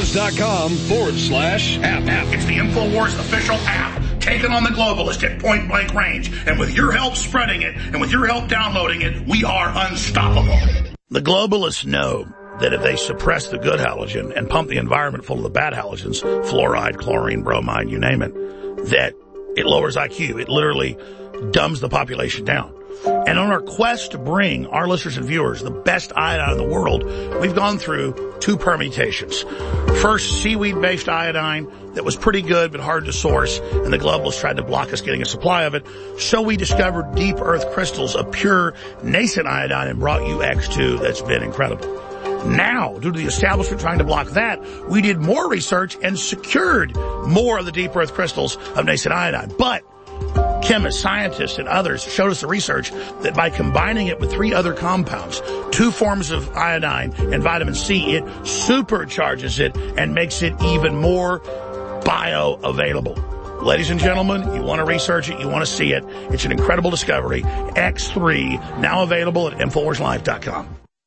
InfoWars.com/app. It's the InfoWars official app. Taking on the globalists at point blank range. And with your help spreading it, and with your help downloading it, we are unstoppable. The globalists know that if they suppress the good halogen and pump the environment full of the bad halogens, fluoride, chlorine, bromide, you name it, that it lowers IQ. It literally dumbs the population down. And on our quest to bring our listeners and viewers the best iodine in the world, we've gone through two permutations. First, seaweed-based iodine that was pretty good but hard to source, and the globalists tried to block us getting a supply of it. So we discovered deep earth crystals of pure nascent iodine and brought you X2 that's been incredible. Now, due to the establishment trying to block that, we did more research and secured more of the deep earth crystals of nascent iodine. But chemists, scientists, and others showed us the research that by combining it with three other compounds, two forms of iodine and vitamin C, it supercharges it and makes it even more bioavailable. Ladies and gentlemen, you want to research it, you want to see it. It's an incredible discovery. X3, now available at InfoWarsLive.com.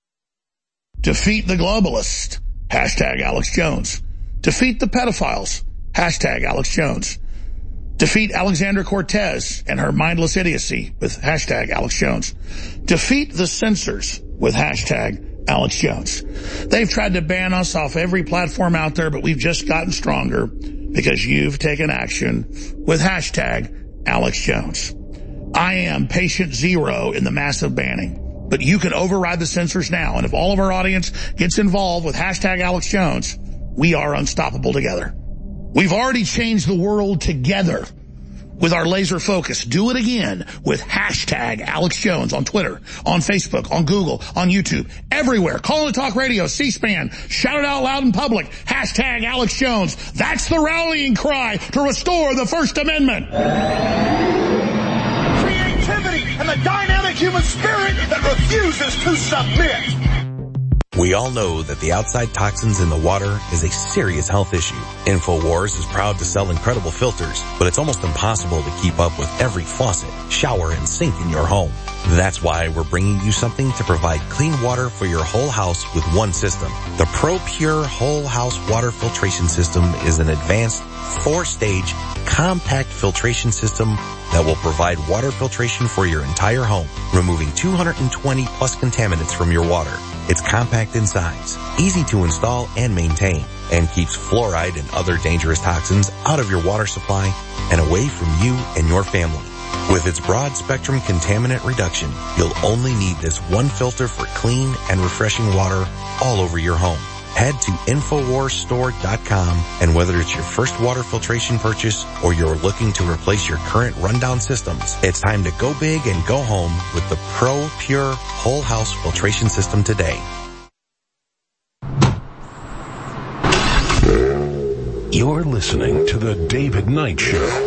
Defeat the globalists. Hashtag Alex Jones. Defeat the pedophiles. Hashtag Alex Jones. Defeat Alexandra Cortez and her mindless idiocy with hashtag Alex Jones. Defeat the censors with hashtag Alex Jones. They've tried to ban us off every platform out there, but we've just gotten stronger because you've taken action with hashtag Alex Jones. I am patient zero in the massive banning, but you can override the censors now. And if all of our audience gets involved with hashtag Alex Jones, we are unstoppable together. We've already changed the world together with our laser focus. Do it again with hashtag Alex Jones on Twitter, on Facebook, on Google, on YouTube, everywhere. Call it Talk Radio, C-SPAN. Shout it out loud in public. Hashtag Alex Jones. That's the rallying cry to restore the First Amendment. Creativity and the dynamic human spirit that refuses to submit. We all know that the outside toxins in the water is a serious health issue. InfoWars is proud to sell incredible filters, but it's almost impossible to keep up with every faucet, shower, and sink in your home. That's why we're bringing you something to provide clean water for your whole house with one system. The ProPure Whole House Water Filtration System is an advanced 4-stage compact filtration system that will provide water filtration for your entire home, removing 220 plus contaminants from your water. It's compact in size, easy to install and maintain, and keeps fluoride and other dangerous toxins out of your water supply and away from you and your family. With its broad spectrum contaminant reduction, you'll only need this one filter for clean and refreshing water all over your home. Head to InfoWarsStore.com, and whether it's your first water filtration purchase or you're looking to replace your current rundown systems, it's time to go big and go home with the ProPure Whole House Filtration System today. You're listening to The David Knight Show.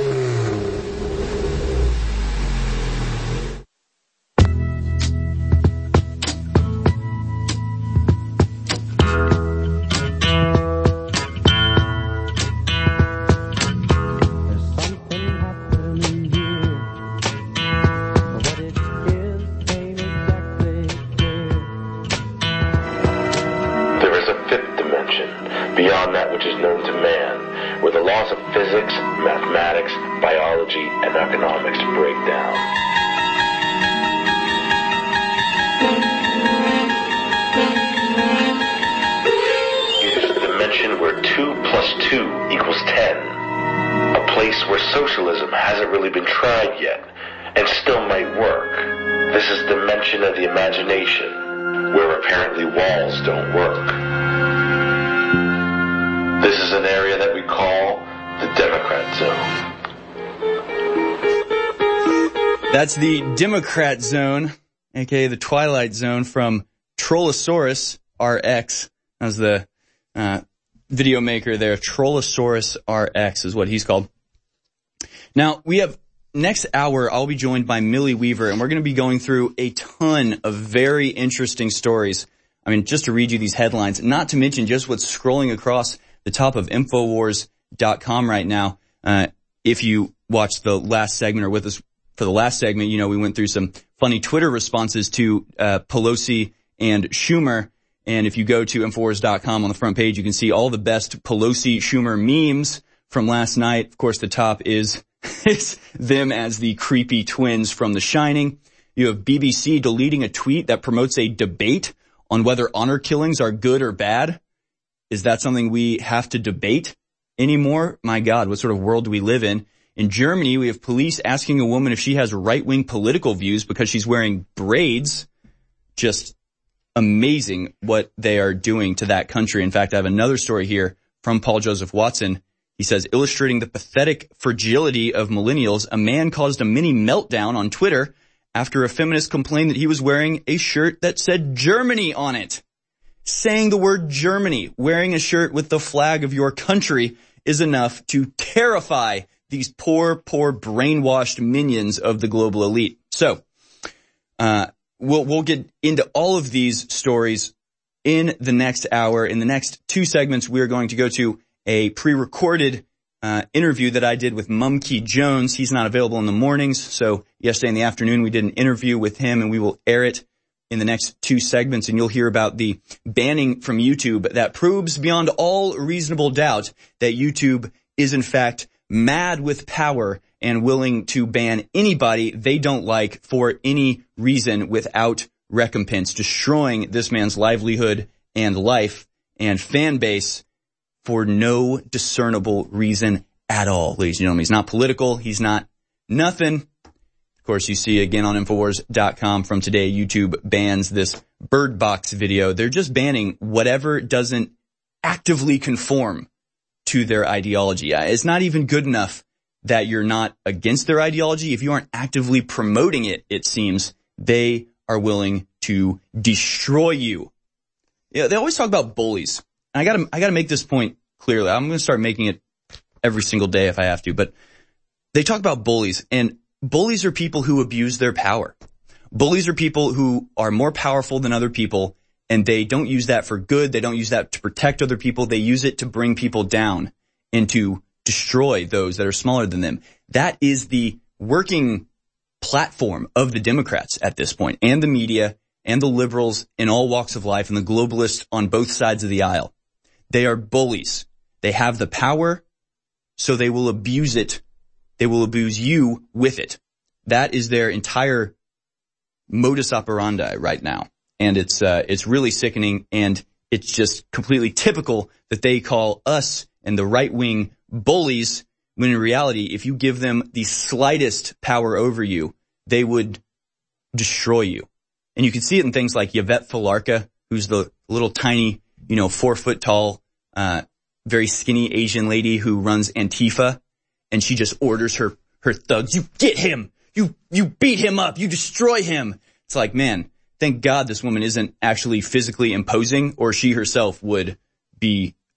Beyond that which is known to man, where the laws of physics, mathematics, biology, and economics break down. It is the dimension where 2 plus 2 equals 10. A place where socialism hasn't really been tried yet, and still might work. This is the dimension of the imagination, where apparently walls don't work. This is an area that we call the Democrat Zone. That's the Democrat Zone, aka the Twilight Zone from Trollosaurus RX. That was the video maker there. Trollosaurus RX is what he's called. Now, we have next hour, I'll be joined by Millie Weaver, and we're going to be going through a ton of very interesting stories. I mean, just to read you these headlines, not to mention just what's scrolling across the top of Infowars.com right now. If you watched the last segment or with us for the last segment, you know, we went through some funny Twitter responses to Pelosi and Schumer. And if you go to Infowars.com on the front page, you can see all the best Pelosi-Schumer memes from last night. Of course, the top is them as the creepy twins from The Shining. You have BBC deleting a tweet that promotes a debate on whether honor killings are good or bad. Is that something we have to debate anymore? My God, what sort of world do we live in? In Germany, we have police asking a woman if she has right-wing political views because she's wearing braids. Just amazing what they are doing to that country. In fact, I have another story here from Paul Joseph Watson. He says, illustrating the pathetic fragility of millennials, a man caused a mini meltdown on Twitter after a feminist complained that he was wearing a shirt that said Germany on it. Saying the word Germany, wearing a shirt with the flag of your country is enough to terrify these poor brainwashed minions of the global elite. So, we'll get into all of these stories in the next hour. In the next two segments, we are going to go to a pre-recorded interview that I did with Mumkey Jones. He's not available in the mornings, so yesterday in the afternoon we did an interview with him, and we will air it in the next two segments, and you'll hear about the banning from YouTube that proves beyond all reasonable doubt that YouTube is in fact mad with power and willing to ban anybody they don't like for any reason without recompense, destroying this man's livelihood and life and fan base for no discernible reason at all. Ladies and gentlemen, he's not political. He's not nothing. Of course, you see again on Infowars.com from today, YouTube bans this Bird Box video. They're just banning whatever doesn't actively conform to their ideology. It's not even good enough that you're not against their ideology. If you aren't actively promoting it, it seems they are willing to destroy you. Yeah, they always talk about bullies. And I gotta make this point clearly. I'm going to start making it every single day if I have to, but they talk about bullies, and bullies are people who abuse their power. Bullies are people who are more powerful than other people, and they don't use that for good. They don't use that to protect other people. They use it to bring people down and to destroy those that are smaller than them. That is the working platform of the Democrats at this point, and the media, and the liberals in all walks of life, and the globalists on both sides of the aisle. They are bullies. They have the power, so they will abuse it. They will abuse you with it. That is their entire modus operandi right now. And it's really sickening, and it's just completely typical that they call us and the right wing bullies, when in reality, if you give them the slightest power over you, they would destroy you. And you can see it in things like Yvette Falarka, who's the little tiny, 4 foot tall, very skinny Asian lady who runs Antifa. And she just orders her thugs, you get him, you beat him up, you destroy him. It's like, man, thank God this woman isn't actually physically imposing, or she herself would be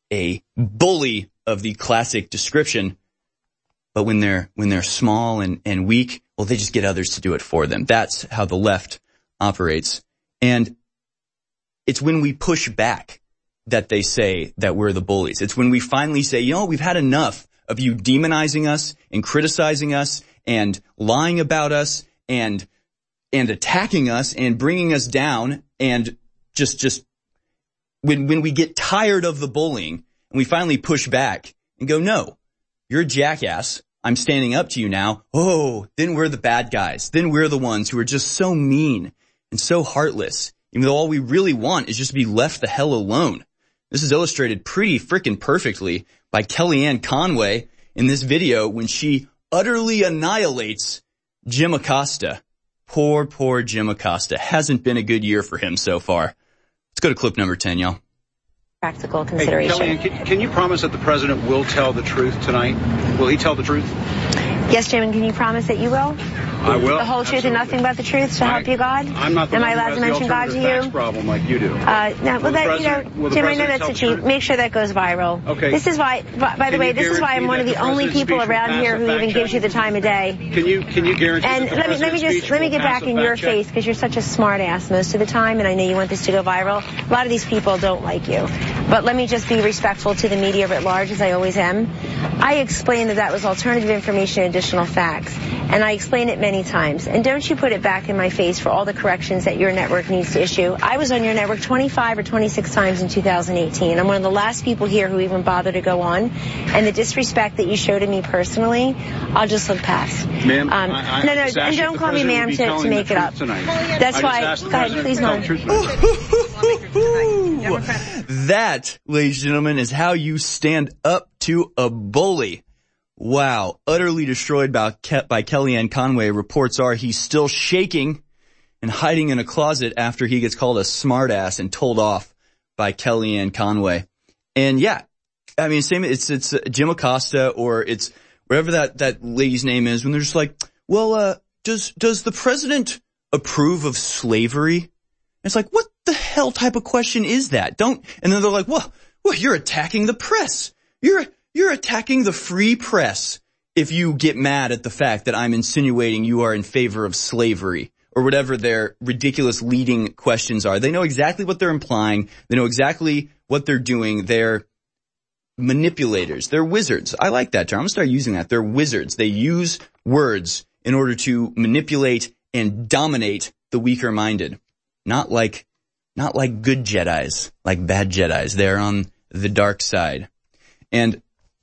a bully of the classic description. But when they're small and weak, well, they just get others to do it for them. That's how the left operates. And it's when we push back that they say that we're the bullies. It's when we finally say, we've had enough of you demonizing us and criticizing us and lying about us and attacking us and bringing us down, and just when we get tired of the bullying and we finally push back and go, no, you're a jackass, I'm standing up to you now. Oh, then we're the bad guys. Then we're the ones who are just so mean and so heartless, even though all we really want is just to be left the hell alone. This is illustrated pretty freaking perfectly by Kellyanne Conway in this video when she utterly annihilates Jim Acosta. Poor Jim Acosta. Hasn't been a good year for him so far. Let's go to clip number 10, y'all. Practical consideration. Hey, Kellyanne, can you promise that the president will tell the truth tonight? Will he tell the truth? Yes, Jim, and can you promise that you will? I will. The whole truth and nothing but the truth to help you, God? I'm not the Am one I allowed to mention God to you? Problem like you do. Jim, I know that's the truth. Make sure that goes viral. Okay. This is why, by the way, this is why I'm one of the only people around here who even gives you the time of day. Can you guarantee? And let me get back in your face, because you're such a smart ass most of the time, and I know you want this to go viral. A lot of these people don't like you. But let me just be respectful to the media at large, as I always am. I explained that was alternative information and additional facts. And I explain it many times. And don't you put it back in my face for all the corrections that your network needs to issue. I was on your network 25 or 26 times in 2018. I'm one of the last people here who even bother to go on. And the disrespect that you showed to me personally, I'll just look past. Ma'am, no, and don't call me ma'am to make it up. That's why, go ahead, please, Mom. That, ladies and gentlemen, is how you stand up to a bully. Wow. Utterly destroyed by Kellyanne Conway. Reports are he's still shaking and hiding in a closet after he gets called a smartass and told off by Kellyanne Conway. And yeah, I mean, same, it's Jim Acosta, or it's whatever that lady's name is, when they're just like, well, does the president approve of slavery? And it's like, what the hell type of question is that? And then they're like, well, you're attacking the press. You're attacking the free press if you get mad at the fact that I'm insinuating you are in favor of slavery, or whatever their ridiculous leading questions are. They know exactly what they're implying. They know exactly what they're doing. They're manipulators. They're wizards. I like that term. I'm going to start using that. They're wizards. They use words in order to manipulate and dominate the weaker minded. Not like good Jedis, like bad Jedis. They're on the dark side. And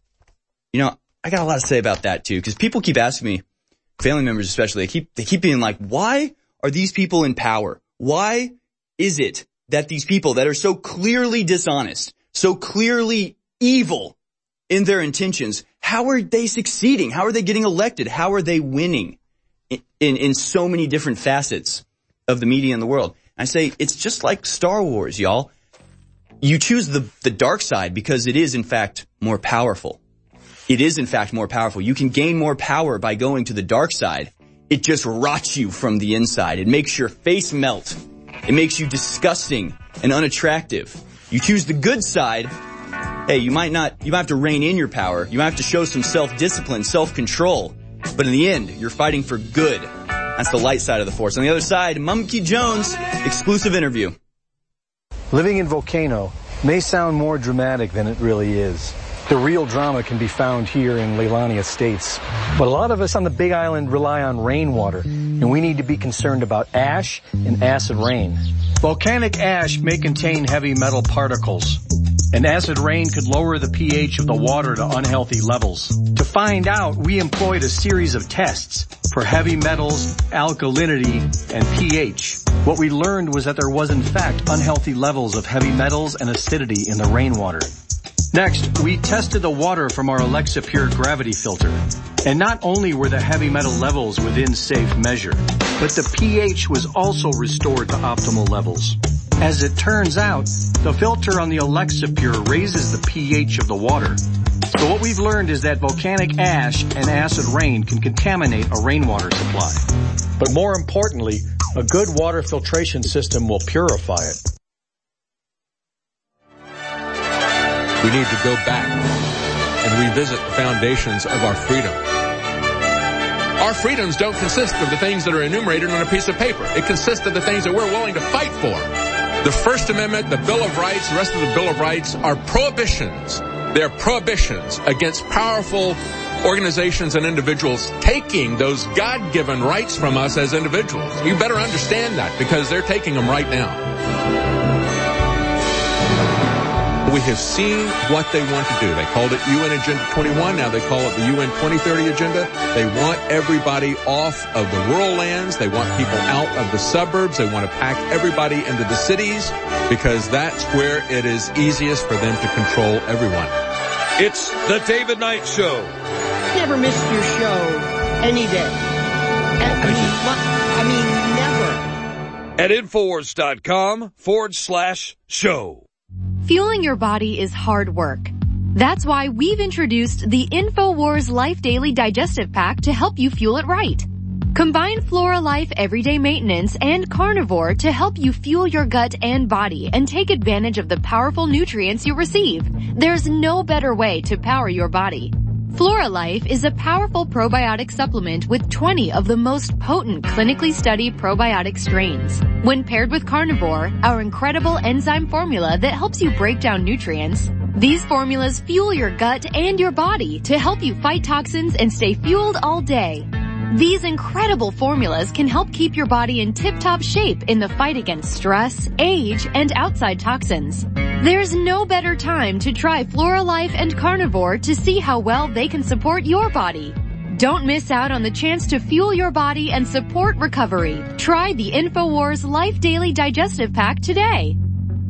I got a lot to say about that too, because people keep asking me, family members especially, they keep being like, why are these people in power? Why is it that these people that are so clearly dishonest, so clearly evil in their intentions, how are they succeeding? How are they getting elected? How are they winning in so many different facets of the media in the world? And I say, it's just like Star Wars, y'all. You choose the dark side because it is, in fact, more powerful. It is, in fact, more powerful. You can gain more power by going to the dark side. It just rots you from the inside. It makes your face melt. It makes you disgusting and unattractive. You choose the good side. Hey, you might have to rein in your power. You might have to show some self-discipline, self-control. But in the end, you're fighting for good. That's the light side of the force. On the other side, Mumkey Jones, exclusive interview. Living in Volcano may sound more dramatic than it really is. The real drama can be found here in Leilani Estates. But a lot of us on the Big Island rely on rainwater, and we need to be concerned about ash and acid rain. Volcanic ash may contain heavy metal particles, and acid rain could lower the pH of the water to unhealthy levels. To find out, we employed a series of tests for heavy metals, alkalinity, and pH. What we learned was that there was in fact unhealthy levels of heavy metals and acidity in the rainwater. Next, we tested the water from our Alexa Pure gravity filter. And not only were the heavy metal levels within safe measure, but the pH was also restored to optimal levels. As it turns out, the filter on the Alexa Pure raises the pH of the water. So what we've learned is that volcanic ash and acid rain can contaminate a rainwater supply. But more importantly, a good water filtration system will purify it. We need to go back and revisit the foundations of our freedom. Our freedoms don't consist of the things that are enumerated on a piece of paper. It consists of the things that we're willing to fight for. The First Amendment, the Bill of Rights, the rest of the Bill of Rights are prohibitions. They're prohibitions against powerful organizations and individuals taking those God-given rights from us as individuals. You better understand that, because they're taking them right now. We have seen what they want to do. They called it UN Agenda 21. Now they call it the UN 2030 Agenda. They want everybody off of the rural lands. They want people out of the suburbs. They want to pack everybody into the cities, because that's where it is easiest for them to control everyone. It's the David Knight Show. Never missed your show any day. I mean, never. At Infowars.com/show. Fueling your body is hard work. That's why we've introduced the InfoWars Life Daily Digestive Pack to help you fuel it right. Combine Flora Life Everyday Maintenance and Carnivore to help you fuel your gut and body and take advantage of the powerful nutrients you receive. There's no better way to power your body. Flora Life is a powerful probiotic supplement with 20 of the most potent clinically studied probiotic strains. When paired with Carnivore, our incredible enzyme formula that helps you break down nutrients, these formulas fuel your gut and your body to help you fight toxins and stay fueled all day. These incredible formulas can help keep your body in tip-top shape in the fight against stress, age, and outside toxins. There's no better time to try Flora Life and Carnivore to see how well they can support your body. Don't miss out on the chance to fuel your body and support recovery. Try the InfoWars Life Daily Digestive Pack today.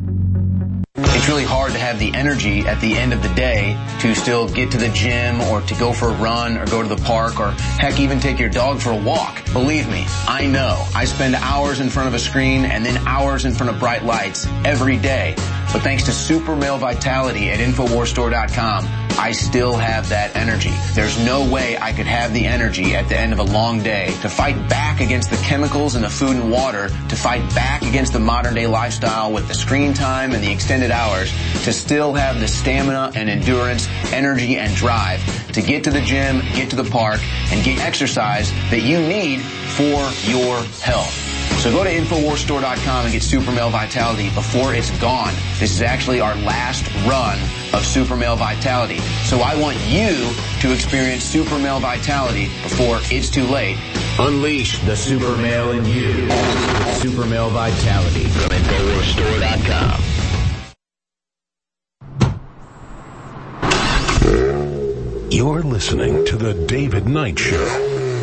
It's really hard to have the energy at the end of the day to still get to the gym or to go for a run or go to the park or heck even take your dog for a walk. Believe me, I know. I spend hours in front of a screen and then hours in front of bright lights every day. But thanks to Super Male Vitality at InfoWarsStore.com, I still have that energy. There's no way I could have the energy at the end of a long day to fight back against the chemicals in the food and water, to fight back against the modern day lifestyle with the screen time and the extended hours, to still have the stamina and endurance, energy and drive to get to the gym, get to the park, and get exercise that you need for your health. So go to InfoWarsStore.com and get Super Male Vitality before it's gone. This is actually our last run of Super Male Vitality. So I want you to experience Super Male Vitality before it's too late. Unleash the Super Male in you with Super Male Vitality from InfoWarsStore.com. You're listening to The David Knight Show.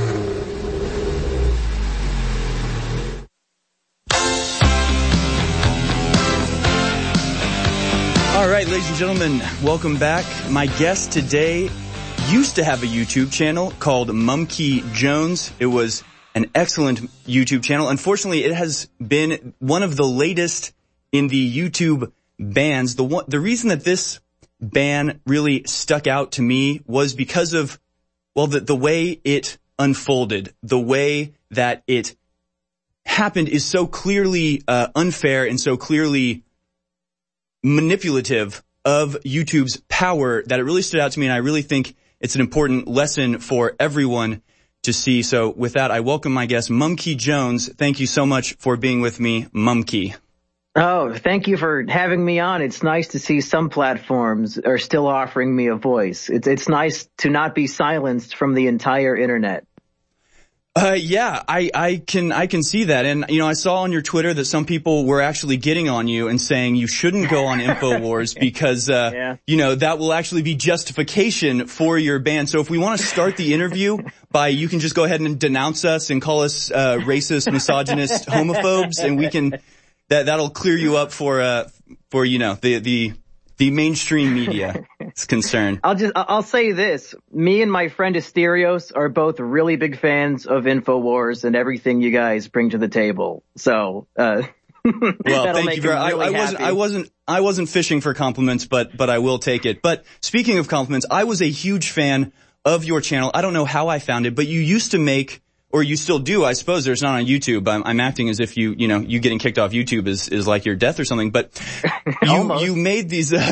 All right, ladies and gentlemen, welcome back. My guest today used to have a YouTube channel called Mumkey Jones. It was an excellent YouTube channel. Unfortunately, it has been one of the latest in the YouTube bans. The reason that this ban really stuck out to me was because of, well, the way it unfolded, the way that it happened is so clearly unfair and so clearly manipulative of YouTube's power that it really stood out to me, and I really think it's an important lesson for everyone to see. So with that, I welcome my guest, Mumkey Jones. Thank you so much for being with me, Mumkey. Oh, thank you for having me on. It's nice to see some platforms are still offering me a voice. It's nice to not be silenced from the entire internet. Yeah, I can see that. And, you know, I saw on your Twitter that some people were actually getting on you and saying you shouldn't go on InfoWars because, you know, that will actually be justification for your ban. So if we want to start the interview by, you can just go ahead and denounce us and call us, racist, misogynist, homophobes, and we can, that'll clear you up for, you know, the mainstream media is concerned. I'll say this. Me and my friend Asterios are both really big fans of InfoWars and everything you guys bring to the table. So, well, thank you very much. I wasn't fishing for compliments, but I will take it. But speaking of compliments, I was a huge fan of your channel. I don't know how I found it, but you used to make, or you still do, I suppose. There's not on YouTube. I'm acting as if you getting kicked off YouTube is like your death or something. But you made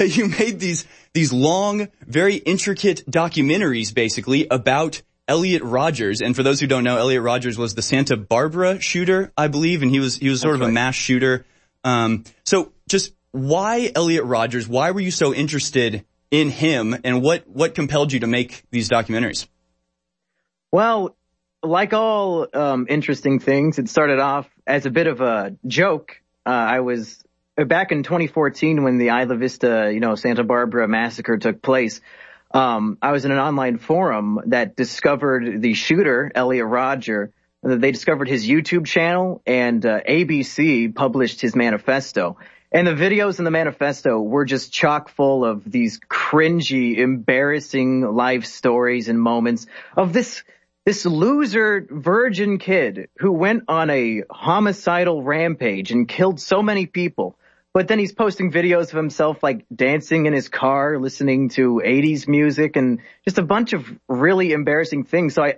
these long, very intricate documentaries, basically about Elliot Rodgers. And for those who don't know, Elliot Rodgers was the Santa Barbara shooter, I believe, and he was sort of a mass shooter. So just why Elliot Rodgers? Why were you so interested in him, and what compelled you to make these documentaries? Well, like all interesting things, it started off as a bit of a joke. I was back in 2014 when the Isla Vista, Santa Barbara massacre took place. I was in an online forum that discovered the shooter, Elliot Rodgers. They discovered his YouTube channel, and ABC published his manifesto. And the videos in the manifesto were just chock full of these cringy, embarrassing life stories and moments of this loser virgin kid who went on a homicidal rampage and killed so many people. But then he's posting videos of himself like dancing in his car, listening to 80s music, and just a bunch of really embarrassing things. So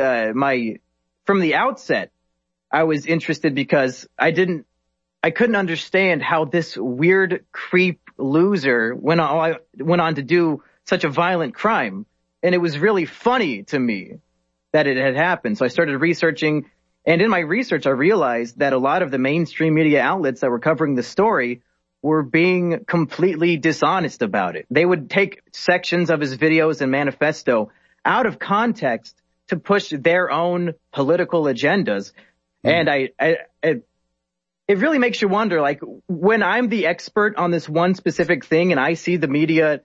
from the outset, I was interested because I couldn't understand how this weird creep loser went on to do such a violent crime. And it was really funny to me that it had happened. So I started researching, and in my research, I realized that a lot of the mainstream media outlets that were covering the story were being completely dishonest about it. They would take sections of his videos and manifesto out of context to push their own political agendas. And it really makes you wonder, like, when I'm the expert on this one specific thing and I see the media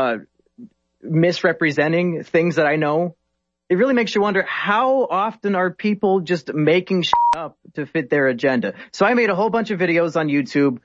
misrepresenting things that I know, it really makes you wonder, how often are people just making shit up to fit their agenda? So I made a whole bunch of videos on YouTube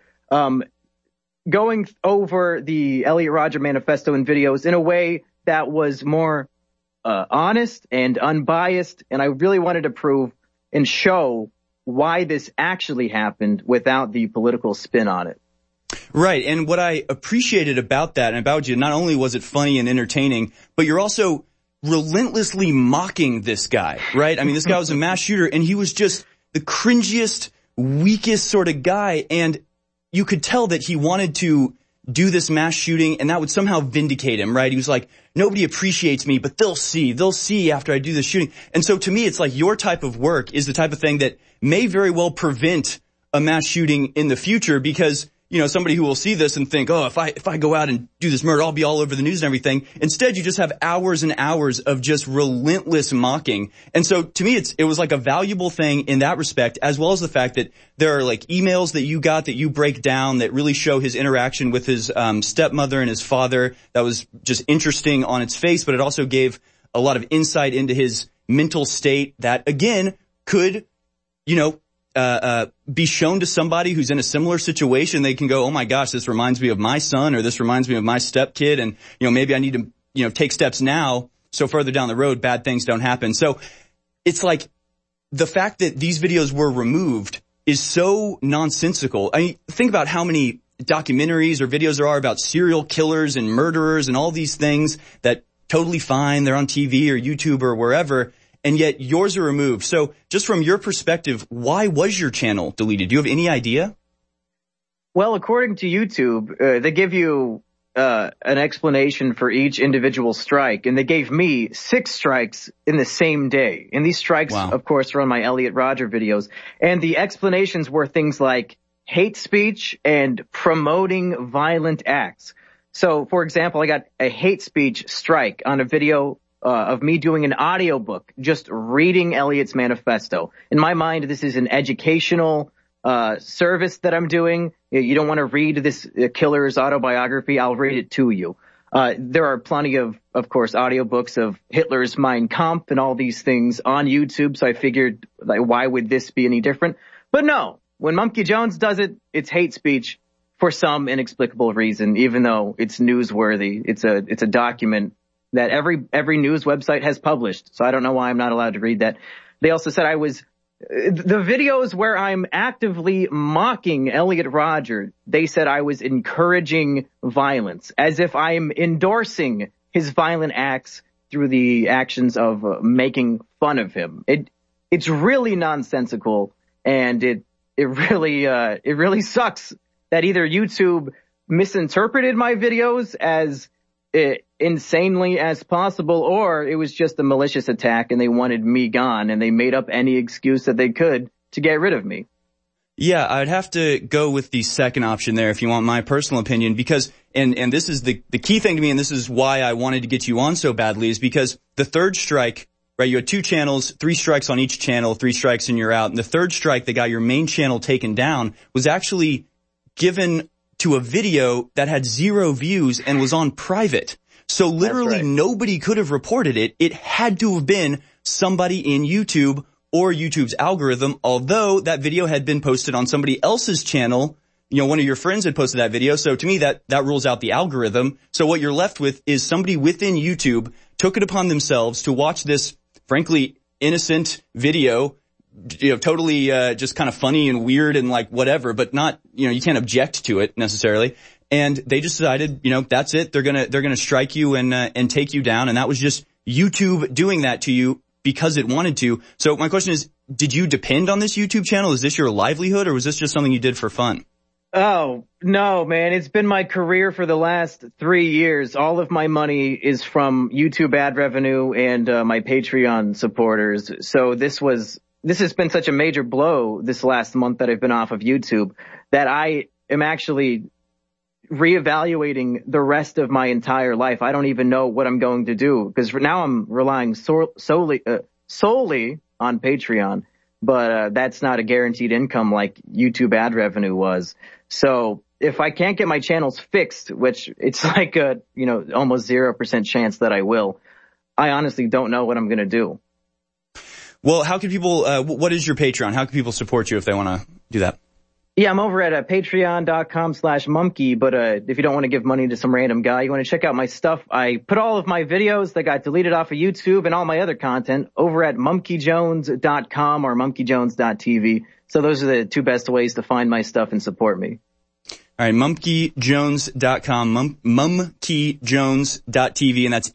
going over the Elliot Rodgers manifesto and videos in a way that was more honest and unbiased, and I really wanted to prove and show why this actually happened without the political spin on it. Right, and what I appreciated about that and about you, not only was it funny and entertaining, but you're also relentlessly mocking this guy, right? I mean, this guy was a mass shooter, and he was just the cringiest, weakest sort of guy, and you could tell that he wanted to do this mass shooting, and that would somehow vindicate him, right? He was like, nobody appreciates me, but they'll see after I do this shooting. And so to me, it's like your type of work is the type of thing that may very well prevent a mass shooting in the future, because somebody who will see this and think, oh, if I go out and do this murder, I'll be all over the news and everything. Instead, you just have hours and hours of just relentless mocking. And so to me, it was like a valuable thing in that respect, as well as the fact that there are like emails that you got that you break down that really show his interaction with his stepmother and his father. That was just interesting on its face, but it also gave a lot of insight into his mental state that, again, could, be shown to somebody who's in a similar situation. They can go, oh my gosh, this reminds me of my son, or this reminds me of my stepkid, and maybe I need to take steps now so further down the road bad things don't happen. So it's like the fact that these videos were removed is so nonsensical. I mean, think about how many documentaries or videos there are about serial killers and murderers and all these things that totally fine, they're on TV or YouTube or wherever, and yet yours are removed. So just from your perspective, why was your channel deleted? Do you have any idea? Well, according to YouTube, they give you an explanation for each individual strike, and they gave me 6 strikes in the same day. And these strikes, of course, are on my Elliot Rodgers videos. And the explanations were things like hate speech and promoting violent acts. So, for example, I got a hate speech strike on a video of me doing an audiobook, just reading Elliot's manifesto. In my mind, this is an educational service that I'm doing. You don't want to read this killer's autobiography, I'll read it to you. There are plenty of course, audiobooks of Hitler's Mein Kampf and all these things on YouTube, so I figured, like, why would this be any different? But no, when Mumkey Jones does it, it's hate speech for some inexplicable reason, even though it's newsworthy. It's a document that every news website has published. So I don't know why I'm not allowed to read that. They also said the videos where I'm actively mocking Elliot Rodgers, they said I was encouraging violence, as if I'm endorsing his violent acts through the actions of making fun of him. It it's really nonsensical, and it really sucks that either YouTube misinterpreted my videos as insanely as possible, or it was just a malicious attack and they wanted me gone and they made up any excuse that they could to get rid of me. Yeah, I'd have to go with the second option there if you want my personal opinion, because, and this is the key thing to me, and this is why I wanted to get you on so badly, is because the third strike, right, you had 2 channels, 3 strikes on each channel, 3 strikes and you're out. And the third strike that got your main channel taken down was actually given to a video that had 0 views and was on private. So literally nobody could have reported it. It had to have been somebody in YouTube or YouTube's algorithm, although that video had been posted on somebody else's channel. You know, one of your friends had posted that video. So to me, that rules out the algorithm. So what you're left with is somebody within YouTube took it upon themselves to watch this, frankly, innocent video, you know, totally, just kind of funny and weird and like whatever, but not, you know, you can't object to it necessarily. And they just decided, you know, that's it. They're gonna strike you and take you down. And that was just YouTube doing that to you because it wanted to. So my question is, did you depend on this YouTube channel? Is this your livelihood, or was this just something you did for fun? Oh, no, man. It's been my career for the last 3 years. All of my money is from YouTube ad revenue and my Patreon supporters. So this has been such a major blow this last month that I've been off of YouTube that I am actually reevaluating the rest of my entire life. I don't even know what I'm going to do, because for now I'm relying solely on Patreon, but that's not a guaranteed income like YouTube ad revenue was. So if I can't get my channels fixed, which it's like a, you know, almost 0% chance that I will, I honestly don't know what I'm going to do. Well, how can people, what is your Patreon? How can people support you if they want to do that? Yeah, I'm over at patreon.com/Mumkey, but if you don't want to give money to some random guy, you want to check out my stuff. I put all of my videos that got deleted off of YouTube and all my other content over at mumkeyjones.com or mumkeyjones.tv. So those are the 2 best ways to find my stuff and support me. All right, mumkeyjones.com, mumkeyjones.tv, and that's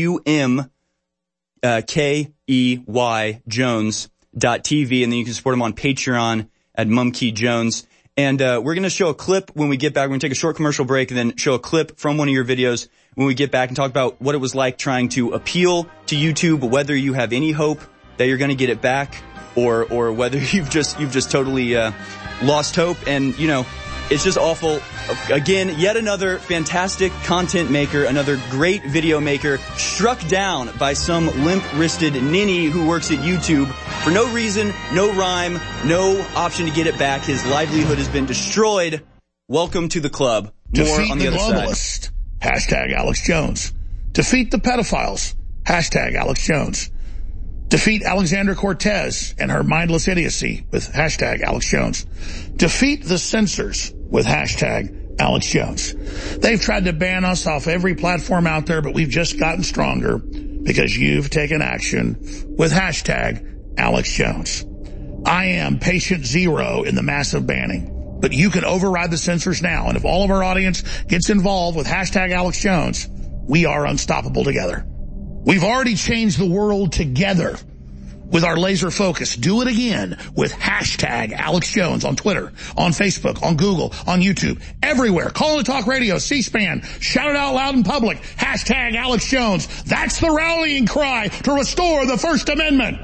MUMKEY Jones.tv, and then you can support him on Patreon at Mumkey Jones. And we're going to show a clip when we get back. We're going to take a short commercial break and then show a clip from one of your videos when we get back and talk about what it was like trying to appeal to YouTube, whether you have any hope that you're going to get it back, or whether you've just totally lost hope. And, you know, it's just awful. Again, yet another fantastic content maker, another great video maker, struck down by some limp-wristed ninny who works at YouTube for no reason, no rhyme, no option to get it back. His livelihood has been destroyed. Welcome to the club. More Defeat on the the other globalist. side. Hashtag Alex Jones. Defeat the pedophiles. Hashtag Alex Jones. Defeat Alexandra Cortez and her mindless idiocy with hashtag Alex Jones. Defeat the censors with hashtag Alex Jones. They've tried to ban us off every platform out there, but we've just gotten stronger because you've taken action with hashtag Alex Jones. I am patient zero in the massive banning, but you can override the censors now. And if all of our audience gets involved with hashtag Alex Jones, we are unstoppable together. We've already changed the world together with our laser focus. Do it again with hashtag Alex Jones on Twitter, on Facebook, on Google, on YouTube, everywhere. Call the talk radio, C-SPAN. Shout it out loud in public. Hashtag Alex Jones. That's the rallying cry to restore the First Amendment.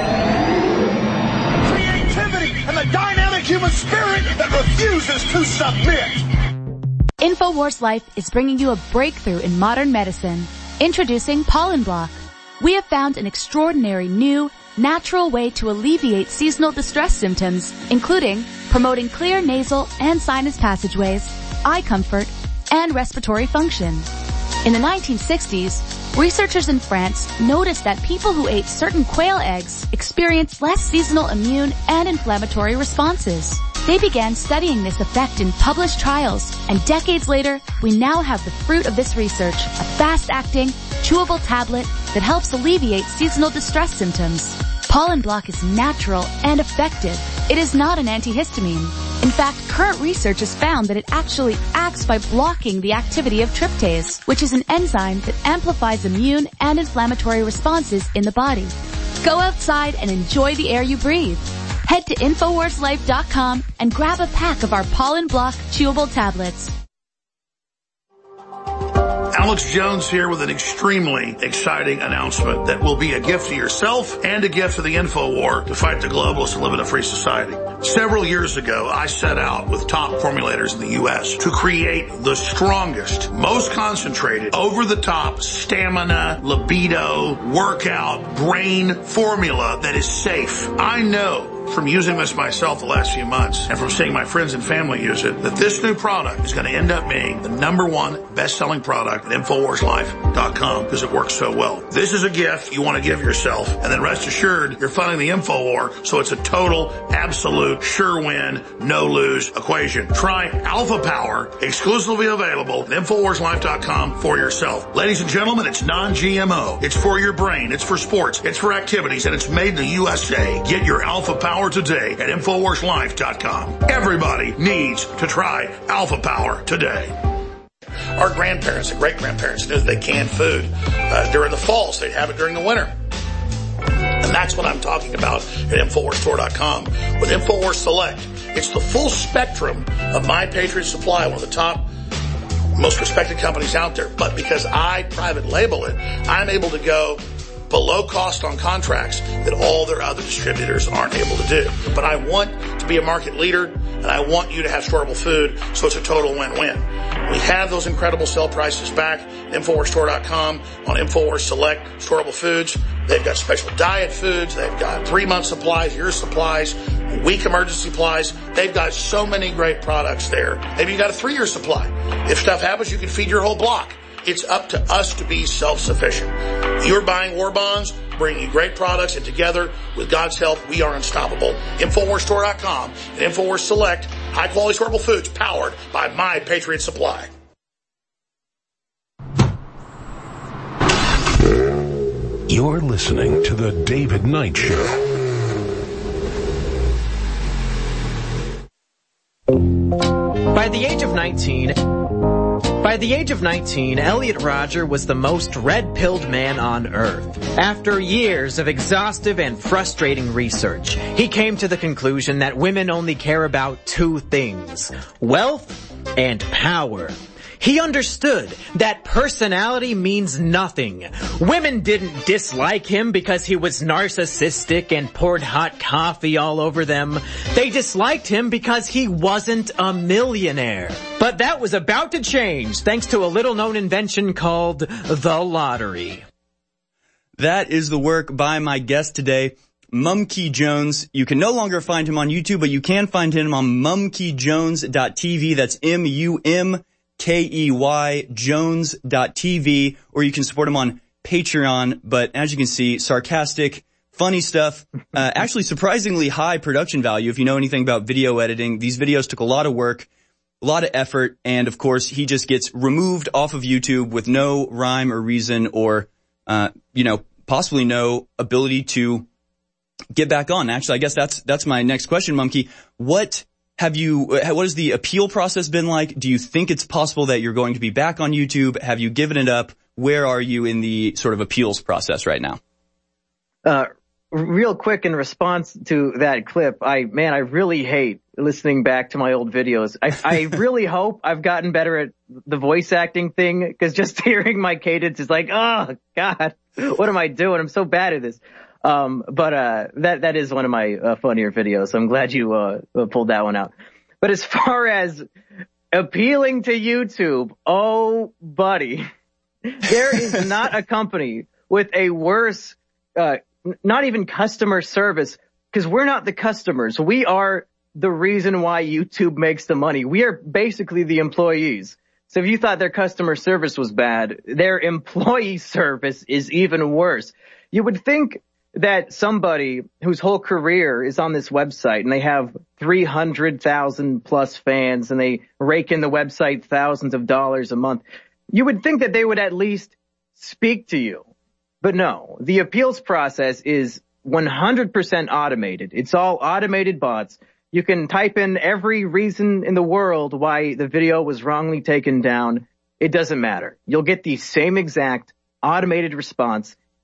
Creativity and the dynamic human spirit that refuses to submit. InfoWars Life is bringing you a breakthrough in modern medicine. Introducing Pollen Block. We have found an extraordinary new, natural way to alleviate seasonal distress symptoms, including promoting clear nasal and sinus passageways, eye comfort, and respiratory function. In the 1960s, researchers in France noticed that people who ate certain quail eggs experienced less seasonal immune and inflammatory responses. They began studying this effect in published trials, and decades later, we now have the fruit of this research, a fast-acting, chewable tablet that helps alleviate seasonal distress symptoms. Pollen Block is natural and effective. It is not an antihistamine. In fact, current research has found that it actually acts by blocking the activity of tryptase, which is an enzyme that amplifies immune and inflammatory responses in the body. Go outside and enjoy the air you breathe. Head to InfoWarsLife.com and grab a pack of our Pollen Block chewable tablets. Alex Jones here with an extremely exciting announcement that will be a gift to yourself and a gift to the InfoWar to fight the globalists and live in a free society. Several years ago, I set out with top formulators in the U.S. to create the strongest, most concentrated, over-the-top stamina, libido, workout, brain formula that is safe. I know from using this myself the last few months and from seeing my friends and family use it, that this new product is going to end up being the #1 best-selling product at InfoWarsLife.com because it works so well. This is a gift you want to give yourself, and then rest assured you're funding the InfoWar, so it's a total, absolute, sure win, no-lose equation. Try Alpha Power, exclusively available at InfoWarsLife.com for yourself. Ladies and gentlemen, it's non-GMO. It's for your brain. It's for sports. It's for activities, and it's made in the USA. Get your Alpha Power today at InfoWarsLife.com. Everybody needs to try Alpha Power today. Our grandparents and great-grandparents knew that they canned food during the fall, so they'd have it during the winter. And that's what I'm talking about at InfoWarsStore.com. With InfoWars Select, it's the full spectrum of My Patriot Supply, one of the top, most respected companies out there. But because I private label it, I'm able to go below cost on contracts that all their other distributors aren't able to do. But I want to be a market leader, and I want you to have storable food, so it's a total win-win. We have those incredible sale prices back at InfoWarsStore.com on InfoWars Select storable foods. They've got special diet foods. They've got 3-month supplies, year supplies, week emergency supplies. They've got so many great products there. Maybe you got a 3-year supply. If stuff happens, you can feed your whole block. It's up to us to be self-sufficient. You're buying war bonds, bringing you great products, and together, with God's help, we are unstoppable. InfoWarsStore.com and InfoWars Select, high-quality storable foods powered by My Patriot Supply. You're listening to The David Knight Show. By the age of 19, Elliot Rodger was the most red-pilled man on Earth. After years of exhaustive and frustrating research, he came to the conclusion that women only care about 2 things: wealth and power. He understood that personality means nothing. Women didn't dislike him because he was narcissistic and poured hot coffee all over them. They disliked him because he wasn't a millionaire. But that was about to change thanks to a little-known invention called the lottery. That is the work by my guest today, Mumkey Jones. You can no longer find him on YouTube, but you can find him on mumkeyjones.tv. That's MUMKEY Jones.tv, or you can support him on Patreon. But as you can see, sarcastic, funny stuff, actually surprisingly high production value. If you know anything about video editing, these videos took a lot of work, a lot of effort, and of course he just gets removed off of YouTube with no rhyme or reason or, possibly no ability to get back on. Actually, I guess that's my next question, Mumkey. What has the appeal process been like? Do you think it's possible that you're going to be back on YouTube? Have you given it up? Where are you in the sort of appeals process right now? Real quick in response to that clip, I really hate listening back to my old videos. I really hope I've gotten better at the voice acting thing, because just hearing my cadence is like, oh God, what am I doing? I'm so bad at this. But that is one of my funnier videos. So I'm glad you pulled that one out. But as far as appealing to YouTube, oh buddy, there is not a company with a worse, not even customer service, because we're not the customers. We are the reason why YouTube makes the money. We are basically the employees. So if you thought their customer service was bad, their employee service is even worse. You would think that somebody whose whole career is on this website and they have 300,000 plus fans and they rake in the website thousands of dollars a month, you would think that they would at least speak to you. But no, the appeals process is 100% automated. It's all automated bots. You can type in every reason in the world why the video was wrongly taken down. It doesn't matter. You'll get the same exact automated response.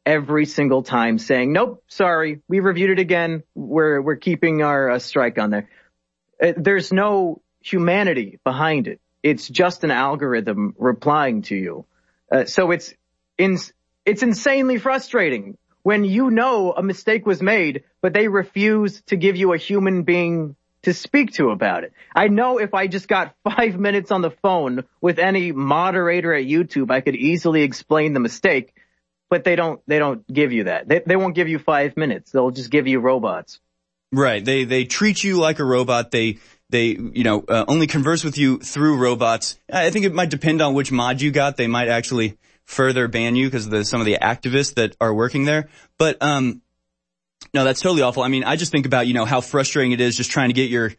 every single time saying, nope, sorry, we reviewed it again. We're keeping our strike on there. There's no humanity behind it. It's just an algorithm replying to you. So it's insanely frustrating when you know a mistake was made, but they refuse to give you a human being to speak to about it. I know if I just got 5 minutes on the phone with any moderator at YouTube, I could easily explain the mistake, but they don't give you that. They won't give you 5 minutes. They'll just give you robots. Right. They treat you like a robot. They only converse with you through robots. I think it might depend on which mod you got. They might actually further ban you because of some of the activists that are working there. But, no, that's totally awful. I mean, I just think about, how frustrating it is just trying to get your,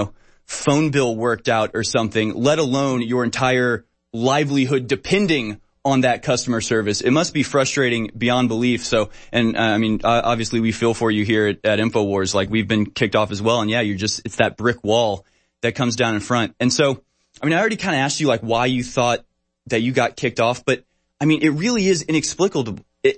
phone bill worked out or something, let alone your entire livelihood depending on that customer service. It must be frustrating beyond belief. So, and obviously we feel for you here at InfoWars. Like, we've been kicked off as well. And yeah, it's that brick wall that comes down in front. And so, I already kind of asked you like why you thought that you got kicked off, but it really is inexplicable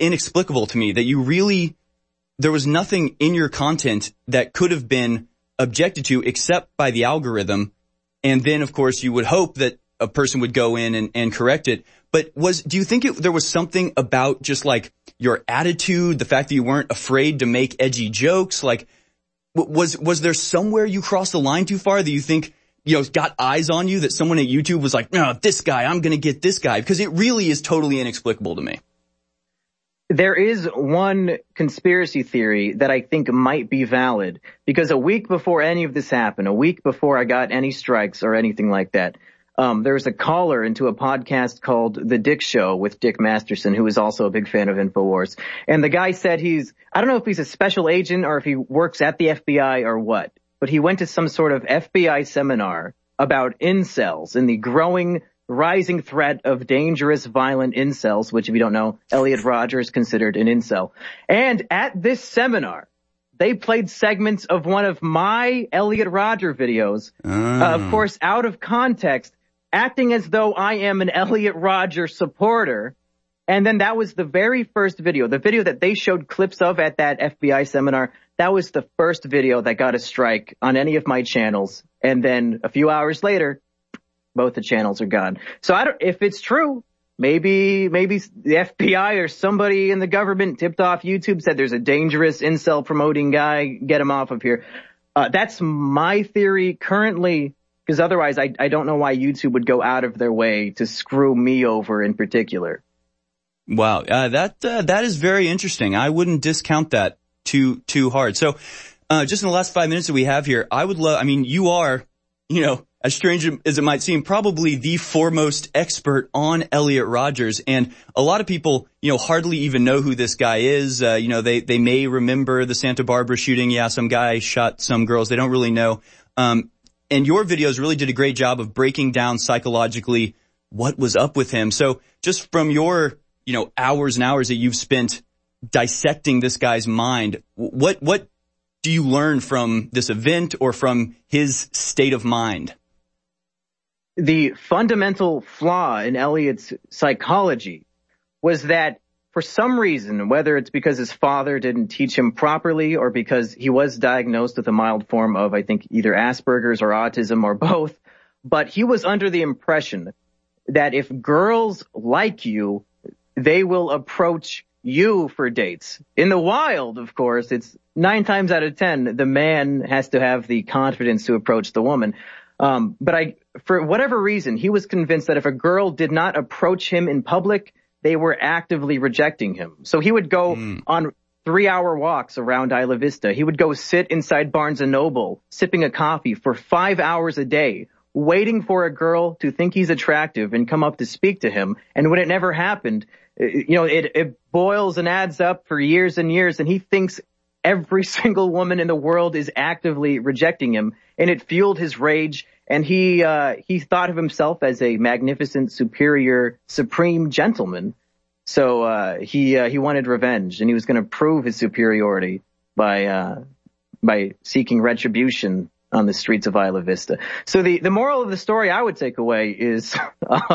to me that there was nothing in your content that could have been objected to except by the algorithm. And then, of course, you would hope that a person would go in and correct it. But do you think there was something about just like your attitude, the fact that you weren't afraid to make edgy jokes? Like, was there somewhere you crossed the line too far that you think, got eyes on you, that someone at YouTube was like, no, this guy, I'm going to get this guy? Because it really is totally inexplicable to me. There is one conspiracy theory that I think might be valid, because a week before any of this happened, a week before I got any strikes or anything like that, there was a caller into a podcast called The Dick Show with Dick Masterson, who is also a big fan of InfoWars. And the guy said I don't know if he's a special agent or if he works at the FBI or what, but he went to some sort of FBI seminar about incels and the rising threat of dangerous, violent incels, which, if you don't know, Elliot Rodger is considered an incel. And at this seminar, they played segments of one of my Elliot Rodger videos, of course, out of context, acting as though I am an Elliot Rodger supporter. And then that was the very first video, the video that they showed clips of at that FBI seminar. That was the first video that got a strike on any of my channels. And then a few hours later, both the channels are gone. So if it's true, maybe the FBI or somebody in the government tipped off YouTube, said there's a dangerous incel promoting guy, get him off of here. That's my theory currently, because otherwise I don't know why YouTube would go out of their way to screw me over in particular. Wow. That is very interesting. I wouldn't discount that too hard. So, just in the last 5 minutes that we have here, I would love, you are, as strange as it might seem, probably the foremost expert on Elliot Rodgers. And a lot of people, hardly even know who this guy is. They may remember the Santa Barbara shooting. Yeah, some guy shot some girls. They don't really know. And your videos really did a great job of breaking down psychologically what was up with him. So just from your, hours and hours that you've spent dissecting this guy's mind, what do you learn from this event or from his state of mind? The fundamental flaw in Elliot's psychology was that for some reason, whether it's because his father didn't teach him properly or because he was diagnosed with a mild form of, I think, either Asperger's or autism or both, but he was under the impression that if girls like you, they will approach you for dates. In the wild, of course, it's 9 times out of 10, the man has to have the confidence to approach the woman. But for whatever reason, he was convinced that if a girl did not approach him in public, they were actively rejecting him. So he would go on 3-hour walks around Isla Vista. He would go sit inside Barnes & Noble, sipping a coffee for 5 hours a day, waiting for a girl to think he's attractive and come up to speak to him. And when it never happened, it boils and adds up for years and years, and he thinks every single woman in the world is actively rejecting him, and it fueled his rage. And he thought of himself as a magnificent, superior, supreme gentleman. So he wanted revenge, and he was going to prove his superiority by seeking retribution on the streets of Isla Vista. So the moral of the story I would take away is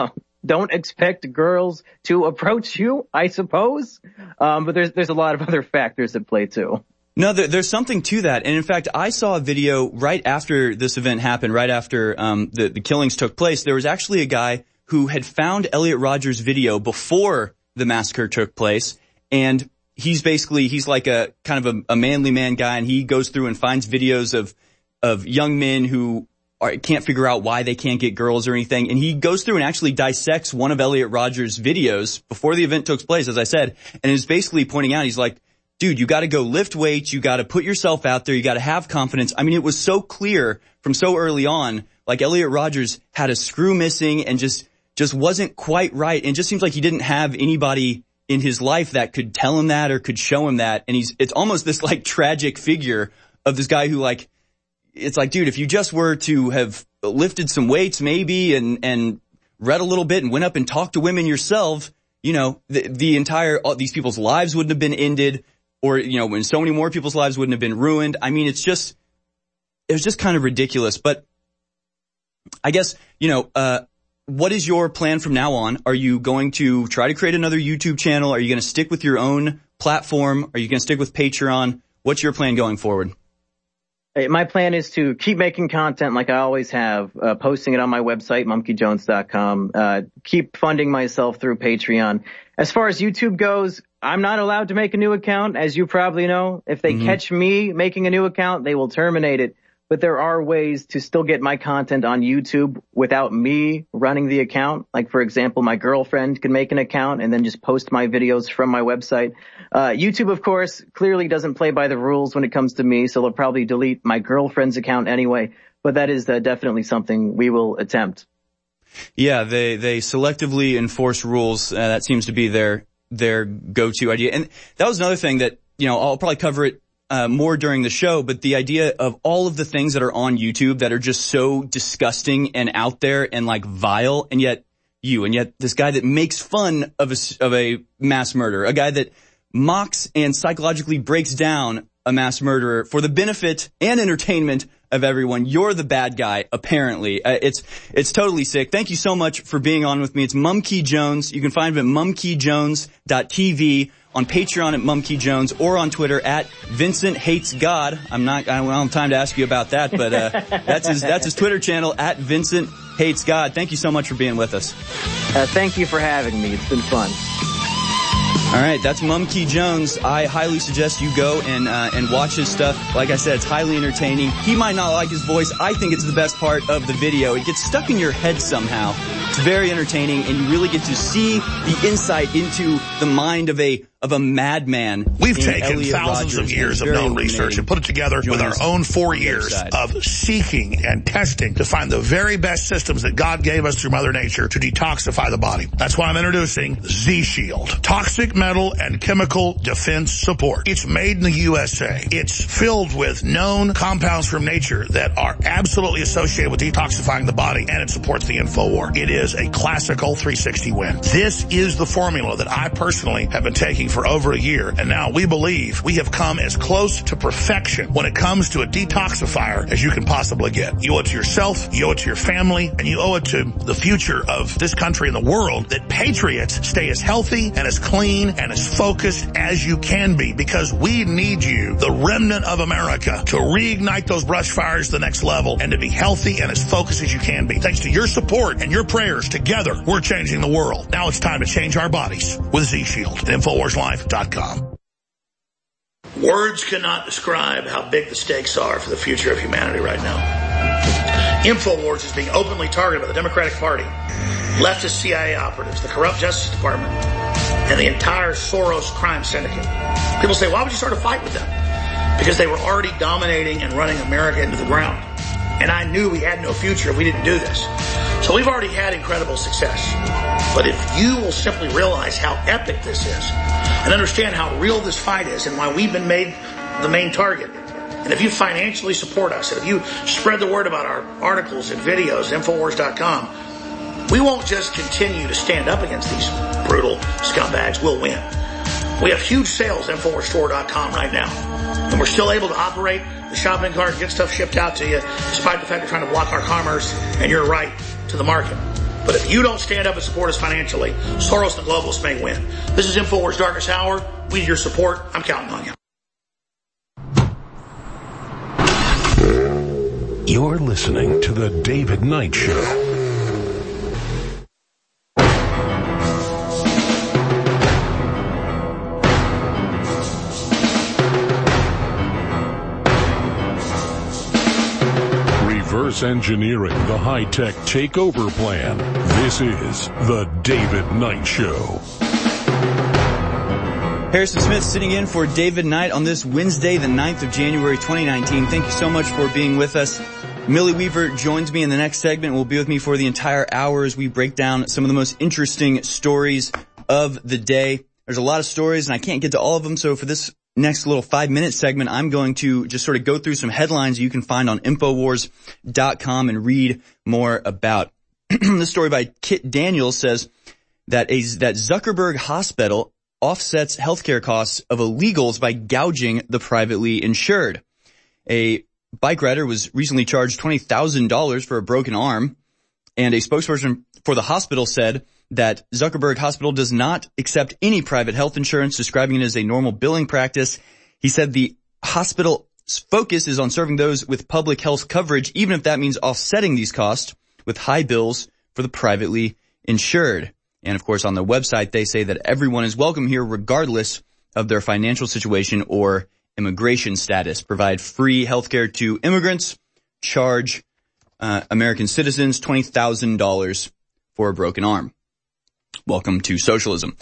don't expect girls to approach you, I suppose. But there's a lot of other factors at play too. No, there's something to that. And in fact, I saw a video right after this event happened, right after the killings took place. There was actually a guy who had found Elliot Rodgers' video before the massacre took place, and he's like a kind of a manly man guy, and he goes through and finds videos of young men who can't figure out why they can't get girls or anything. And he goes through and actually dissects one of Elliot Rodgers' videos before the event took place, as I said, and is basically pointing out, he's like, dude, you gotta go lift weights, you gotta put yourself out there, you gotta have confidence. I mean, it was so clear from so early on, like Elliot Rodgers had a screw missing and just wasn't quite right, and just seems like he didn't have anybody in his life that could tell him that or could show him that. And it's almost this like tragic figure of this guy who, like, it's like, dude, if you just were to have lifted some weights maybe and read a little bit and went up and talked to women yourself, you know, these people's lives wouldn't have been ended. Or, you know, when so many more people's lives wouldn't have been ruined. I mean, it was just kind of ridiculous. But I guess, you know, what is your plan from now on? Are you going to try to create another YouTube channel? Are you going to stick with your own platform? Are you going to stick with Patreon? What's your plan going forward? My plan is to keep making content like I always have, posting it on my website, mumkeyjones.com, keep funding myself through Patreon. As far as YouTube goes, I'm not allowed to make a new account, as you probably know. If they catch me making a new account, they will terminate it. But there are ways to still get my content on YouTube without me running the account. Like, for example, my girlfriend can make an account and then just post my videos from my website. YouTube, of course, clearly doesn't play by the rules when it comes to me, so they'll probably delete my girlfriend's account anyway. But that is definitely something we will attempt. Yeah, they selectively enforce rules. That seems to be their go-to idea. And that was another thing that, you know, I'll probably cover it more during the show, but the idea of all of the things that are on YouTube that are just so disgusting and out there and like vile, and yet this guy that makes fun of a mass murderer, a guy that mocks and psychologically breaks down a mass murderer for the benefit and entertainment of everyone. You're the bad guy, apparently. It's totally sick. Thank you so much for being on with me. It's Mumkey Jones. You can find him at mumkeyjones.tv, on Patreon at Mumkey Jones, or on Twitter at Vincent Hates God. I don't have time to ask you about that, but that's his Twitter channel, at Vincent Hates God. Thank you so much for being with us. Thank you for having me. It's been fun. All right, that's Mumkey Jones. I highly suggest you go and watch his stuff. Like I said, it's highly entertaining. He might not like his voice. I think it's the best part of the video. It gets stuck in your head somehow. It's very entertaining, and you really get to see the insight into the mind of a madman. We've taken thousands of years of known research and put it together with our own 4 years of seeking and testing to find the very best systems that God gave us through Mother Nature to detoxify the body. That's why I'm introducing Z-Shield, toxic metal and chemical defense support. It's made in the USA. It's filled with known compounds from nature that are absolutely associated with detoxifying the body, and it supports the InfoWar. It is a classical 360 win. This is the formula that I personally have been taking for over a year, and now we believe we have come as close to perfection when it comes to a detoxifier as you can possibly get. You owe it to yourself, you owe it to your family, and you owe it to the future of this country and the world that patriots stay as healthy and as clean and as focused as you can be, because we need you, the remnant of America, to reignite those brush fires to the next level and to be healthy and as focused as you can be. Thanks to your support and your prayers, together we're changing the world. Now it's time to change our bodies with Z-Shield at InfoWarsLife.com. Words cannot describe how big the stakes are for the future of humanity right now. InfoWars is being openly targeted by the Democratic Party, leftist CIA operatives, the corrupt Justice Department, and the entire Soros crime syndicate. People say, why would you start a fight with them? Because they were already dominating and running America into the ground. And I knew we had no future if we didn't do this. So we've already had incredible success. But if you will simply realize how epic this is and understand how real this fight is and why we've been made the main target, and if you financially support us, and if you spread the word about our articles and videos at Infowars.com, we won't just continue to stand up against these brutal scumbags. We'll win. We have huge sales at InfoWarsStore.com right now. And we're still able to operate the shopping cart and get stuff shipped out to you, despite the fact they're trying to block our commerce and your right to the market. But if you don't stand up and support us financially, Soros and the globalists may win. This is InfoWars Darkest Hour. We need your support. I'm counting on you. You're listening to The David Knight Show. Reverse engineering the high-tech takeover plan. This is The David Knight Show. Harrison Smith sitting in for David Knight on this Wednesday, the 9th of January, 2019. Thank you so much for being with us. Millie Weaver joins me in the next segment. Will be with me for the entire hour as we break down some of the most interesting stories of the day. There's a lot of stories, and I can't get to all of them, so for this next little 5-minute segment, I'm going to just sort of go through some headlines you can find on Infowars.com and read more about. This story by Kit Daniels says that that Zuckerberg Hospital offsets healthcare costs of illegals by gouging the privately insured. A bike rider was recently charged $20,000 for a broken arm, and a spokesperson for the hospital said that Zuckerberg Hospital does not accept any private health insurance, describing it as a normal billing practice. He said the hospital's focus is on serving those with public health coverage, even if that means offsetting these costs with high bills for the privately insured. And of course, on their website, they say that everyone is welcome here regardless of their financial situation or immigration status. Provide free healthcare to immigrants, charge American citizens $20,000 for a broken arm. Welcome to socialism.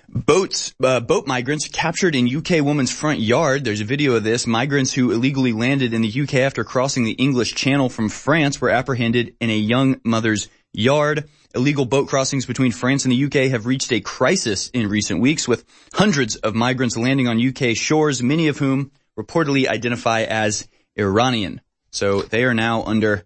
Boat migrants captured in UK woman's front yard. There's a video of this. Migrants who illegally landed in the UK after crossing the English Channel from France were apprehended in a young mother's yard. Illegal boat crossings between France and the UK have reached a crisis in recent weeks, with hundreds of migrants landing on UK shores, many of whom reportedly identify as Iranian. So they are now under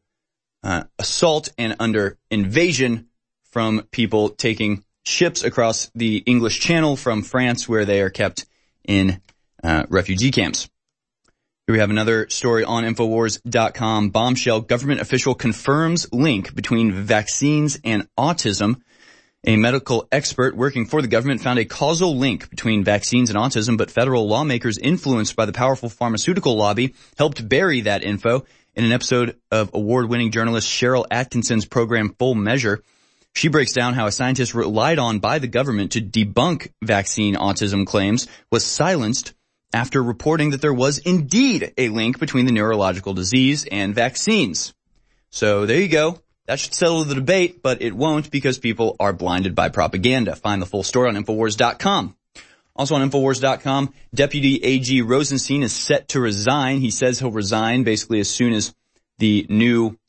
assault and under invasion from people taking ships across the English Channel from France, where they are kept in refugee camps. Here we have another story on Infowars.com. Bombshell: government official confirms link between vaccines and autism. A medical expert working for the government found a causal link between vaccines and autism, but federal lawmakers influenced by the powerful pharmaceutical lobby helped bury that info. In an episode of award-winning journalist Cheryl Atkinson's program Full Measure, she breaks down how a scientist relied on by the government to debunk vaccine autism claims was silenced after reporting that there was indeed a link between the neurological disease and vaccines. So there you go. That should settle the debate, but it won't, because people are blinded by propaganda. Find the full story on Infowars.com. Also on Infowars.com, Deputy AG Rosenstein is set to resign. He says he'll resign basically as soon as the new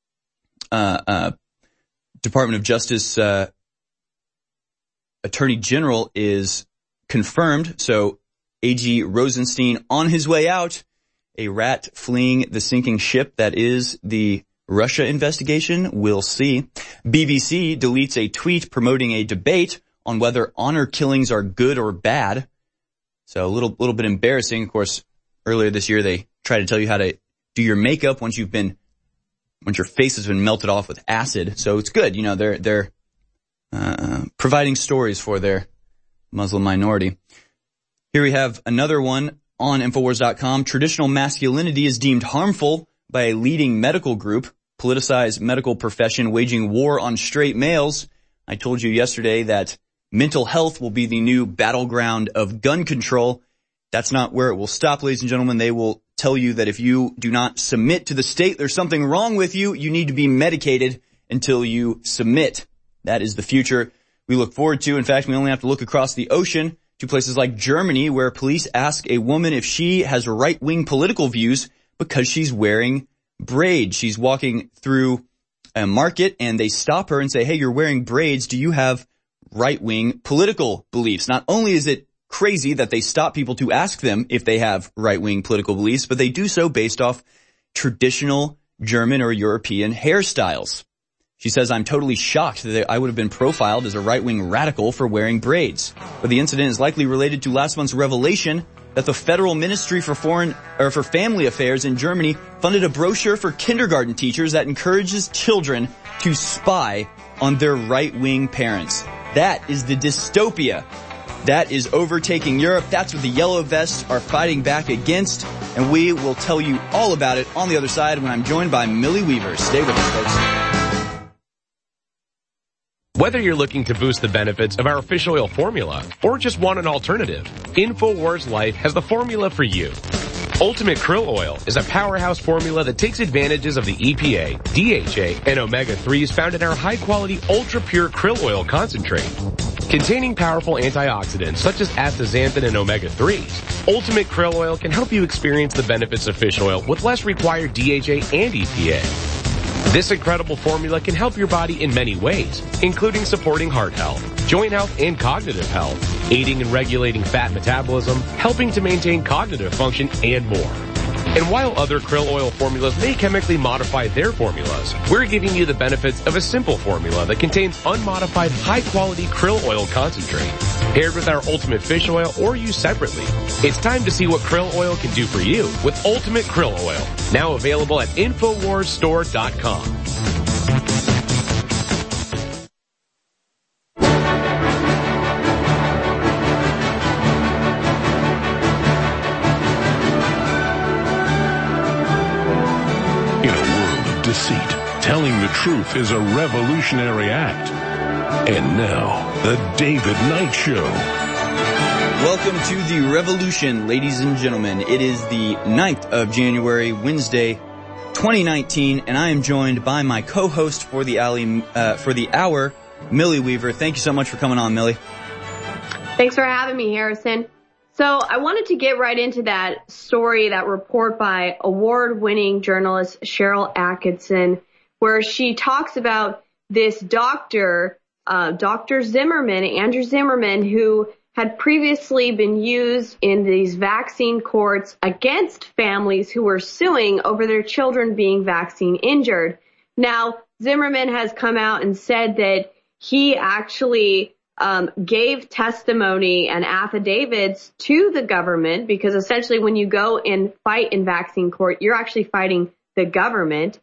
Department of Justice Attorney General is confirmed. So AG Rosenstein on his way out, a rat fleeing the sinking ship that is the Russia investigation. We'll see. BBC deletes a tweet promoting a debate on whether honor killings are good or bad. So a little bit embarrassing. Of course, earlier this year they tried to tell you how to do your makeup once your face has been melted off with acid. So it's good. You know, they're providing stories for their Muslim minority. Here we have another one on Infowars.com. Traditional masculinity is deemed harmful by a leading medical group. Politicized medical profession waging war on straight males. I told you yesterday that mental health will be the new battleground of gun control. That's not where it will stop, ladies and gentlemen. They will tell you that if you do not submit to the state, there's something wrong with you. You need to be medicated until you submit. That is the future we look forward to. In fact, we only have to look across the ocean to places like Germany, where police ask a woman if she has right-wing political views because she's wearing braids. She's walking through a market and they stop her and say, hey, you're wearing braids. Do you have right-wing political beliefs? Not only is it crazy that they stop people to ask them if they have right-wing political beliefs, but they do so based off traditional German or European hairstyles. She says, I'm totally shocked that I would have been profiled as a right-wing radical for wearing braids. But the incident is likely related to last month's revelation that the Federal Ministry for Family Affairs in Germany funded a brochure for kindergarten teachers that encourages children to spy on their right-wing parents. That is the dystopia that is overtaking Europe. That's what the Yellow Vests are fighting back against, and we will tell you all about it on the other side when I'm joined by Millie Weaver. Stay with us, folks. Whether you're looking to boost the benefits of our fish oil formula or just want an alternative, InfoWars Life has the formula for you. Ultimate Krill Oil is a powerhouse formula that takes advantages of the EPA, DHA, and omega-3s found in our high-quality, ultra-pure krill oil concentrate. Containing powerful antioxidants such as astaxanthin and omega-3s, Ultimate Krill Oil can help you experience the benefits of fish oil with less required DHA and EPA. This incredible formula can help your body in many ways, including supporting heart health, joint health, and cognitive health, aiding in regulating fat metabolism, helping to maintain cognitive function, and more. And while other krill oil formulas may chemically modify their formulas, we're giving you the benefits of a simple formula that contains unmodified high-quality krill oil concentrate, paired with our Ultimate Fish Oil or used separately. It's time to see what krill oil can do for you with Ultimate Krill Oil, now available at InfoWarsStore.com. Deceit. Telling the truth is a revolutionary act. And now, the David Knight Show. Welcome to the revolution, ladies and gentlemen. It is the 9th of January, Wednesday, 2019, and I am joined by my co-host for the hour, Millie Weaver. Thank you so much for coming on, Millie. Thanks for having me, Harrison. So I wanted to get right into that story, that report by award-winning journalist Sharyl Attkisson, where she talks about this doctor, Dr. Zimmerman, Andrew Zimmerman, who had previously been used in these vaccine courts against families who were suing over their children being vaccine injured. Now, Zimmerman has come out and said that he actually gave testimony and affidavits to the government, because essentially when you go and fight in vaccine court, you're actually fighting the government.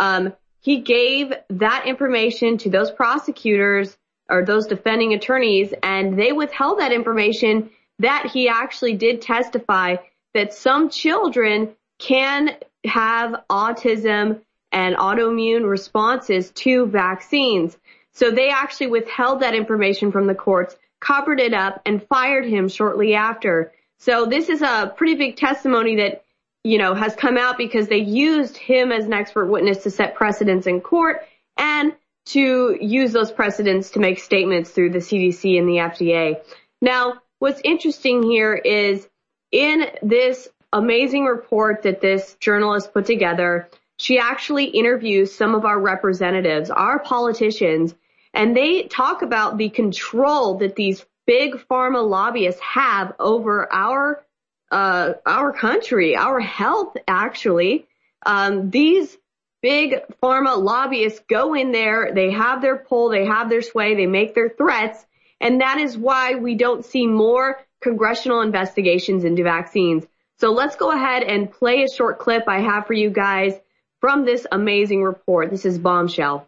He gave that information to those prosecutors or those defending attorneys, and they withheld that information that he actually did testify that some children can have autism and autoimmune responses to vaccines. So they actually withheld that information from the courts, covered it up, and fired him shortly after. So this is a pretty big testimony that, has come out because they used him as an expert witness to set precedents in court and to use those precedents to make statements through the CDC and the FDA. Now, what's interesting here is in this amazing report that this journalist put together, she actually interviews some of our representatives, our politicians, and they talk about the control that these big pharma lobbyists have over our country, our health, actually. These big pharma lobbyists go in there, they have their pull, they have their sway, they make their threats, and that is why we don't see more congressional investigations into vaccines. So let's go ahead and play a short clip I have for you guys from this amazing report. This is Bombshell.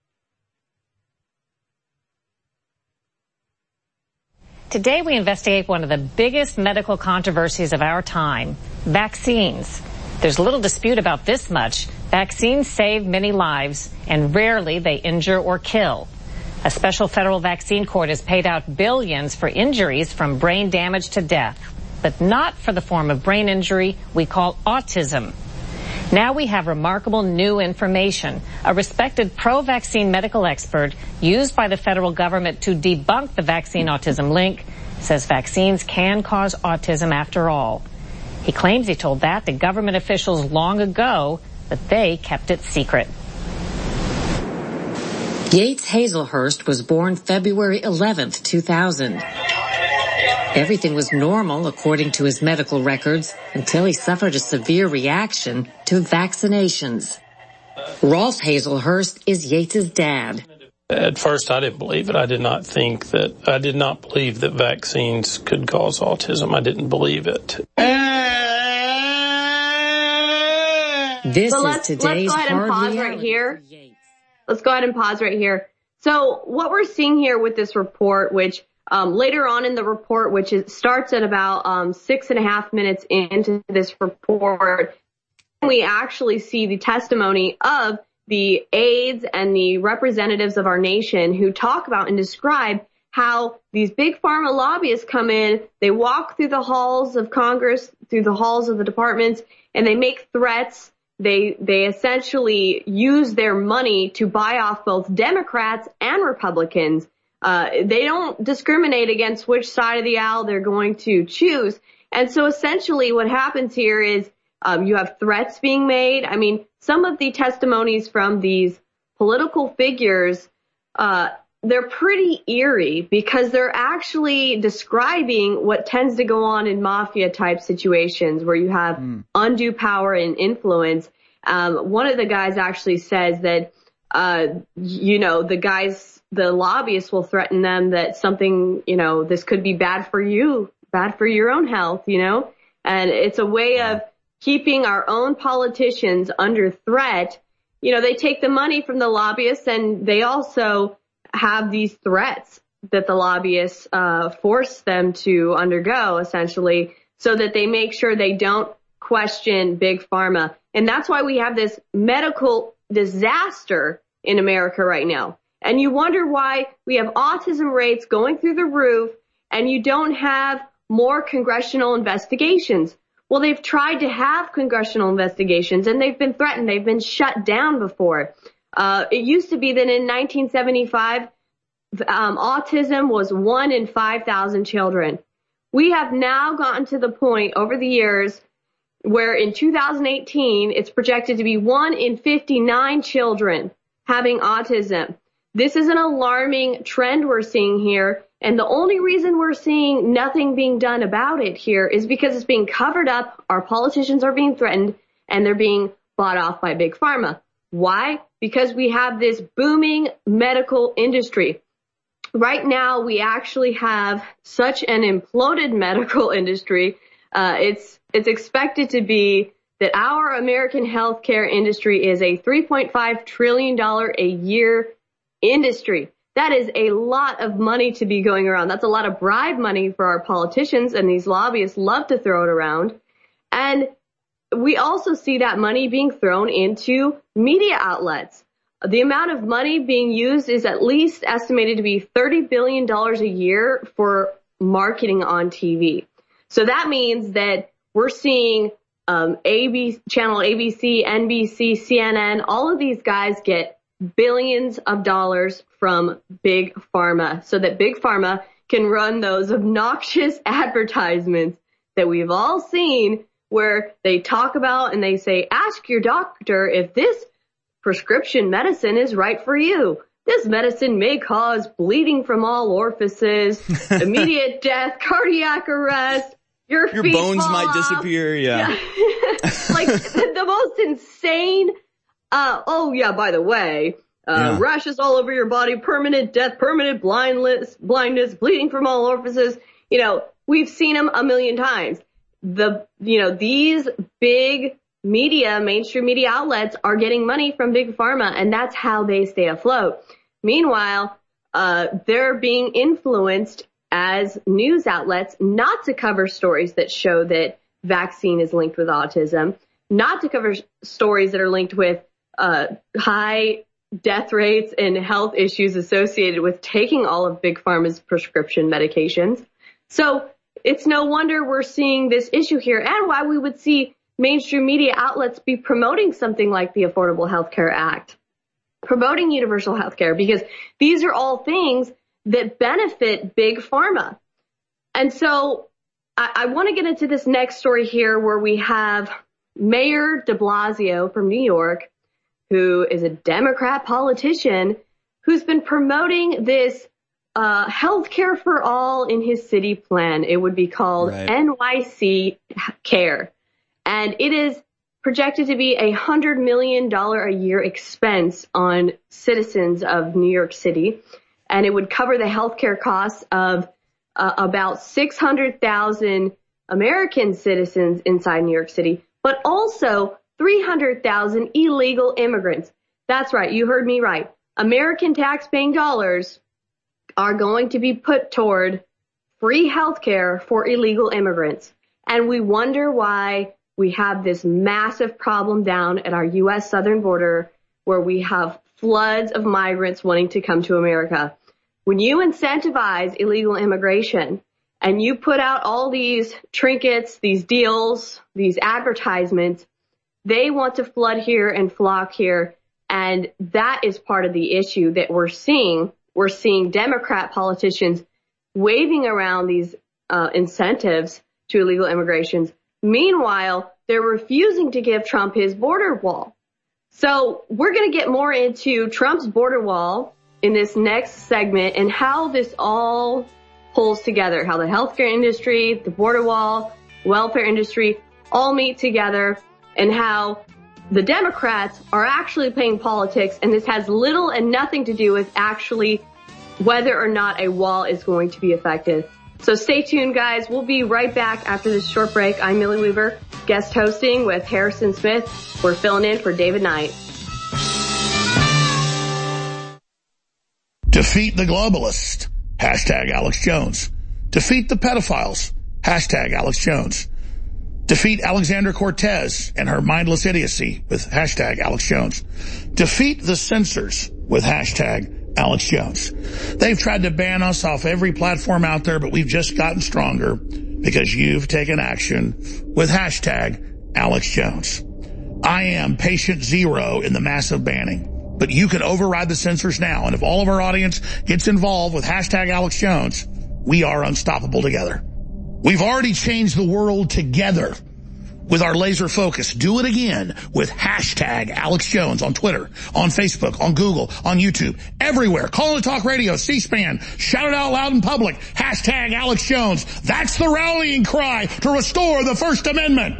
Today we investigate one of the biggest medical controversies of our time, vaccines. There's little dispute about this much. Vaccines save many lives, and rarely they injure or kill. A special federal vaccine court has paid out billions for injuries from brain damage to death, but not for the form of brain injury we call autism. Now we have remarkable new information. A respected pro-vaccine medical expert used by the federal government to debunk the vaccine autism link says vaccines can cause autism after all. He claims he told that to government officials long ago, but they kept it secret. Yates Hazelhurst was born February 11th, 2000. Everything was normal, according to his medical records, until he suffered a severe reaction to vaccinations. Rolf Hazelhurst is Yates' dad. At first, I didn't believe it. I did not believe that vaccines could cause autism. I didn't believe it. This is today's let's go ahead and pause right here. Let's go ahead and pause right here. So what we're seeing here with this report, which later on in the report, which starts at about 6.5 minutes into this report, we actually see the testimony of the aides and the representatives of our nation who talk about and describe how these big pharma lobbyists come in, they walk through the halls of Congress, through the halls of the departments, and they make threats. They essentially use their money to buy off both Democrats and Republicans. They don't discriminate against which side of the aisle they're going to choose. And so essentially what happens here is you have threats being made. I mean, some of the testimonies from these political figures, they're pretty eerie because they're actually describing what tends to go on in mafia type situations where you have undue power and influence. One of the guys actually says that, the lobbyists will threaten them that something, this could be bad for you, bad for your own health, and it's a way of keeping our own politicians under threat. They take the money from the lobbyists and they also have these threats that the lobbyists force them to undergo, essentially, so that they make sure they don't question big pharma. And that's why we have this medical disaster in America right now. And you wonder why we have autism rates going through the roof and you don't have more congressional investigations. Well, they've tried to have congressional investigations and they've been threatened. They've been shut down before. It used to be that in 1975, autism was 1 in 5,000 children. We have now gotten to the point over the years where in 2018, it's projected to be 1 in 59 children having autism. This is an alarming trend we're seeing here. And the only reason we're seeing nothing being done about it here is because it's being covered up. Our politicians are being threatened and they're being bought off by big pharma. Why? Because we have this booming medical industry. Right now, we actually have such an imploded medical industry. It's expected to be that our American healthcare industry is a $3.5 trillion a year industry. That is a lot of money to be going around. That's a lot of bribe money for our politicians, and these lobbyists love to throw it around. And we also see that money being thrown into media outlets. The amount of money being used is at least estimated to be $30 billion a year for marketing on TV. So that means that we're seeing channel ABC, NBC, CNN, all of these guys get billions of dollars from big pharma so that big pharma can run those obnoxious advertisements that we've all seen where they talk about and they say, ask your doctor if this prescription medicine is right for you. This medicine may cause bleeding from all orifices, immediate death, cardiac arrest, your bones might disappear. Yeah. Like the most insane. By the way, rashes all over your body, permanent death, permanent blindness, bleeding from all orifices. We've seen them a million times. These big media, mainstream media outlets are getting money from big pharma, and that's how they stay afloat. Meanwhile, they're being influenced as news outlets not to cover stories that show that vaccine is linked with autism, not to cover stories that are linked with high death rates and health issues associated with taking all of big pharma's prescription medications. So it's no wonder we're seeing this issue here, and why we would see mainstream media outlets be promoting something like the Affordable Health Care Act, promoting universal health care, because these are all things that benefit big pharma. And so I want to get into this next story here where we have Mayor de Blasio from New York, who is a Democrat politician who's been promoting this health care for all in his city plan. It would be called NYC Care. And it is projected to be $100 million a year expense on citizens of New York City, and it would cover the healthcare costs of about 600,000 American citizens inside New York City, but also 300,000 illegal immigrants. That's right, you heard me right. American tax-paying dollars are going to be put toward free healthcare for illegal immigrants. And we wonder why we have this massive problem down at our U.S. southern border where we have floods of migrants wanting to come to America. When you incentivize illegal immigration and you put out all these trinkets, these deals, these advertisements, they want to flood here and flock here. And that is part of the issue that we're seeing. We're seeing Democrat politicians waving around these incentives to illegal immigrations. Meanwhile, they're refusing to give Trump his border wall. So we're going to get more into Trump's border wall in this next segment and how this all pulls together, how the healthcare industry, the border wall, welfare industry all meet together, and how the Democrats are actually playing politics, and this has little and nothing to do with actually whether or not a wall is going to be effective. So stay tuned, guys. We'll be right back after this short break. I'm Millie Weaver, guest hosting with Harrison Smith. We're filling in for David Knight. Defeat the globalist. Hashtag Alex Jones. Defeat the pedophiles. Hashtag Alex Jones. Defeat Alexandra Cortez and her mindless idiocy with hashtag Alex Jones. Defeat the censors with hashtag Alex Jones. They've tried to ban us off every platform out there, but we've just gotten stronger because you've taken action with hashtag Alex Jones. I am patient zero in the massive banning, but you can override the censors now. And if all of our audience gets involved with hashtag Alex Jones, we are unstoppable together. We've already changed the world together with our laser focus. Do it again with hashtag Alex Jones on Twitter, on Facebook, on Google, on YouTube, everywhere. Call it Talk Radio, C-SPAN. Shout it out loud in public. Hashtag Alex Jones. That's the rallying cry to restore the First Amendment.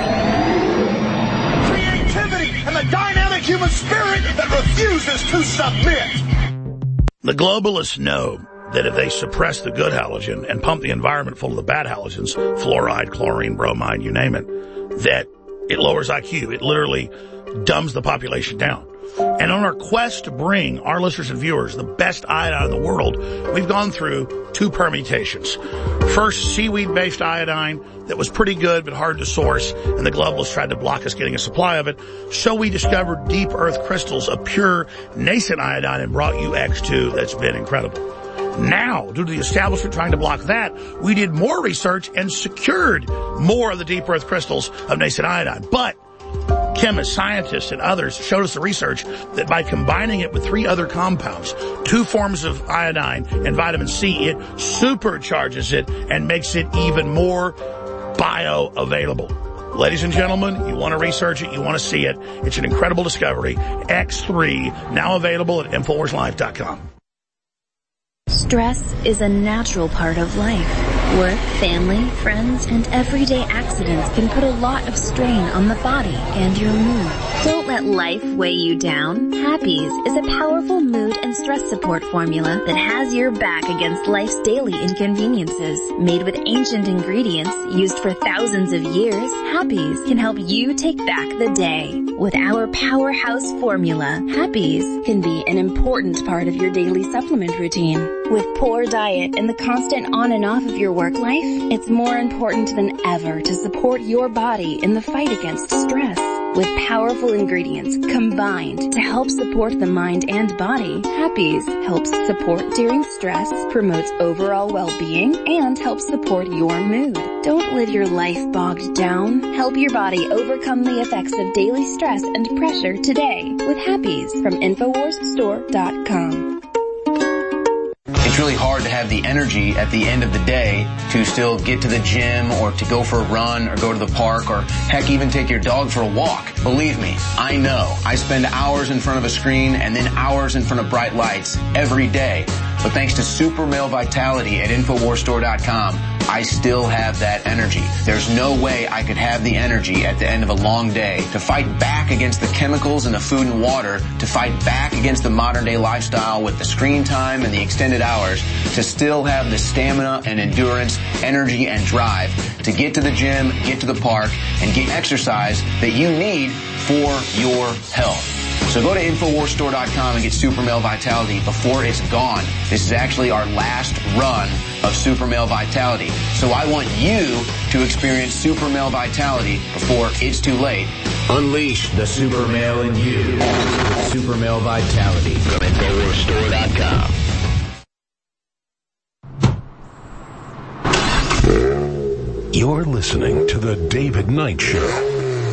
Creativity and the dynamic human spirit that refuses to submit. The globalists know that if they suppress the good halogen and pump the environment full of the bad halogens, fluoride, chlorine, bromide, you name it, that it lowers IQ. It literally dumbs the population down. And on our quest to bring our listeners and viewers the best iodine in the world, we've gone through two permutations. First, seaweed-based iodine that was pretty good but hard to source, and the globalists tried to block us getting a supply of it. So we discovered deep earth crystals of pure nascent iodine and brought you X2. That's been incredible. Now, due to the establishment trying to block that, we did more research and secured more of the deep earth crystals of nascent iodine. But chemists, scientists, and others showed us the research that by combining it with 3 other compounds, 2 forms of iodine and vitamin C, it supercharges it and makes it even more bioavailable. Ladies and gentlemen, you want to research it, you want to see it. It's an incredible discovery. X3, now available at InfoWarsLife.com. Stress is a natural part of life. Work, family, friends, and everyday accidents can put a lot of strain on the body and your mood. Don't let life weigh you down. Happies is a powerful mood and stress support formula that has your back against life's daily inconveniences. Made with ancient ingredients used for thousands of years, Happies can help you take back the day. With our powerhouse formula, Happies can be an important part of your daily supplement routine. With poor diet and the constant on and off of your work life, it's more important than ever to support your body in the fight against stress. With powerful ingredients combined to help support the mind and body, Happies helps support during stress, promotes overall well-being, and helps support your mood. Don't live your life bogged down. Help your body overcome the effects of daily stress and pressure today with Happies from InfoWarsStore.com. It's really hard to have the energy at the end of the day to still get to the gym or to go for a run or go to the park or heck even take your dog for a walk. Believe me, I know. I spend hours in front of a screen and then hours in front of bright lights every day. But thanks to Super Male Vitality at InfoWarsStore.com, I still have that energy. There's no way I could have the energy at the end of a long day to fight back against the chemicals in the food and water, to fight back against the modern day lifestyle with the screen time and the extended hours, to still have the stamina and endurance, energy and drive to get to the gym, get to the park, and get exercise that you need for your health. So go to InfoWarsStore.com and get Super Male Vitality before it's gone. This is actually our last run of Super Male Vitality. So I want you to experience Super Male Vitality before it's too late. Unleash the super male in you with Super Male Vitality from InfoWarsStore.com. You're listening to The David Knight Show.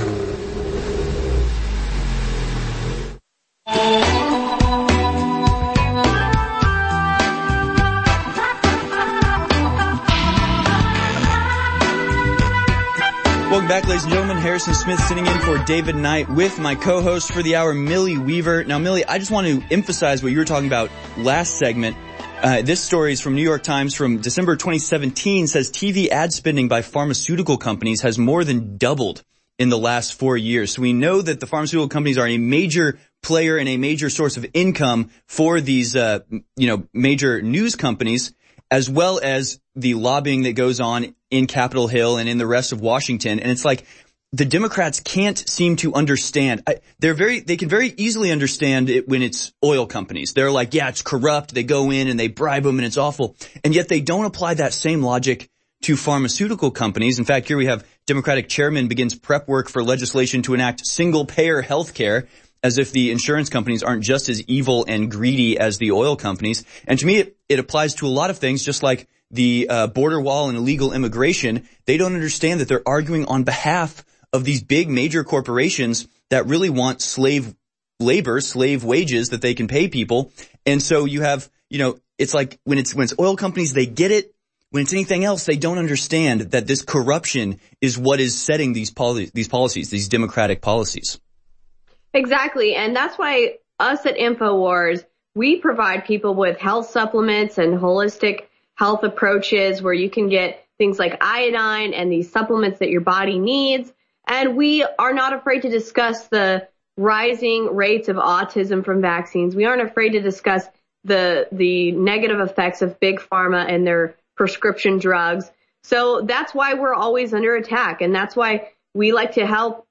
Welcome back, ladies and gentlemen. Harrison Smith sitting in for David Knight with my co-host for the hour, Millie Weaver. Now, Millie, I just want to emphasize what you were talking about last segment. This story is from New York Times from December 2017, says TV ad spending by pharmaceutical companies has more than doubled in the last 4 years. So we know that the pharmaceutical companies are a major player and a major source of income for these, major news companies, as well as the lobbying that goes on in Capitol Hill and in the rest of Washington. And it's like the Democrats can't seem to understand. They can very easily understand it when it's oil companies. They're like, yeah, it's corrupt. They go in and they bribe them and it's awful. And yet they don't apply that same logic to pharmaceutical companies. In fact, here we have Democratic chairman begins prep work for legislation to enact single-payer health care, as if the insurance companies aren't just as evil and greedy as the oil companies. And to me, it applies to a lot of things, just like the border wall and illegal immigration. They don't understand that they're arguing on behalf of these big major corporations that really want slave labor, slave wages that they can pay people. And so you have, it's like when it's oil companies, they get it. When it's anything else, they don't understand that this corruption is what is setting these policies, these democratic policies. Exactly. And that's why us at InfoWars, we provide people with health supplements and holistic health approaches where you can get things like iodine and these supplements that your body needs. And we are not afraid to discuss the rising rates of autism from vaccines. We aren't afraid to discuss the negative effects of big pharma and their prescription drugs. So that's why we're always under attack. And that's why we like to help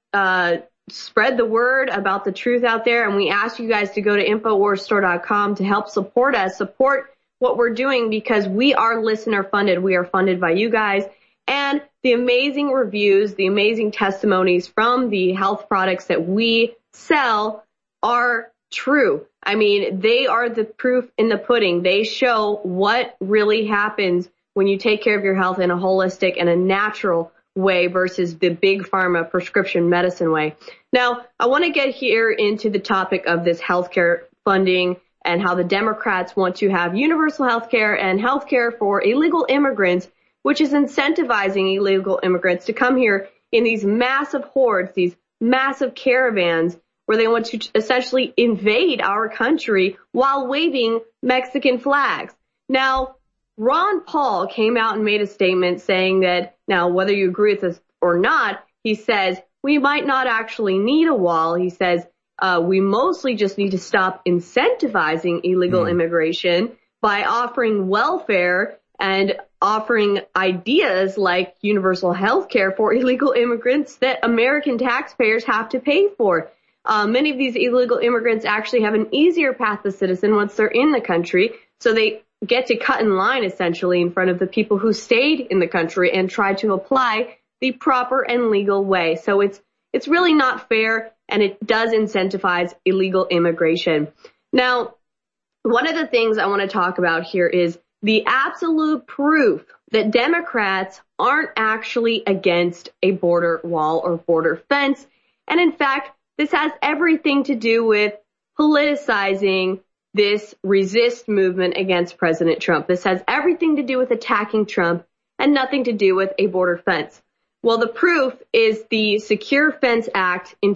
spread the word about the truth out there. And we ask you guys to go to InfoWarsStore.com to help support us, support what we're doing, because we are listener funded. We are funded by you guys. And the amazing reviews, the amazing testimonies from the health products that we sell are true. I mean, they are the proof in the pudding. They show what really happens when you take care of your health in a holistic and a natural way versus the big pharma prescription medicine way. Now, I want to get here into the topic of this healthcare funding and how the Democrats want to have universal healthcare and healthcare for illegal immigrants, which is incentivizing illegal immigrants to come here in these massive hordes, these massive caravans, where they want to essentially invade our country while waving Mexican flags. Now, Ron Paul came out and made a statement saying that, now, whether you agree with this or not, he says, we might not actually need a wall. He says, we mostly just need to stop incentivizing illegal immigration by offering welfare and offering ideas like universal health care for illegal immigrants that American taxpayers have to pay for. Many of these illegal immigrants actually have an easier path to citizen once they're in the country, so they get to cut in line essentially in front of the people who stayed in the country and try to apply the proper and legal way. So it's really not fair, and it does incentivize illegal immigration. Now, one of the things I want to talk about here is the absolute proof that Democrats aren't actually against a border wall or border fence. And in fact, this has everything to do with politicizing this resist movement against President Trump. This has everything to do with attacking Trump and nothing to do with a border fence. Well, the proof is the Secure Fence Act in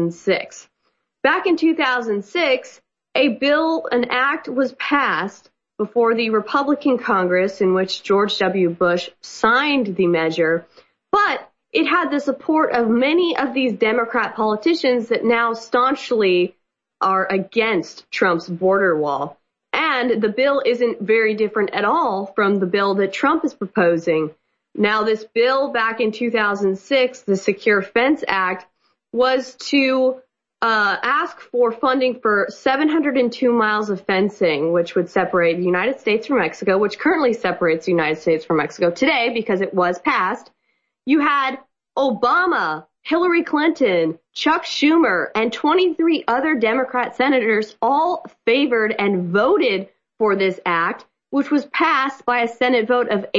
2006. Back in 2006, an act was passed before the Republican Congress in which George W. Bush signed the measure, but it had the support of many of these Democrat politicians that now staunchly are against Trump's border wall. And the bill isn't very different at all from the bill that Trump is proposing. Now, this bill back in 2006, the Secure Fence Act, was to ask for funding for 702 miles of fencing, which would separate the United States from Mexico, which currently separates the United States from Mexico today because it was passed. You had Obama, Hillary Clinton, Chuck Schumer, and 23 other Democrat senators all favored and voted for this act, which was passed by a Senate vote of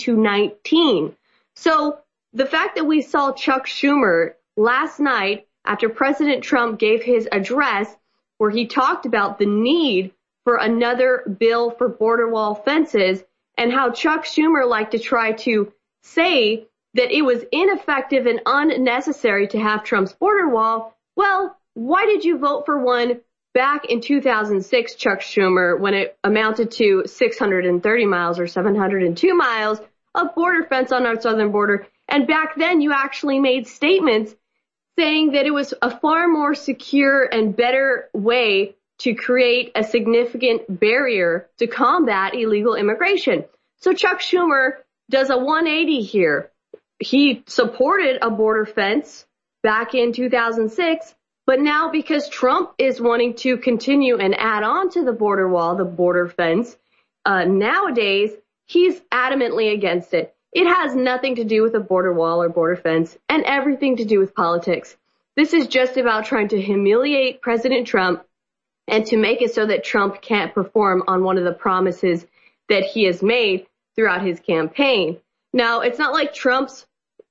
80-19. So the fact that we saw Chuck Schumer last night after President Trump gave his address where he talked about the need for another bill for border wall fences and how Chuck Schumer liked to try to say that it was ineffective and unnecessary to have Trump's border wall. Well, why did you vote for one back in 2006, Chuck Schumer, when it amounted to 630 miles or 702 miles of border fence on our southern border? And back then you actually made statements saying that it was a far more secure and better way to create a significant barrier to combat illegal immigration. So Chuck Schumer does a 180 here. He supported a border fence back in 2006, but now because Trump is wanting to continue and add on to the border wall, the border fence, nowadays he's adamantly against it. It has nothing to do with a border wall or border fence and everything to do with politics. This is just about trying to humiliate President Trump and to make it so that Trump can't perform on one of the promises that he has made throughout his campaign. Now, it's not like Trump's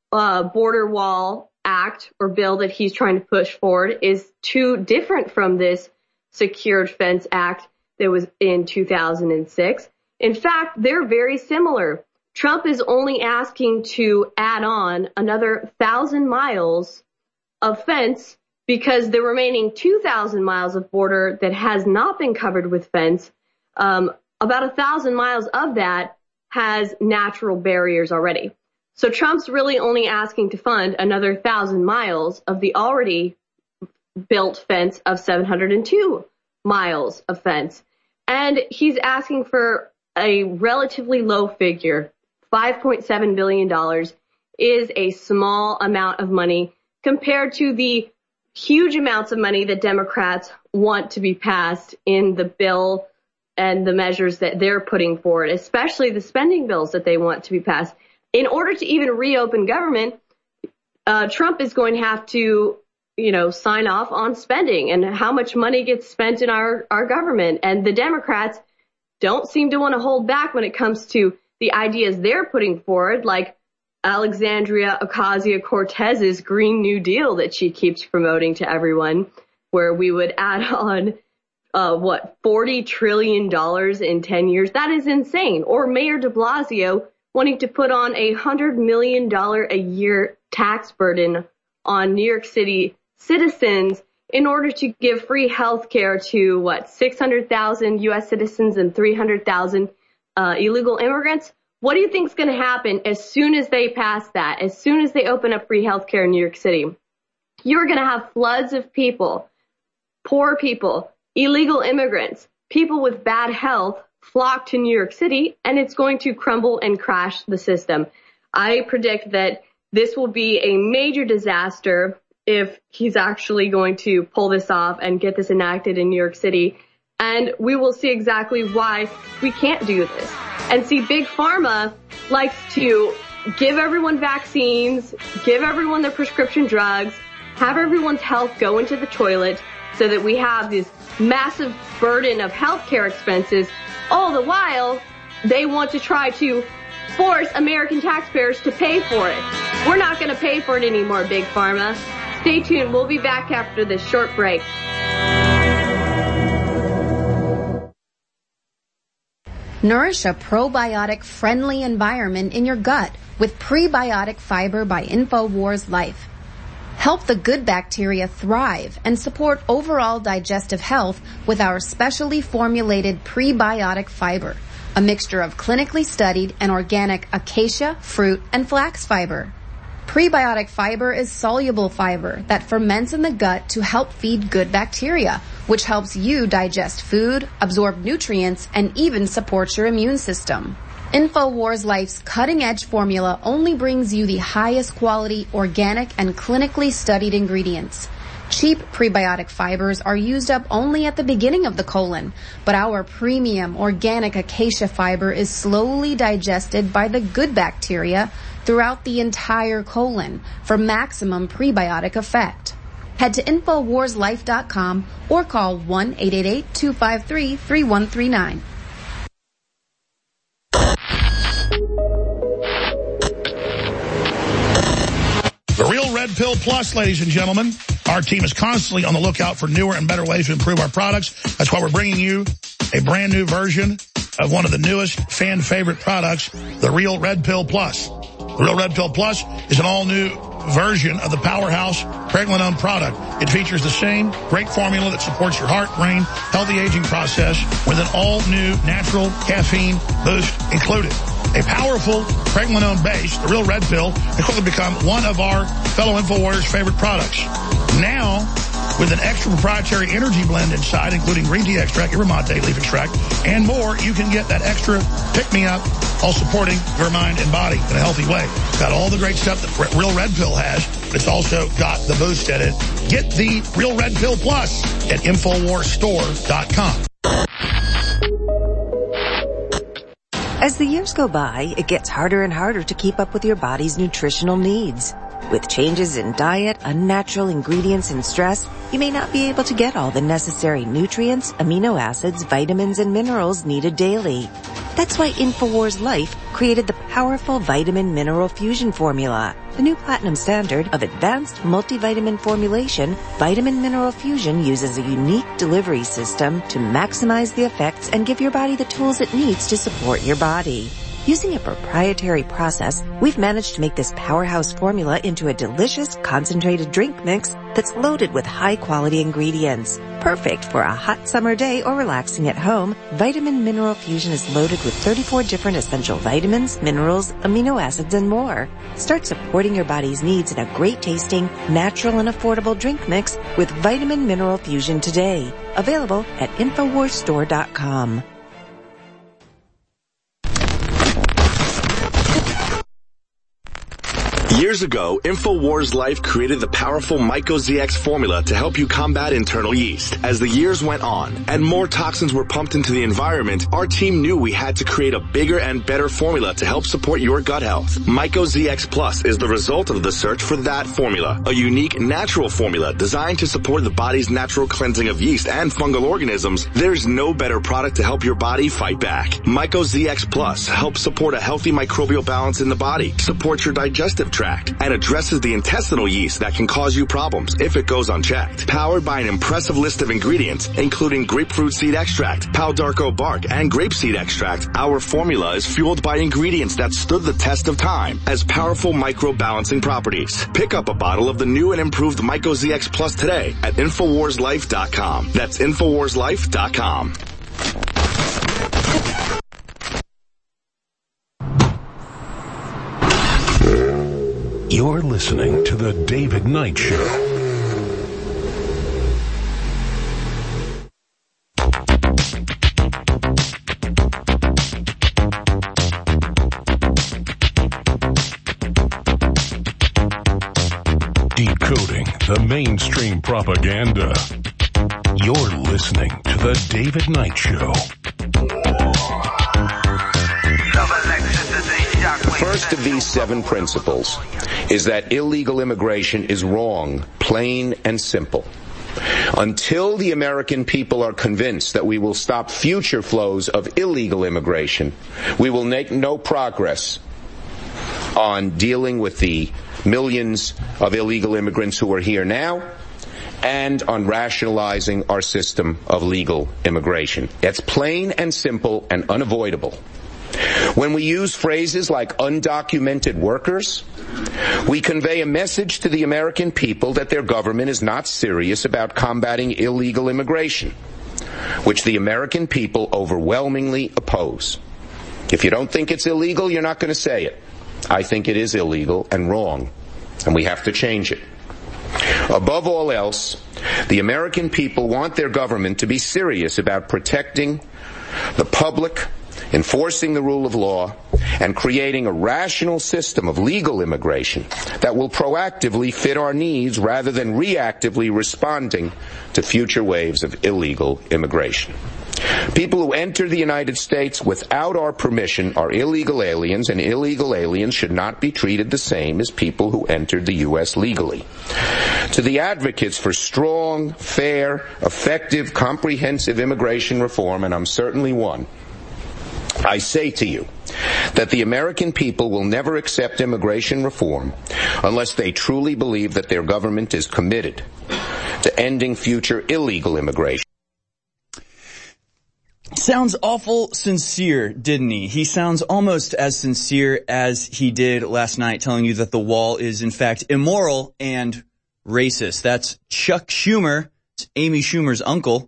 border wall act or bill that he's trying to push forward is too different from this Secured Fence Act that was in 2006. In fact, they're very similar. Trump is only asking to add on another 1,000 miles of fence because the remaining 2,000 miles of border that has not been covered with fence, about 1,000 miles of that has natural barriers already. So Trump's really only asking to fund another 1,000 miles of the already built fence of 702 miles of fence. And he's asking for a relatively low figure. $5.7 billion is a small amount of money compared to the huge amounts of money that Democrats want to be passed in the bill and the measures that they're putting forward, especially the spending bills that they want to be passed. In order to even reopen government, Trump is going to have to, sign off on spending and how much money gets spent in our government. And the Democrats don't seem to want to hold back when it comes to the ideas they're putting forward, like Alexandria Ocasio-Cortez's Green New Deal that she keeps promoting to everyone, where we would add on, $40 trillion in 10 years. That is insane. Or Mayor de Blasio wanting to put on a $100 million a year tax burden on New York City citizens in order to give free health care to, 600,000 U.S. citizens and 300,000 illegal immigrants. What do you think is going to happen as soon as they pass that, as soon as they open up free health care in New York City? You're going to have floods of people, poor people, illegal immigrants, people with bad health flock to New York City, and it's going to crumble and crash the system. I predict that this will be a major disaster if he's actually going to pull this off and get this enacted in New York City. And we will see exactly why we can't do this. And see, Big Pharma likes to give everyone vaccines, give everyone their prescription drugs, have everyone's health go into the toilet so that we have this massive burden of healthcare expenses. All the while, they want to try to force American taxpayers to pay for it. We're not going to pay for it anymore, Big Pharma. Stay tuned. We'll be back after this short break. Nourish a probiotic-friendly environment in your gut with Prebiotic Fiber by InfoWars Life. Help the good bacteria thrive and support overall digestive health with our specially formulated prebiotic fiber. a mixture of clinically studied and organic acacia, fruit, and flax fiber. Prebiotic fiber is soluble fiber that ferments in the gut to help feed good bacteria, which helps you digest food, absorb nutrients, and even supports your immune system. InfoWars Life's cutting-edge formula only brings you the highest quality, organic, and clinically studied ingredients. Cheap prebiotic fibers are used up only at the beginning of the colon, but our premium organic acacia fiber is slowly digested by the good bacteria throughout the entire colon for maximum prebiotic effect. Head to InfoWarsLife.com or call 1-888-253-3139. The Real Red Pill Plus, ladies and gentlemen. Our team is constantly on the lookout for newer and better ways to improve our products. That's why we're bringing you a brand new version of one of the newest fan favorite products, the Real Red Pill Plus. The Real Red Pill Plus is an all-new version of the powerhouse Pregnenolone product. It features the same great formula that supports your heart, brain, healthy aging process with an all-new natural caffeine boost included. A powerful Pregnenolone base, the Real Red Pill, has quickly become one of our fellow InfoWarriors' favorite products. Now, with an extra proprietary energy blend inside, including green tea extract, yerba mate leaf extract, and more, you can get that extra pick-me-up while supporting your mind and body in a healthy way. It's got all the great stuff that Real Red Pill has, but it's also got the boost in it. Get the Real Red Pill Plus at InfoWarsStore.com. As the years go by, it gets harder and harder to keep up with your body's nutritional needs. With changes in diet, unnatural ingredients, and stress, you may not be able to get all the necessary nutrients, amino acids, vitamins, and minerals needed daily. That's why InfoWars Life created the powerful Vitamin Mineral Fusion formula. The new platinum standard of advanced multivitamin formulation, Vitamin Mineral Fusion uses a unique delivery system to maximize the effects and give your body the tools it needs to support your body. Using a proprietary process, we've managed to make this powerhouse formula into a delicious concentrated drink mix that's loaded with high-quality ingredients. Perfect for a hot summer day or relaxing at home, Vitamin Mineral Fusion is loaded with 34 different essential vitamins, minerals, amino acids, and more. Start supporting your body's needs in a great-tasting, natural, and affordable drink mix with Vitamin Mineral Fusion today. Available at InfoWarsStore.com. Years ago, InfoWars Life created the powerful MycoZX formula to help you combat internal yeast. As the years went on and more toxins were pumped into the environment, our team knew we had to create a bigger and better formula to help support your gut health. MycoZX Plus is the result of the search for that formula, a unique natural formula designed to support the body's natural cleansing of yeast and fungal organisms. There's no better product to help your body fight back. MycoZX Plus helps support a healthy microbial balance in the body, supports your digestive tract, and addresses the intestinal yeast that can cause you problems if it goes unchecked. Powered by an impressive list of ingredients, including grapefruit seed extract, Pau d'Arco bark, and grapeseed extract, our formula is fueled by ingredients that stood the test of time as powerful microbalancing properties. Pick up a bottle of the new and improved MycoZX Plus today at InfoWarsLife.com. That's InfoWarsLife.com. You're listening to The David Knight Show. Decoding the mainstream propaganda. You're listening to The David Knight Show. First of these 7 principles is that illegal immigration is wrong, plain and simple. Until the American people are convinced that we will stop future flows of illegal immigration, we will make no progress on dealing with the millions of illegal immigrants who are here now and on rationalizing our system of legal immigration. It's plain and simple and unavoidable. When we use phrases like undocumented workers, we convey a message to the American people that their government is not serious about combating illegal immigration, which the American people overwhelmingly oppose. If you don't think it's illegal, you're not going to say it. I think it is illegal and wrong, and we have to change it. Above all else, the American people want their government to be serious about protecting the public, enforcing the rule of law, and creating a rational system of legal immigration that will proactively fit our needs rather than reactively responding to future waves of illegal immigration. People who enter the United States without our permission are illegal aliens, and illegal aliens should not be treated the same as people who entered the U.S. legally. To the advocates for strong, fair, effective, comprehensive immigration reform, and I'm certainly one, I say to you that the American people will never accept immigration reform unless they truly believe that their government is committed to ending future illegal immigration. Sounds awful sincere, didn't he? He sounds almost as sincere as he did last night, telling you that the wall is in fact immoral and racist. That's Chuck Schumer, Amy Schumer's uncle,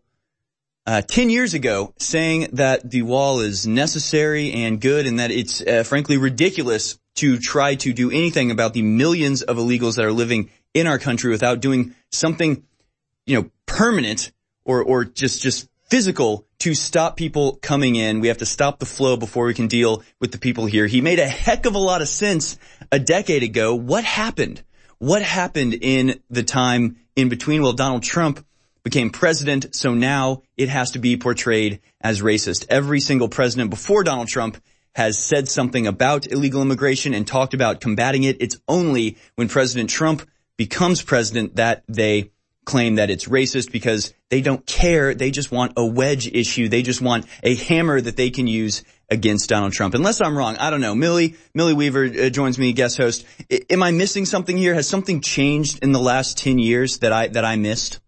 10 years ago, saying that the wall is necessary and good, and that it's frankly ridiculous to try to do anything about the millions of illegals that are living in our country without doing something, permanent or just physical to stop people coming in. We have to stop the flow before we can deal with the people here. He made a heck of a lot of sense a decade ago. What happened? What happened in the time in between? Well, Donald Trump became president, so now it has to be portrayed as racist. Every single president before Donald Trump has said something about illegal immigration and talked about combating it. It's only when President Trump becomes president that they claim that it's racist, because they don't care. They just want a wedge issue. They just want a hammer that they can use against Donald Trump. Unless I'm wrong, I don't know. Millie Weaver joins me, guest host. Am I missing something here? Has something changed in the last 10 years that I missed?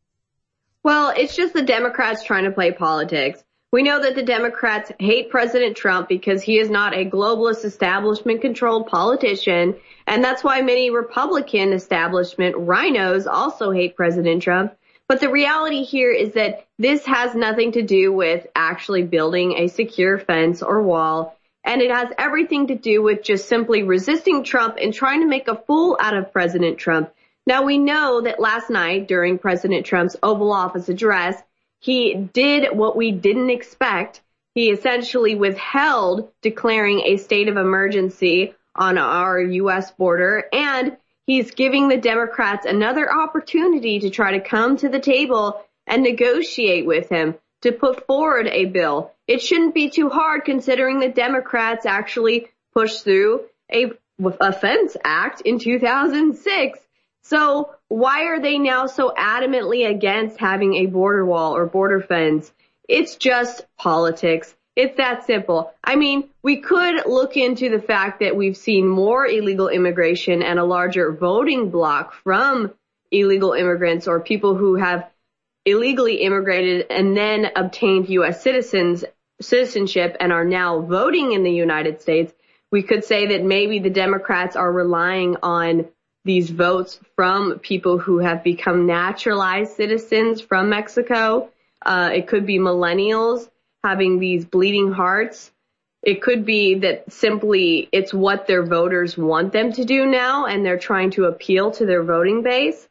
Well, it's just the Democrats trying to play politics. We know that the Democrats hate President Trump because he is not a globalist establishment-controlled politician, and that's why many Republican establishment rhinos also hate President Trump. But the reality here is that this has nothing to do with actually building a secure fence or wall, and it has everything to do with just simply resisting Trump and trying to make a fool out of President Trump. Now, we know that last night during President Trump's Oval Office address, he did what we didn't expect. He essentially withheld declaring a state of emergency on our U.S. border, and he's giving the Democrats another opportunity to try to come to the table and negotiate with him to put forward a bill. It shouldn't be too hard, considering the Democrats actually pushed through a Fence Act in 2006. So why are they now so adamantly against having a border wall or border fence? It's just politics. It's that simple. I mean, we could look into the fact that we've seen more illegal immigration and a larger voting bloc from illegal immigrants or people who have illegally immigrated and then obtained U.S. citizenship and are now voting in the United States. We could say that maybe the Democrats are relying on these votes from people who have become naturalized citizens from Mexico. It could be millennials having these bleeding hearts. It could be that simply it's what their voters want them to do now, and they're trying to appeal to their voting base.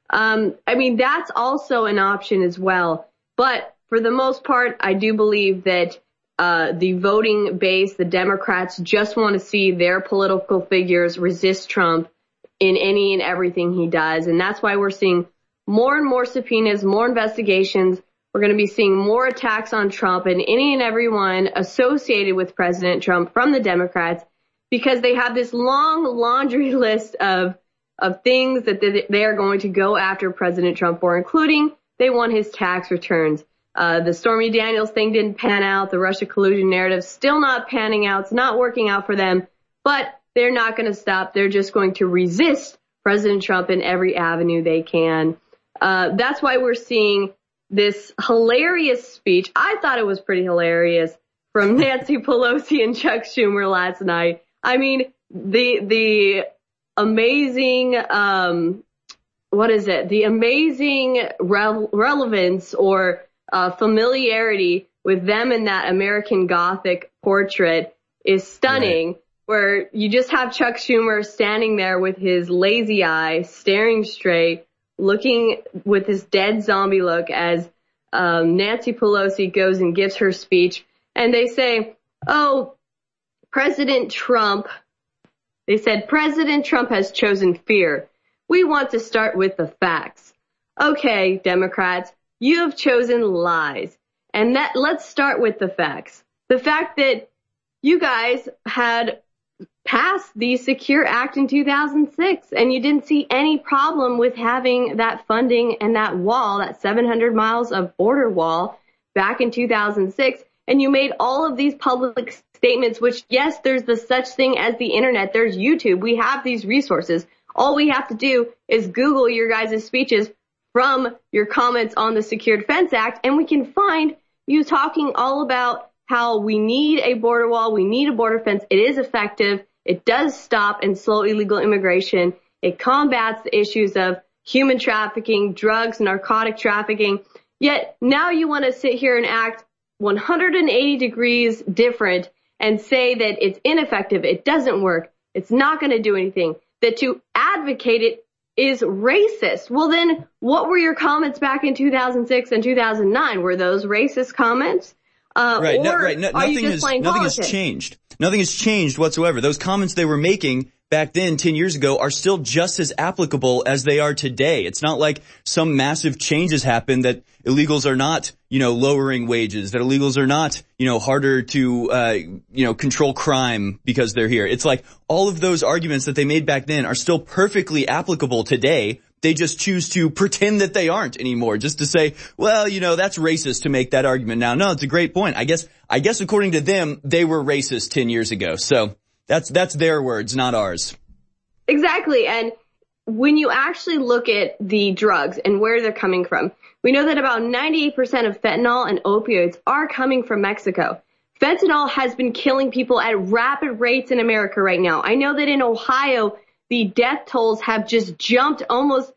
That's also an option as well. But for the most part, I do believe that the voting base, the Democrats, just want to see their political figures resist Trump in any and everything he does. And that's why we're seeing more and more subpoenas, more investigations. We're going to be seeing more attacks on Trump and any and everyone associated with President Trump from the Democrats, because they have this long laundry list of things that they are going to go after President Trump for, including they want his tax returns. The Stormy Daniels thing didn't pan out. The Russia collusion narrative still not panning out. It's not working out for them, but they're not going to stop. They're just going to resist President Trump in every avenue they can. That's why we're seeing this hilarious speech. I thought it was pretty hilarious from Nancy Pelosi and Chuck Schumer last night. I mean, the amazing, the amazing relevance or familiarity with them in that American Gothic portrait is stunning, where you just have Chuck Schumer standing there with his lazy eye, staring straight, looking with his dead zombie look as Nancy Pelosi goes and gives her speech. And they say, oh, President Trump, they said, President Trump has chosen fear. We want to start with the facts. Okay, Democrats, you have chosen lies. And let's start with the facts. The fact that you guys had passed the Secure Act in 2006, and you didn't see any problem with having that funding and that wall, that 700 miles of border wall back in 2006. And you made all of these public statements, which, yes, there's the such thing as the internet. There's YouTube. We have these resources. All we have to do is Google your guys' speeches from your comments on the Secured Fence Act, and we can find you talking all about how we need a border wall, we need a border fence. It is effective. It does stop and slow illegal immigration. It combats the issues of human trafficking, drugs, narcotic trafficking. Yet now you want to sit here and act 180 degrees different and say that it's ineffective, it doesn't work, it's not going to do anything, that to advocate it is racist. Well, then what were your comments back in 2006 and 2009? Were those racist comments? Right. Nothing has changed. Nothing has changed whatsoever. Those comments they were making back then, 10 years ago, are still just as applicable as they are today. It's not like some massive changes happen, that illegals are not, lowering wages, that illegals are not, harder to, control crime because they're here. It's like all of those arguments that they made back then are still perfectly applicable today. They just choose to pretend that they aren't anymore, just to say, well, that's racist to make that argument now. No, it's a great point. I guess according to them, they were racist 10 years ago. So that's their words, not ours. Exactly. And when you actually look at the drugs and where they're coming from, we know that about 98% of fentanyl and opioids are coming from Mexico. Fentanyl has been killing people at rapid rates in America right now. I know that in Ohio, the death tolls have just jumped almost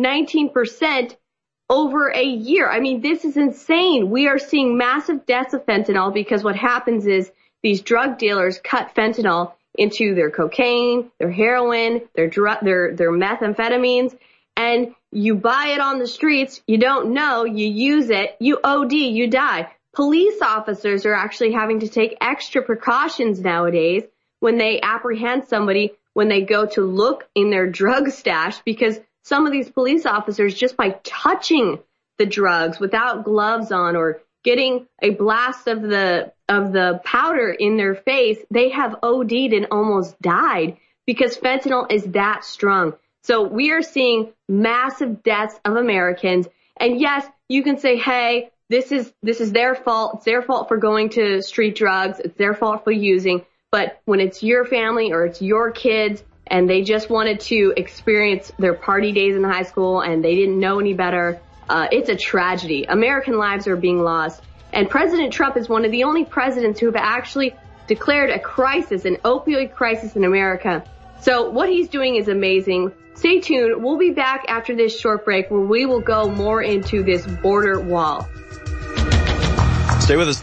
19% over a year. I mean, this is insane. We are seeing massive deaths of fentanyl because what happens is these drug dealers cut fentanyl into their cocaine, their heroin, their methamphetamines, and you buy it on the streets, you don't know, you use it, you OD, you die. Police officers are actually having to take extra precautions nowadays when they apprehend somebody, when they go to look in their drug stash, because some of these police officers, just by touching the drugs without gloves on or getting a blast of the powder in their face, they have OD'd and almost died because fentanyl is that strong. So we are seeing massive deaths of Americans. And yes, you can say, hey, this is their fault. It's their fault for going to street drugs. It's their fault for using. But when it's your family or it's your kids and they just wanted to experience their party days in high school and they didn't know any better, it's a tragedy. American lives are being lost. And President Trump is one of the only presidents who have actually declared a crisis, an opioid crisis in America. So what he's doing is amazing. Stay tuned. We'll be back after this short break where we will go more into this border wall. Stay with us.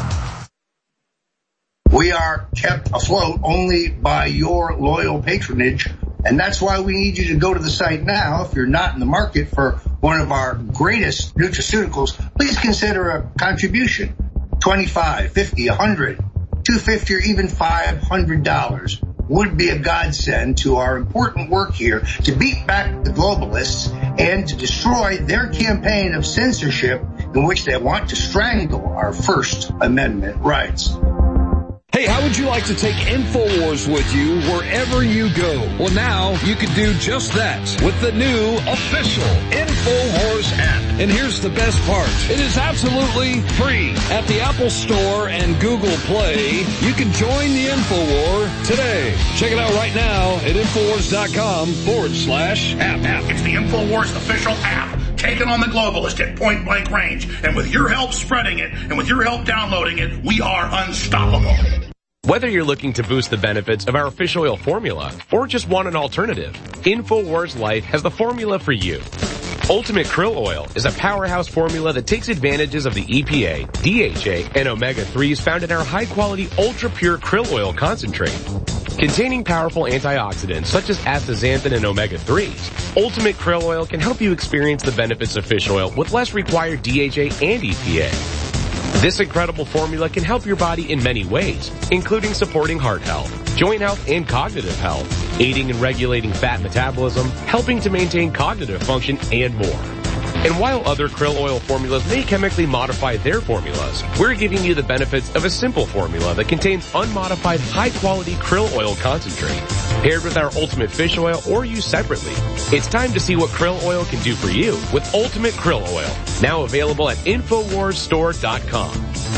We are kept afloat only by your loyal patronage, and that's why we need you to go to the site now. If you're not in the market for one of our greatest nutraceuticals, please consider a contribution. $25, $50, $100, $250, or even $500 would be a godsend to our important work here to beat back the globalists and to destroy their campaign of censorship in which they want to strangle our First Amendment rights. Hey, how would you like to take InfoWars with you wherever you go? Well, now you can do just that with the new official InfoWars app. And here's the best part. It is absolutely free. At the Apple Store and Google Play, you can join the InfoWar today. Check it out right now at InfoWars.com/app. It's the InfoWars official app. Taking on the globalist at point blank range. And with your help spreading it and with your help downloading it, we are unstoppable. Whether you're looking to boost the benefits of our fish oil formula or just want an alternative, InfoWars Life has the formula for you. Ultimate Krill Oil is a powerhouse formula that takes advantages of the EPA, DHA, and omega-3s found in our high-quality, ultra-pure krill oil concentrate. Containing powerful antioxidants such as astaxanthin and omega-3s, Ultimate Krill Oil can help you experience the benefits of fish oil with less required DHA and EPA. This incredible formula can help your body in many ways, including supporting heart health, joint health, and cognitive health, aiding in regulating fat metabolism, helping to maintain cognitive function, and more. And while other krill oil formulas may chemically modify their formulas, we're giving you the benefits of a simple formula that contains unmodified high-quality krill oil concentrate, paired with our Ultimate Fish Oil or used separately. It's time to see what krill oil can do for you with Ultimate Krill Oil, now available at InfoWarsStore.com.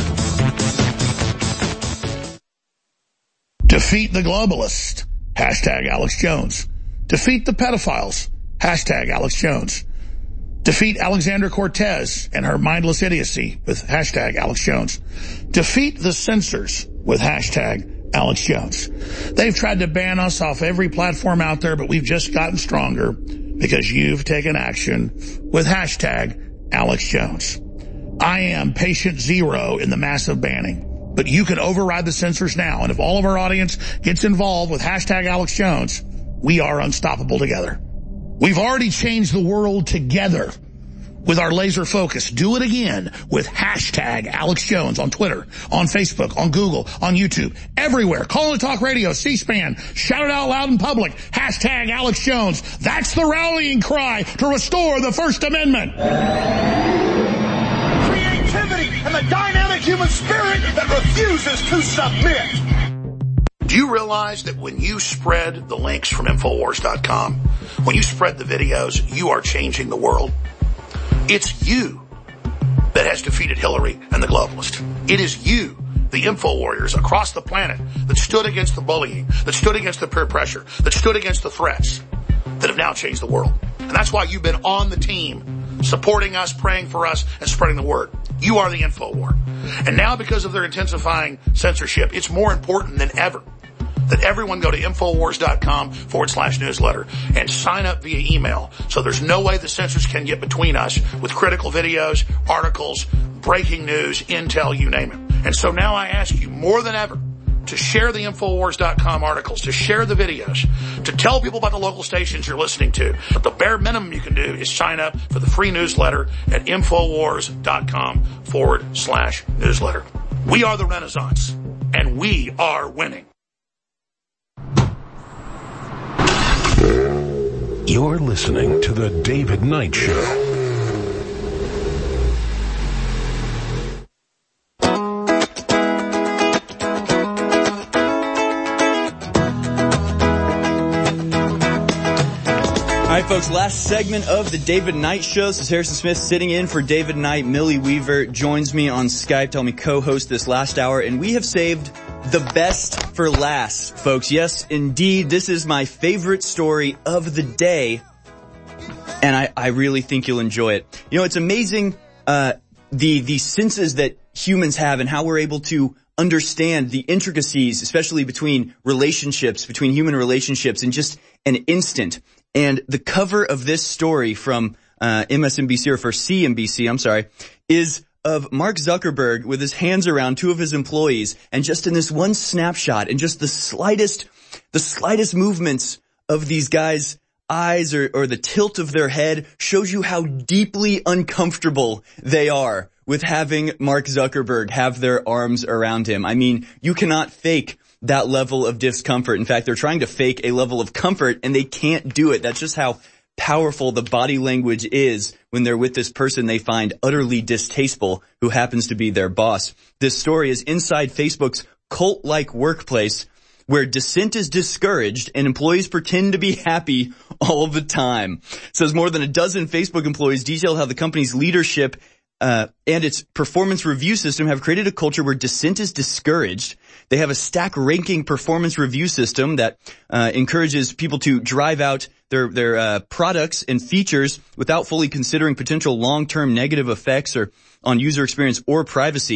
Defeat the globalist. Hashtag Alex Jones. Defeat the pedophiles. Hashtag Alex Jones. Defeat Alexandra Cortez and her mindless idiocy with hashtag Alex Jones. Defeat the censors with hashtag Alex Jones. They've tried to ban us off every platform out there, but we've just gotten stronger because you've taken action with hashtag Alex Jones. I am patient zero in the massive banning, but you can override the censors now. And if all of our audience gets involved with hashtag Alex Jones, we are unstoppable together. We've already changed the world together with our laser focus. Do it again with hashtag Alex Jones on Twitter, on Facebook, on Google, on YouTube, everywhere. Call and Talk Radio, C-SPAN. Shout it out loud in public. Hashtag Alex Jones. That's the rallying cry to restore the First Amendment. Creativity and the dynamic human spirit that refuses to submit. Do you realize that when you spread the links from Infowars.com, when you spread the videos, you are changing the world? It's you that has defeated Hillary and the globalists. It is you, the info warriors across the planet, that stood against the bullying, that stood against the peer pressure, that stood against the threats, that have now changed the world. And that's why you've been on the team, supporting us, praying for us, and spreading the word. You are the info war. And now, because of their intensifying censorship, it's more important than ever that everyone go to Infowars.com/newsletter and sign up via email. So there's no way the censors can get between us with critical videos, articles, breaking news, intel, you name it. And so now I ask you more than ever to share the Infowars.com articles, to share the videos, to tell people about the local stations you're listening to. But the bare minimum you can do is sign up for the free newsletter at Infowars.com/newsletter. We are the Renaissance, and we are winning. You're listening to The David Knight Show. All right, folks, last segment of The David Knight Show. This is Harrison Smith sitting in for David Knight. Millie Weaver joins me on Skype to help me co-host this last hour, and we have saved the best for last, folks. Yes, indeed, this is my favorite story of the day, and I really think you'll enjoy it. You know, it's amazing the senses that humans have and how we're able to understand the intricacies, especially between relationships, between human relationships, in just an instant. And the cover of this story from MSNBC, or for CNBC, I'm sorry, is of Mark Zuckerberg with his hands around two of his employees, and just in this one snapshot, and just the slightest movements of these guys' eyes or the tilt of their head shows you how deeply uncomfortable they are with having Mark Zuckerberg have their arms around him. I mean, you cannot fake that level of discomfort. In fact, they're trying to fake a level of comfort, and they can't do it. That's just how powerful the body language is when they're with this person they find utterly distasteful, who happens to be their boss. This story is inside Facebook's cult-like workplace, where dissent is discouraged and employees pretend to be happy all the time. It says more than a dozen Facebook employees detail how the company's leadership and its performance review system have created a culture where dissent is discouraged. They have a stack ranking performance review system that encourages people to drive out their products and features without fully considering potential long-term negative effects or on user experience or privacy.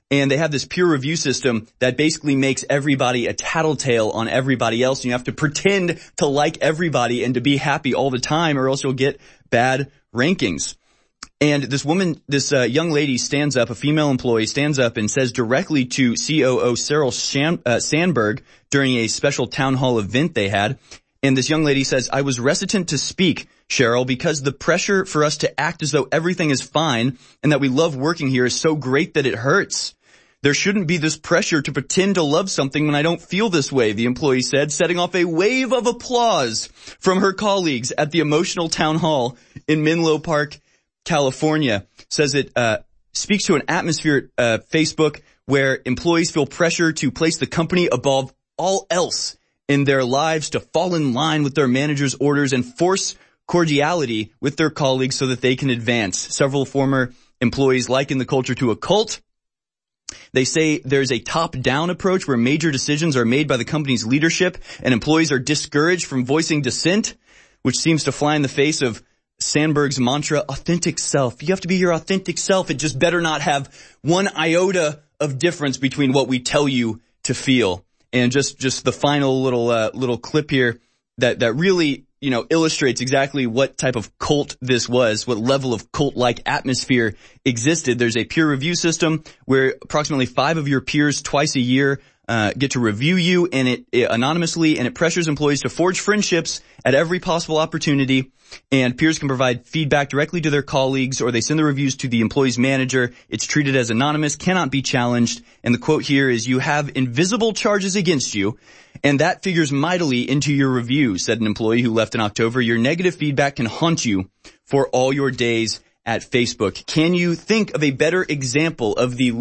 And they have this peer review system that basically makes everybody a tattletale on everybody else. And you have to pretend to like everybody and to be happy all the time, or else you'll get bad rankings. And this woman, this young lady stands up, a female employee stands up and says directly to COO Sheryl Sandberg during a special town hall event they had. And this young lady says, "I was reticent to speak, Sheryl, because the pressure for us to act as though everything is fine and that we love working here is so great that it hurts. There shouldn't be this pressure to pretend to love something when I don't feel this way," the employee said, setting off a wave of applause from her colleagues at the emotional town hall in Menlo Park, California. Says it speaks to an atmosphere at Facebook where employees feel pressure to place the company above all else in their lives, to fall in line with their manager's orders and force cordiality with their colleagues so that they can advance. Several former employees liken the culture to a cult. They say there's a top-down approach where major decisions are made by the company's leadership and employees are discouraged from voicing dissent, which seems to fly in the face of Sandberg's mantra, authentic self. You have to be your authentic self. It just better not have one iota of difference between what we tell you to feel. And just the final little clip here that really, illustrates exactly what type of cult this was, what level of cult-like atmosphere existed. There's a peer review system where approximately 5 of your peers twice a year get to review you, and it anonymously, and it pressures employees to forge friendships at every possible opportunity. And peers can provide feedback directly to their colleagues, or they send the reviews to the employee's manager. It's treated as anonymous, cannot be challenged. And the quote here is, "You have invisible charges against you, and that figures mightily into your review," said an employee who left in October. "Your negative feedback can haunt you for all your days at Facebook." Can you think of a better example of the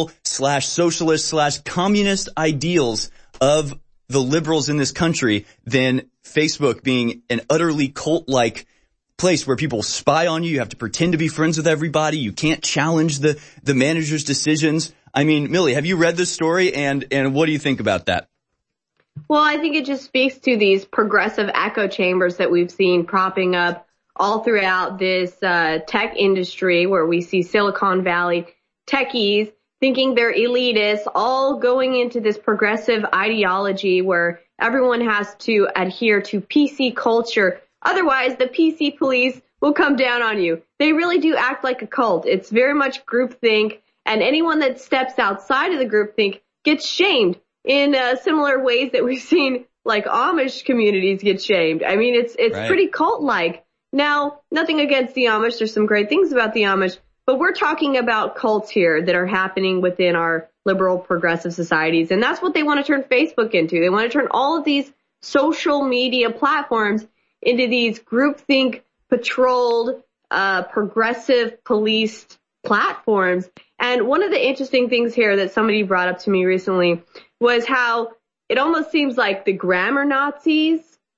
liberal/socialist/communist ideals of the liberals in this country than Facebook being an utterly cult-like place where people spy on you? You have to pretend to be friends with everybody. You can't challenge the manager's decisions. I mean, Millie, have you read this story, and what do you think about that? Well, I think it just speaks to these progressive echo chambers that we've seen propping up all throughout this tech industry, where we see Silicon Valley techies thinking they're elitists, all going into this progressive ideology where everyone has to adhere to PC culture. Otherwise, the PC police will come down on you. They really do act like a cult. It's very much groupthink, and anyone that steps outside of the groupthink gets shamed in similar ways that we've seen, like Amish communities get shamed. I mean, it's right. Pretty cult-like. Now, nothing against the Amish. There's some great things about the Amish, but we're talking about cults here that are happening within our liberal progressive societies, and that's what they want to turn Facebook into. They want to turn all of these social media platforms into these groupthink, patrolled, progressive policed platforms. And one of the interesting things here that somebody brought up to me recently was how it almost seems like the grammar Nazis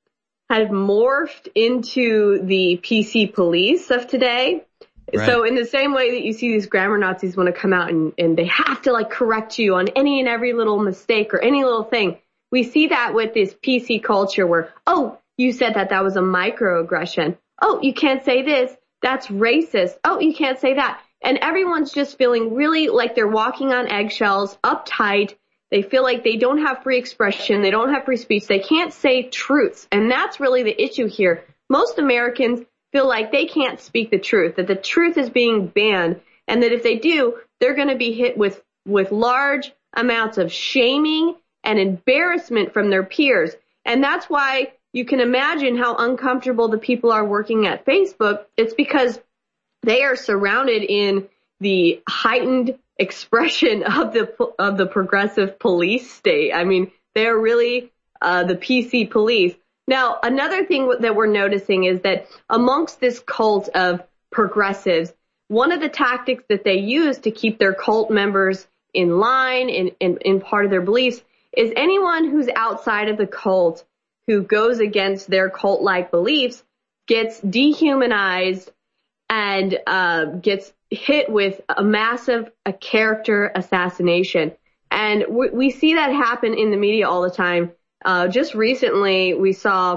had morphed into the PC police of today. Right. So in the same way that you see these grammar Nazis want to come out and they have to like correct you on any and every little mistake or any little thing, we see that with this PC culture where, oh, you said that was a microaggression. Oh, you can't say this. That's racist. Oh, you can't say that. And everyone's just feeling really like they're walking on eggshells, uptight. They feel like they don't have free expression. They don't have free speech. They can't say truths. And that's really the issue here. Most Americans feel like they can't speak the truth, that the truth is being banned, and that if they do, they're going to be hit with large amounts of shaming and embarrassment from their peers. And that's why you can imagine how uncomfortable the people are working at Facebook. It's because they are surrounded in the heightened expression of the progressive police state. I mean, they're really the PC police. Now, another thing that we're noticing is that amongst this cult of progressives, one of the tactics that they use to keep their cult members in line and in part of their beliefs is anyone who's outside of the cult who goes against their cult-like beliefs gets dehumanized and gets hit with a massive character assassination. And we see that happen in the media all the time. Just recently, we saw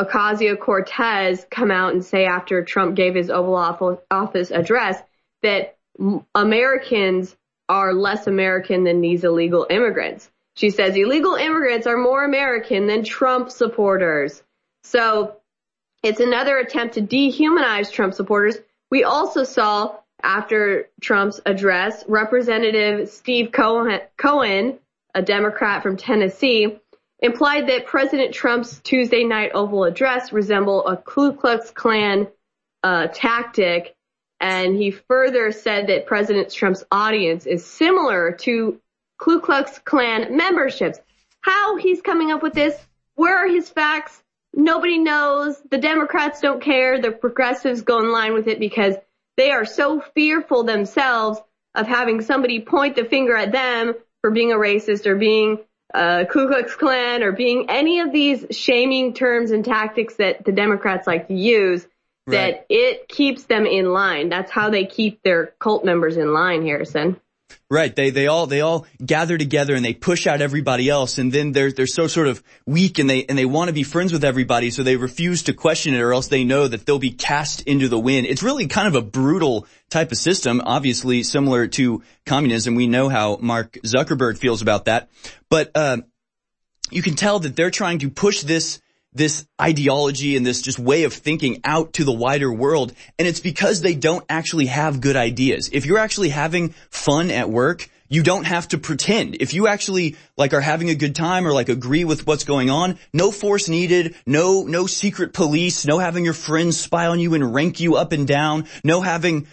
Ocasio-Cortez come out and say after Trump gave his Oval Office address that Americans are less American than these illegal immigrants. She says illegal immigrants are more American than Trump supporters. So it's another attempt to dehumanize Trump supporters. We also saw, after Trump's address, Representative Steve Cohen, a Democrat from Tennessee, implied that President Trump's Tuesday night Oval address resembled a Ku Klux Klan tactic. And he further said that President Trump's audience is similar to Ku Klux Klan memberships. How he's coming up with this? Where are his facts? Nobody knows. The Democrats don't care. The progressives go in line with it because they are so fearful themselves of having somebody point the finger at them for being a racist or being Ku Klux Klan or being any of these shaming terms and tactics that the Democrats like to use, that it keeps them in line. That's how they keep their cult members in line, Harrison. Right. They all gather together and they push out everybody else, and then they're so sort of weak and they want to be friends with everybody, so they refuse to question it, or else they know that they'll be cast into the wind. It's really kind of a brutal type of system, obviously similar to communism. We know how Mark Zuckerberg feels about that. But you can tell that they're trying to push this ideology and this just way of thinking out to the wider world. And it's because they don't actually have good ideas. If you're actually having fun at work, you don't have to pretend. If you actually are having a good time or agree with what's going on, no force needed, no secret police, no having your friends spy on you and rank you up and down, no having,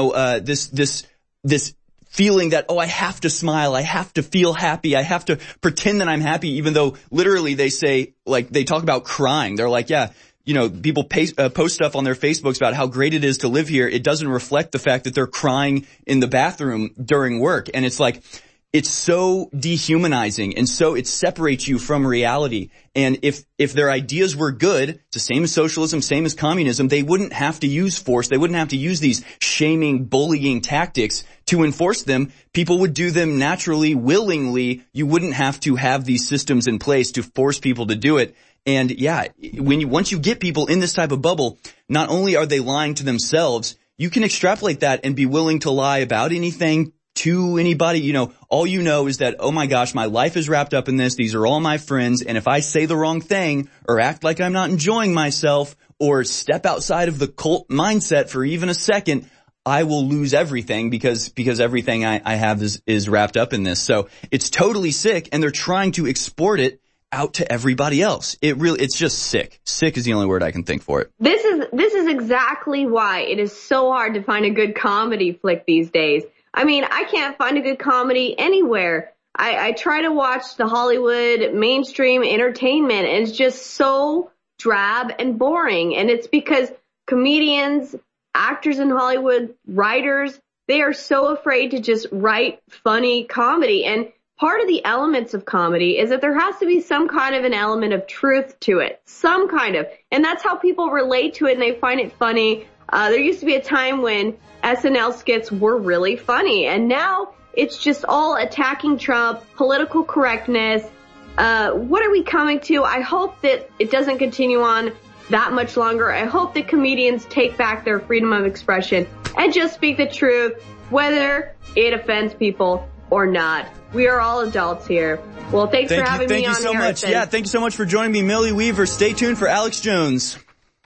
this feeling that, I have to smile, I have to feel happy, I have to pretend that I'm happy, even though literally they say, they talk about crying. They're like, people post stuff on their Facebooks about how great it is to live here. It doesn't reflect the fact that they're crying in the bathroom during work. And it's it's so dehumanizing, and so it separates you from reality. And if their ideas were good, it's the same as socialism, same as communism, they wouldn't have to use force. They wouldn't have to use these shaming, bullying tactics to enforce them. People would do them naturally, willingly. You wouldn't have to have these systems in place to force people to do it. And once you get people in this type of bubble, not only are they lying to themselves, you can extrapolate that and be willing to lie about anything to anybody. All you know is that, oh my gosh, my life is wrapped up in this. These are all my friends. And if I say the wrong thing or act like I'm not enjoying myself or step outside of the cult mindset for even a second, I will lose everything because everything I have is wrapped up in this. So it's totally sick, and they're trying to export it out to everybody else. It's just sick. Sick is the only word I can think for it. This is exactly why it is so hard to find a good comedy flick these days. I mean, I can't find a good comedy anywhere. I try to watch the Hollywood mainstream entertainment, and it's just so drab and boring. And it's because comedians, actors in Hollywood, writers, they are so afraid to just write funny comedy. And part of the elements of comedy is that there has to be some kind of an element of truth to it, some kind of. And that's how people relate to it, and they find it funny. There used to be a time when SNL skits were really funny, and now it's just all attacking Trump, political correctness. What are we coming to? I hope that it doesn't continue on that much longer. I hope that comedians take back their freedom of expression and just speak the truth, whether it offends people or not. We are all adults here. Well, thanks for having me on, Thank you so much. Harrison. Yeah, thank you so much for joining me, Millie Weaver. Stay tuned for Alex Jones.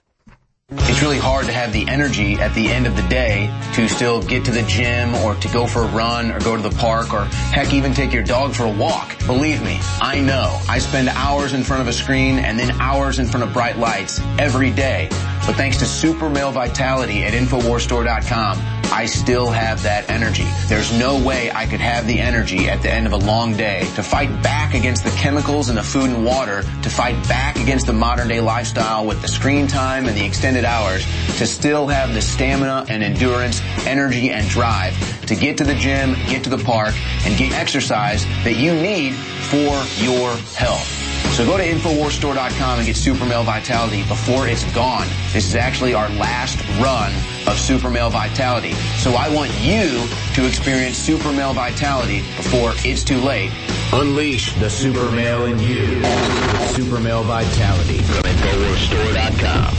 It's really hard to have the energy at the end of the day to still get to the gym or to go for a run or go to the park or heck, even take your dog for a walk. Believe me, I know. I spend hours in front of a screen and then hours in front of bright lights every day. But thanks to Super Male Vitality at InfoWarsStore.com, I still have that energy. There's no way I could have the energy at the end of a long day to fight back against the chemicals in the food and water, to fight back against the modern day lifestyle with the screen time and the extended hours, to still have the stamina and endurance, energy and drive to get to the gym, get to the park, and get exercise that you need for your health. So go to InfoWarsStore.com and get Super Male Vitality before it's gone. This is actually our last run of Super Male Vitality. So I want you to experience Super Male Vitality before it's too late. Unleash the super male in you with Super Male Vitality from InfoWarsStore.com.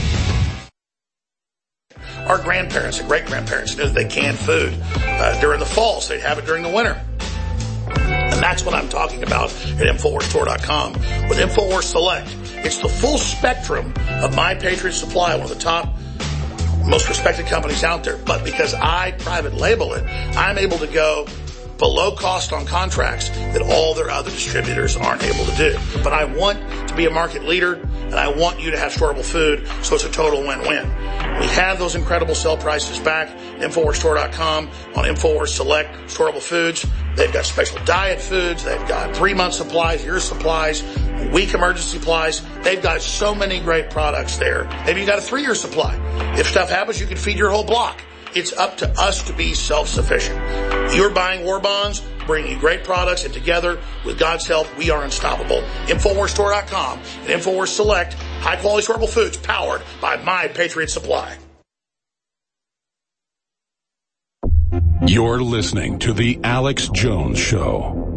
Our grandparents and great-grandparents knew that they canned food during the fall, so they'd have it during the winter. And that's what I'm talking about at InfoWarsStore.com. With InfoWars Select, it's the full spectrum of My Patriot Supply, one of the top, most respected companies out there. But because I private label it, I'm able to go below cost on contracts that all their other distributors aren't able to do. But I want to be a market leader, and I want you to have storable food, so it's a total win-win. We have those incredible sale prices back. InfoWarsStore.com on InfoWars Select storable foods. They've got special diet foods. They've got 3-month supplies, year supplies, week emergency supplies. They've got so many great products there. Maybe you got a 3-year supply. If stuff happens, you can feed your whole block. It's up to us to be self-sufficient. You're buying war bonds, bringing you great products, and together, with God's help, we are unstoppable. InfoWarsStore.com and InfoWars Select, high-quality storable foods powered by My Patriot Supply. You're listening to The Alex Jones Show.